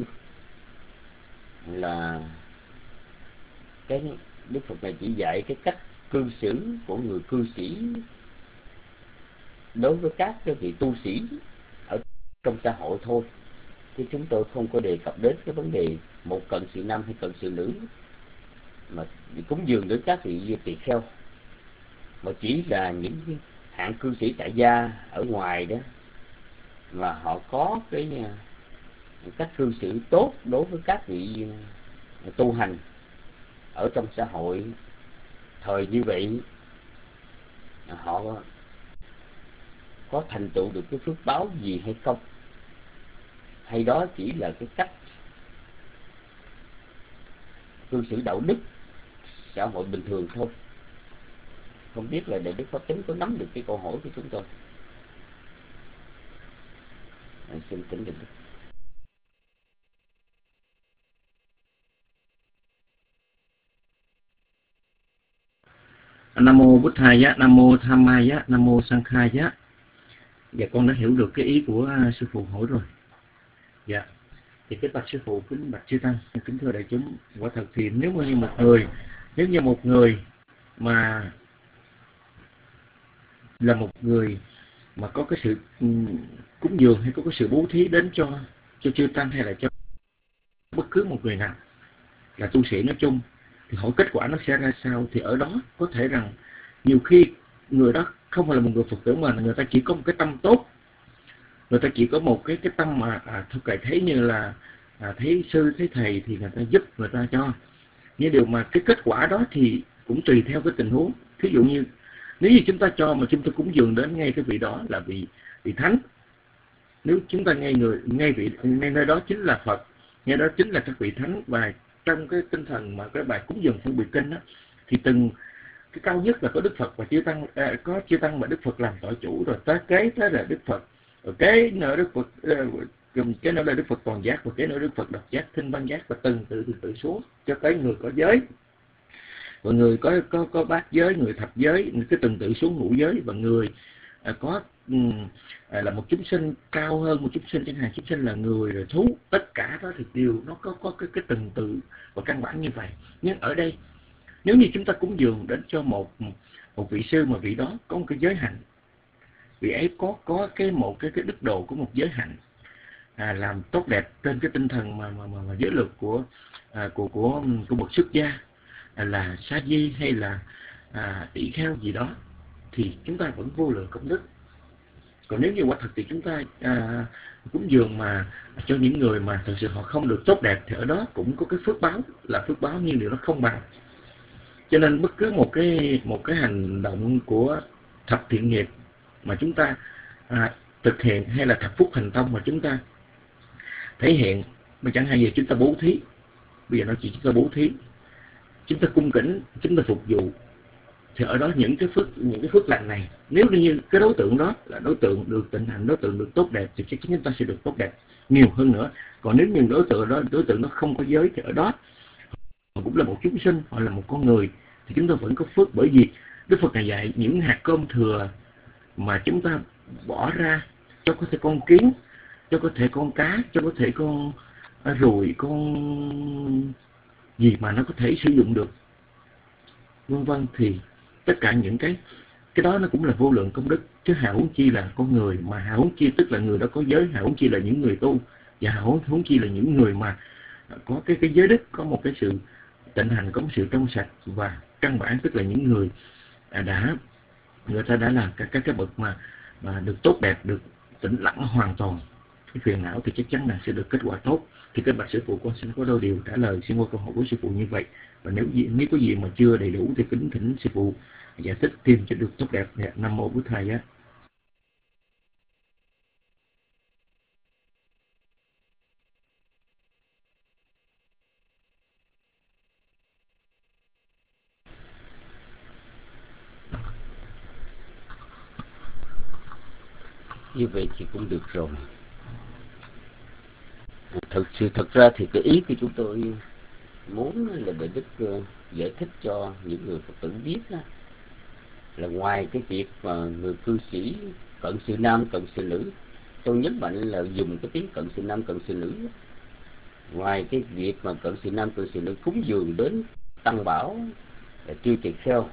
là cái Đức Phật Ngài chỉ dạy cái cách cư xử của người cư sĩ đối với các cái vị tu sĩ ở trong xã hội thôi, chứ chúng tôi không có đề cập đến cái vấn đề một cận sự nam hay cận sự nữ mà cúng dường đến các vị tỳ kheo, mà chỉ là những hạng cư sĩ tại gia ở ngoài đó mà họ có cái cách cư xử tốt đối với các vị tu hành ở trong xã hội thời như vậy, họ có thành tựu được cái phước báo gì hay không, hay đó chỉ là cái cách cư xử đạo đức xã hội bình thường thôi. Không biết là Đại Đức Pháp Tính có nắm được cái câu hỏi của chúng tôi. À, xin tỉnh Đại Đức. Nam Mô Bụt Thầy Giá, Nam Mô Tham Mai Giá, Nam Mô Sang Khai Giá. Dạ, con đã hiểu được cái ý của sư phụ hỏi rồi. Dạ, thì cái bạch sư phụ kính bạch chư Tăng, kính thưa đại chúng, quả thật thì nếu như một người nếu như một người mà là một người mà có cái sự cúng dường hay có cái sự bố thí đến cho cho chư Tăng hay là cho bất cứ một người nào là tu sĩ nói chung, thì hỏi kết quả nó sẽ ra sao? Thì ở đó có thể rằng nhiều khi người đó không phải là một người Phật tử mà người ta chỉ có một cái tâm tốt, người ta chỉ có một cái cái tâm mà à, thôi kệ thấy như là à, thấy sư thấy thầy thì người ta giúp, người ta cho. Nhưng điều mà cái kết quả đó thì cũng tùy theo cái tình huống. Thí dụ như nếu như chúng ta cho mà chúng ta cúng dường đến ngay cái vị đó là vị vị thánh, nếu chúng ta ngay người ngay vị ngay nơi đó chính là Phật, ngay đó chính là các vị thánh, và trong cái tinh thần mà cái bài cúng dường phân biệt kinh đó, thì từng cái cao nhất là có Đức Phật và chư Tăng, à, có chư Tăng mà Đức Phật làm tội chủ, rồi tới kế tới là Đức Phật, rồi kế nữa Đức Phật, uh, cái nữa là Đức Phật toàn giác, và kế nữa Đức Phật độc giác, thinh văn giác, và từng tự từ tự xuống cho tới người có giới, và người có có có bát giới, người thập giới, cái từng tự xuống ngũ giới, và người à, có um, à, là một chúng sinh cao hơn một chúng sinh, chẳng hạn chúng sinh là người rồi thú, tất cả đó thì đều nó có có cái cái từng tự và căn bản như vậy. Nhưng ở đây nếu như chúng ta cúng dường đến cho một một vị sư mà vị đó có một cái giới hạnh, vị ấy có có cái một cái cái đức độ của một giới hạnh, à, làm tốt đẹp trên cái tinh thần mà mà, mà, mà giới luật của à, của của của bậc xuất gia, à, là sa di hay là à, tỷ kheo gì đó, thì chúng ta vẫn vô lượng công đức. Còn nếu như quả thật thì chúng ta à, cúng dường mà cho những người mà thật sự họ không được tốt đẹp, thì ở đó cũng có cái phước báo, là phước báo nhưng điều đó không bằng. Cho nên bất cứ một cái một cái hành động của thập thiện nghiệp mà chúng ta à, thực hiện, hay là thập phúc hành tông mà chúng ta thể hiện, mà chẳng hạn gì chúng ta bố thí, bây giờ nói chuyện chúng ta bố thí, chúng ta cung kính, chúng ta phục vụ, thì ở đó những cái phước những cái phước lành này, nếu như cái đối tượng đó là đối tượng được tịnh hành, đối tượng được tốt đẹp, thì chắc chắn chúng ta sẽ được tốt đẹp nhiều hơn nữa. Còn nếu như đối tượng đó đối tượng đó không có giới, thì ở đó họ cũng là một chúng sinh, họ là một con người, thì chúng ta vẫn có phước. Bởi vì Đức Phật này dạy những hạt cơm thừa mà chúng ta bỏ ra cho có thể con kiến, cho có thể con cá, cho có thể con ruồi, con gì mà nó có thể sử dụng được, vân vân, thì tất cả những cái cái đó nó cũng là vô lượng công đức. Chứ hào huống chi là con người, mà hào huống chi tức là người đó có giới, hào huống chi là những người tu, và hào huống chi là những người mà có cái cái giới đức, có một cái sự tịnh hành, có một sự trong sạch và căn bản, tức là những người đã người ta đã là các các cái bậc mà mà được tốt đẹp, được tĩnh lặng hoàn toàn cái phiền não, thì chắc chắn là sẽ được kết quả tốt. Thì các bạch sư phụ, con xin có đôi điều trả lời xin qua câu hỏi của sư phụ như vậy. Và nếu gì nếu có gì mà chưa đầy đủ thì kính thỉnh sư phụ giải thích thêm cho được tốt đẹp. Nam mô Bổn Thầy á. Như vậy thì cũng được rồi. Thật sự thật ra thì cái ý của chúng tôi muốn là để Đức uh, giải thích cho những người Phật tử biết đó, là ngoài cái việc mà người cư sĩ cận sự nam cận sự nữ, tôi nhấn mạnh là dùng cái tiếng cận sự nam cận sự nữ, ngoài cái việc mà cận sự nam cận sự nữ cúng dường đến tăng bảo là tiêu tỳ kheo,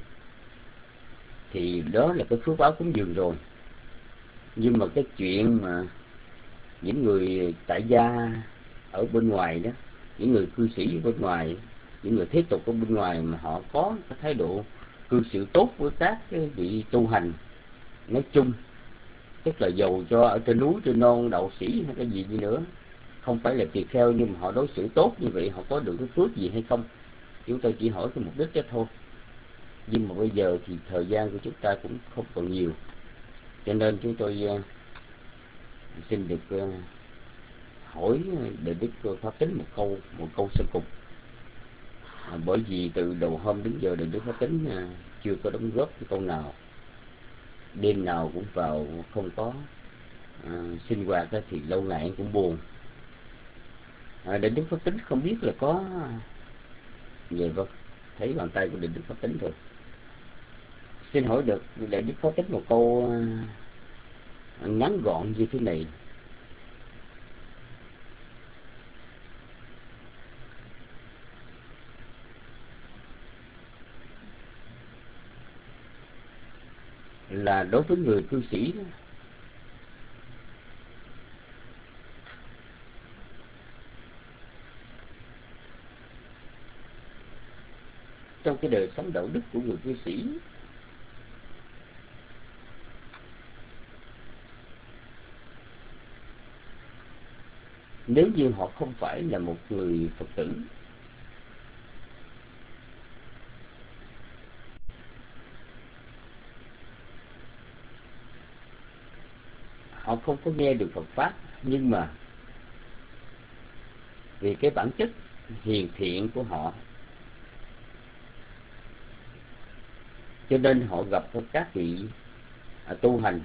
thì đó là cái phước báo cúng dường rồi. Nhưng mà cái chuyện mà những người tại gia ở bên ngoài đó, những người cư sĩ ở bên ngoài, những người thế tục ở bên ngoài mà họ có cái thái độ cư xử tốt với các cái vị tu hành nói chung, tức là dầu cho ở trên núi trên non đạo sĩ hay cái gì đi nữa, không phải là tỳ kheo nhưng mà họ đối xử tốt như vậy, họ có được cái phước gì hay không? Chúng tôi chỉ hỏi cái mục đích đó thôi. Nhưng mà bây giờ thì thời gian của chúng ta cũng không còn nhiều, cho nên chúng tôi uh, xin được uh, hỏi để Đức Pháp Tính một câu một câu sơ cục. À, bởi vì từ đầu hôm đến giờ Đức Pháp Tính uh, chưa có đóng góp cái câu nào, đêm nào cũng vào không có uh, sinh hoạt đó, thì lâu ngày cũng buồn. À, để Đức Pháp Tính không biết là có vậy. Vâng, thấy bàn tay của Định Đức Pháp Tính rồi. Xin hỏi được để Đức Pháp Tính một câu uh, ngắn gọn như thế này. Là đối với người cư sĩ đó, trong cái đời sống đạo đức của người cư sĩ, nếu như họ không phải là một người Phật tử, họ không có nghe được Phật Pháp, nhưng mà vì cái bản chất hiền thiện của họ, cho nên họ gặp các vị à, tu hành,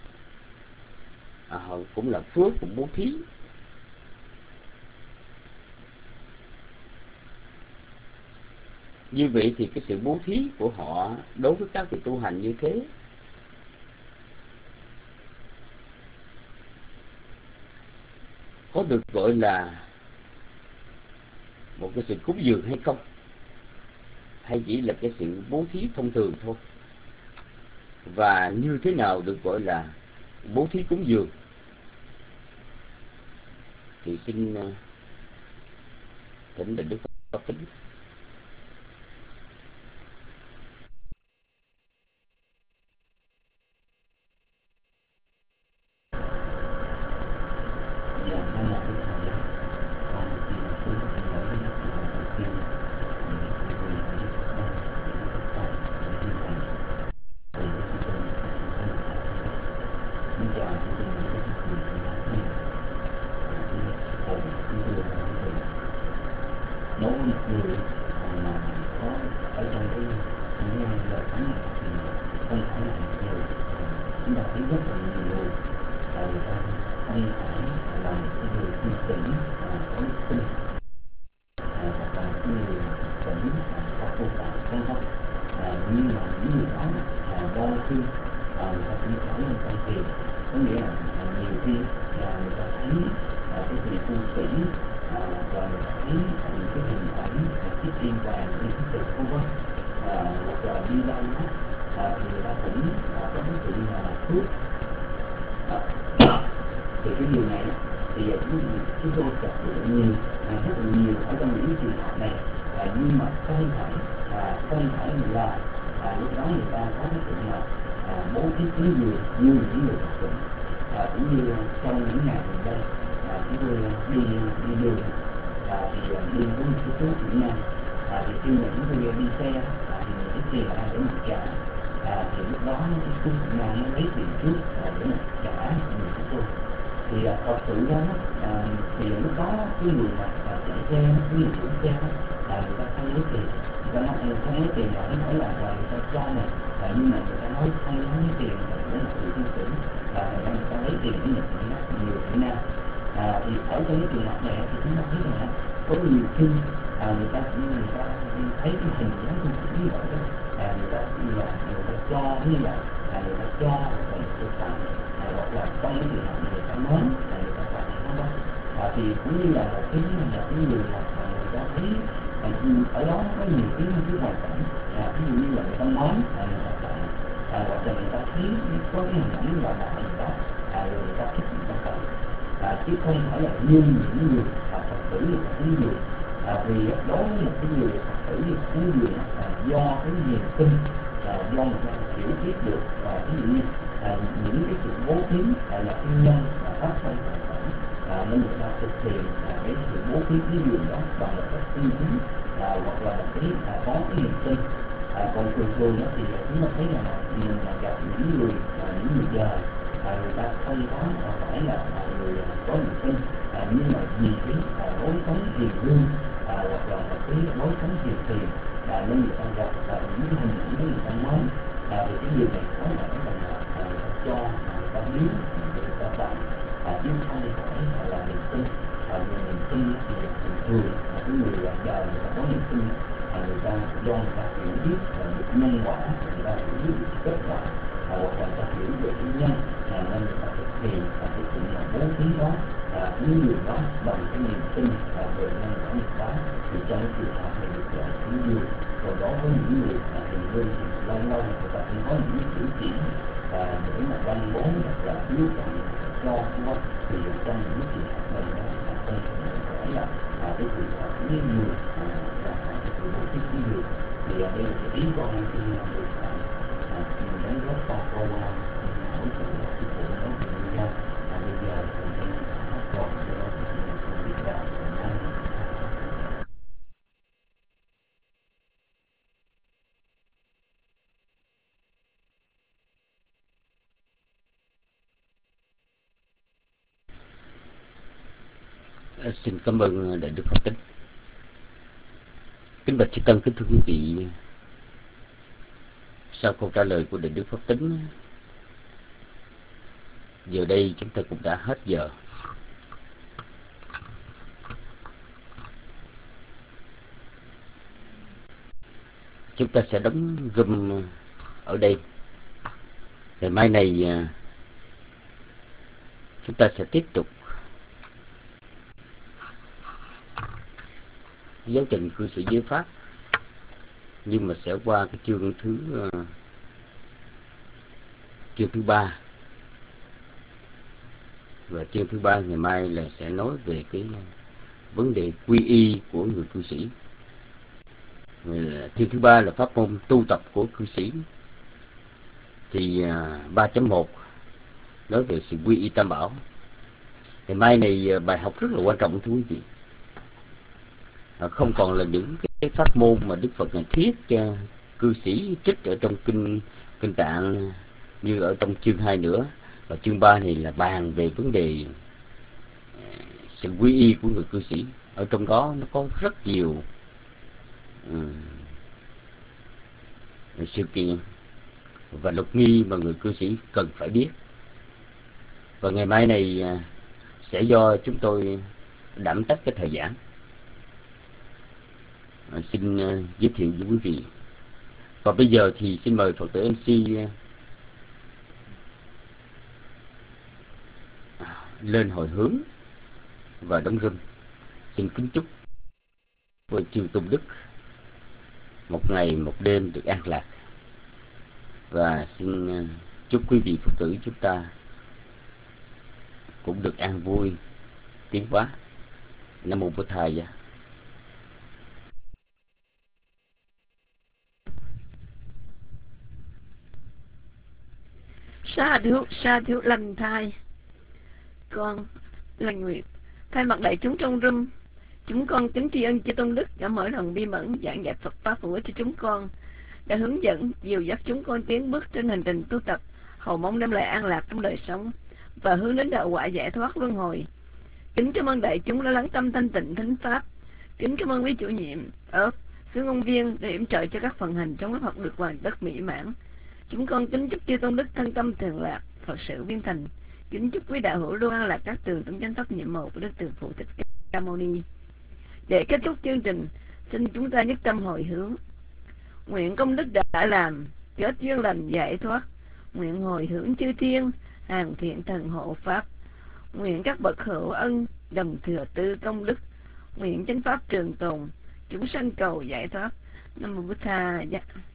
à, họ cũng là phước, cũng bố thí. Như vậy thì cái sự bố thí của họ đối với các vị tu hành như thế có được gọi là một cái sự cúng dường hay không, hay chỉ là cái sự bố thí thông thường thôi? Và như thế nào được gọi là bố thí cúng dường? thì kinh uh, thỉnh Định Đức Pháp Tính. Mỗi một người mà có ở trong cái những lời thánh này thì không phải là một người, chúng ta thấy rất là nhiều người là người ta không phải là một cái người tin tỉnh và có đức tin, hoặc là cái người tỉnh có vô tạo không không, nhưng mà những người đó là đôi khi người ta cũng trở nên con tiền, có nghĩa là nhiều khi là người ta thấy cái vị tu sĩ và người ta thấy những cái hình ảnh cái tiên vàng những cái sự không có hoặc là đi đâu đó thì người ta cũng có cái sự là thuốc. Thì cái điều này thì chúng tôi gặp được nhiều rất là nhiều ở trong những trường hợp này, nhưng mà không phải không phải là lúc đó người ta có cái sự là bố thí tín dường như những người Phật tử. Cũng như trong những ngày gần đây chúng tôi đi đi đường thì đi với một cái chú Việt Nam, thì khi mà chúng tôi đi xe thì cái tiền ra để mình trả, thì lúc đó cái chú Việt Nam nó lấy tiền trước để mình trả người chúng tôi. Thì thật sự ra thì lúc đó cái người mà chạy xe, cái người chủ xe là người ta không lấy tiền, người ta nói không lấy tiền là nó nói là người ta cho này, nhưng mà người ta nói không lấy tiền để mà tự tin tưởng, và người ta lấy tiền để nhận nhiều Việt Nam. À, thì ở trong cái trường hợp này thì chúng ta thấy rằng là có nhiều khi à, người ta người ta thấy cái hình dáng tu sĩ như vậy đó, à, người ta như là người ta cho như vậy, à, người ta cho và người ta tặng, à, hoặc là trong cái trường hợp người ta mến, à, người ta tặng nó đó, à, thì cũng như là một cái là cái người mà người ta thấy à, ở đó có nhiều cái cái hoàn cảnh, à, ví dụ như là người ta mến, à, người ta tặng, à, hoặc là người ta thấy có cái hình ảnh là bạn gì đó, à, rồi người ta thích người ta tặng. À, chứ không phải là như những người à, Phật tử hoặc những người à, vì đối với một cái người Phật tử những người à, do cái niềm tin, à, do người ta hiểu biết được và ví dụ như à, những cái sự bố thí à, là cái nhân và phát sinh sản phẩm, à, nên người ta thực hiện à, cái sự bố thí cái điều đó bằng một cách tinh chính, à, hoặc là một cái à, có cái niềm tin. À, còn thường thường đó thì chúng ta thấy là mình là gặp những người à, những người già, à, người ta không có à, phải là à, người có niềm tin, à, nhưng mà vì cái à, lối sống hiền lương, à, hoặc là một cái lối sống hiền tiền, à, nên người ta gặp à, những cái hình ảnh của người ta mến, à, thì cái điều này có lẽ là à, người ta cho, à, người ta biếu, người ta tặng, à, chứ không phải là niềm tin. À, niềm tin thì thường thường là cái người già người ta có niềm tin, à, người ta do người ta hiểu biết là được nhân quả, người ta hiểu biết được kết quả, à, hoặc là người ta hiểu được cái nhân, à, nên người ta thực hiện à, cái sự là bố thí đó, à, những người đó bằng cái niềm tin à, về nhân quả nghiệp báo, thì trong cái trường hợp này được gọi là tín dường. Còn đó với những người à, hiền lương thì lâu lâu người ta cũng có những cử chỉ à, để mà ban bố hoặc là biếu tặng cho quá, thì trong những trường hợp này nó là không phải là à, cái sự à, tín dường, à, là cái sự bố thí tín dường. Thì à, đây là cái ý con khi mà được à, à, mình đóng góp qua câu à, hỗ trợ cái phụ đó thì người dân à, bây giờ thì mình đã còn cho mình biết là À, xin cảm ơn Đại Đức Pháp Tính. Kính bạch chư Tăng, kính thưa quý vị, sau câu trả lời của Đại Đức Pháp Tính, giờ đây chúng ta cũng đã hết giờ. Chúng ta sẽ đóng room ở đây. Ngày mai này chúng ta sẽ tiếp tục giáo trình cư xử giới pháp, nhưng mà sẽ qua cái chương thứ uh, chương thứ ba. Và chương thứ ba ngày mai là sẽ nói về cái vấn đề quy y của người cư sĩ. Chương thứ ba là pháp môn tu tập của cư sĩ. Thì ba chấm một nói về sự quy y tam bảo. Ngày mai này bài học rất là quan trọng thưa quý vị. À, không còn là những cái pháp môn mà Đức Phật này thiết cho cư sĩ trích ở trong kinh kinh Tạng như ở trong chương hai nữa. Và chương ba này là bàn về vấn đề sự quy y của người cư sĩ. Ở trong đó nó có rất nhiều um, sự kiện và luật nghi mà người cư sĩ cần phải biết. Và ngày mai này sẽ do chúng tôi đảm trách cái thời giảng. À, xin uh, giới thiệu với quý vị. Và bây giờ thì xin mời Phật tử em xê uh, lên hồi hướng và đóng râm. Xin kính chúc với chư tôn đức một ngày một đêm được an lạc. Và xin uh, chúc quý vị Phật tử chúng ta cũng được an vui, tiến hóa. Nam mô Bổn Thầy. Sa thú, sa thú lành thai. Con Lành Nguyệt thay mặt đại chúng trong room, chúng con kính tri ân chư tôn đức đã mở lòng bi mẫn giảng dạy Phật pháp hữu ích cho chúng con, đã hướng dẫn dìu dắt chúng con tiến bước trên hành trình tu tập, hầu mong đem lại an lạc trong đời sống và hướng đến đạo quả giải thoát luân hồi. Kính cảm ơn đại chúng đã lắng tâm thanh tịnh thính pháp. Kính cảm ơn quý chủ nhiệm ớp xứ ngôn viên để yểm trợ cho các phần hành trong lớp học được hoàn tất mỹ mãn. Chúng con kính chúc chư tôn đức thân tâm thường lạc, Phật sự viên thành. Kính chúc quý đạo hữu luôn an lạc các tường trong chánh pháp nhiệm màu của Đức Từ Phụ Thích Ca Mâu Ni. Để kết thúc chương trình, xin chúng ta nhất tâm hồi hướng. Nguyện công đức đã làm, kết duyên lành giải thoát. Nguyện hồi hướng chư thiên, hàng thiện thần hộ pháp. Nguyện các bậc hữu ân, đồng thừa tư công đức. Nguyện chánh pháp trường tồn, chúng sanh cầu giải thoát. Nam mô Bổn Thầy.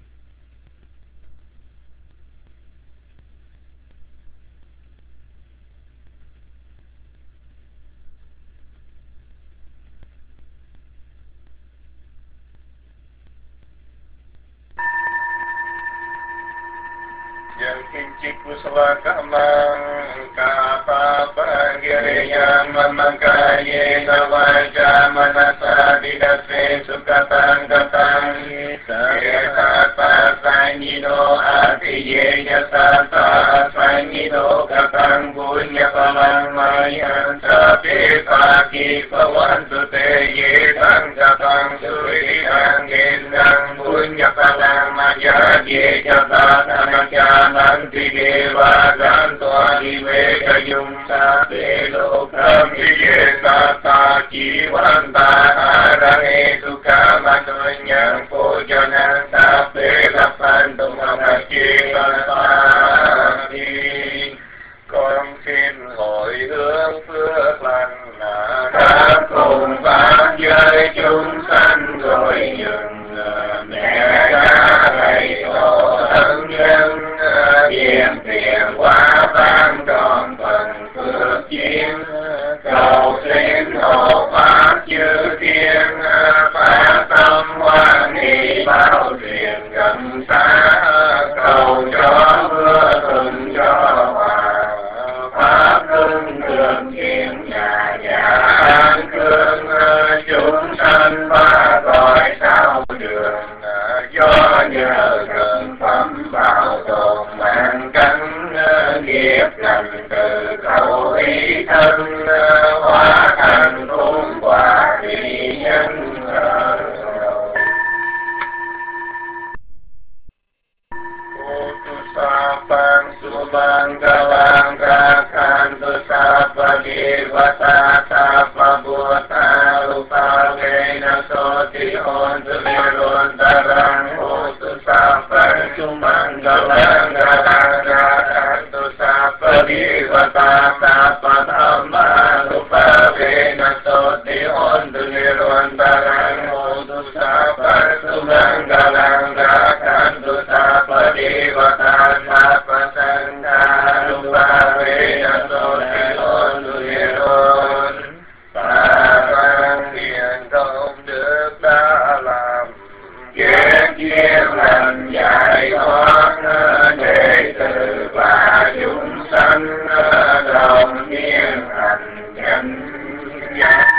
Kincik kusala kamang kapapa giriyam mamakaye nawaja manasa didase sukatang katang yetata sanyido atiye yasata sanyido katang punya palang mayan sapi pagi pawantu te yetang katang suritang gendang punya palang maya ye jata anakya nanti deva gantua dive yung sa pelokam iye tata jiwanta arange sukha matunyang pujanan sa pelapan tumangaki pati. Con xin hồi hướng phước lành khắp cùng pháp giới chúng sanh rồi nhường mẹ cha thầy tổ thân nhân Diệm tiền quá ban tròn phần phước duyên cầu xin hộ pháp chư thiên phát tâm hoan hỷ bao truyền gần xa cầu cho mưa thuận cho hòa pháp luân thường hiện nhà nhà an cương chúng sanh ba cõi sao đường do nhờ thần phẩm bảo tồn mạng cánh nghiệp lành từ khẩu ý thân hóa thành phúc quả vì nhân Sapang subang galang gakan tu sapa divata sapa buata lupa gena soti on tu leron darang tu sapa subang galang galang gakan tu sapa divata sapa dhamma lupa gena soti on tu leron darang tu sapa subang galang gakan tu sapa divata Sapa sangha lupa vena soti on Kiếp kiếp lần giải thoát đệ tử và chúng sanh đồng niên thành chánh giác.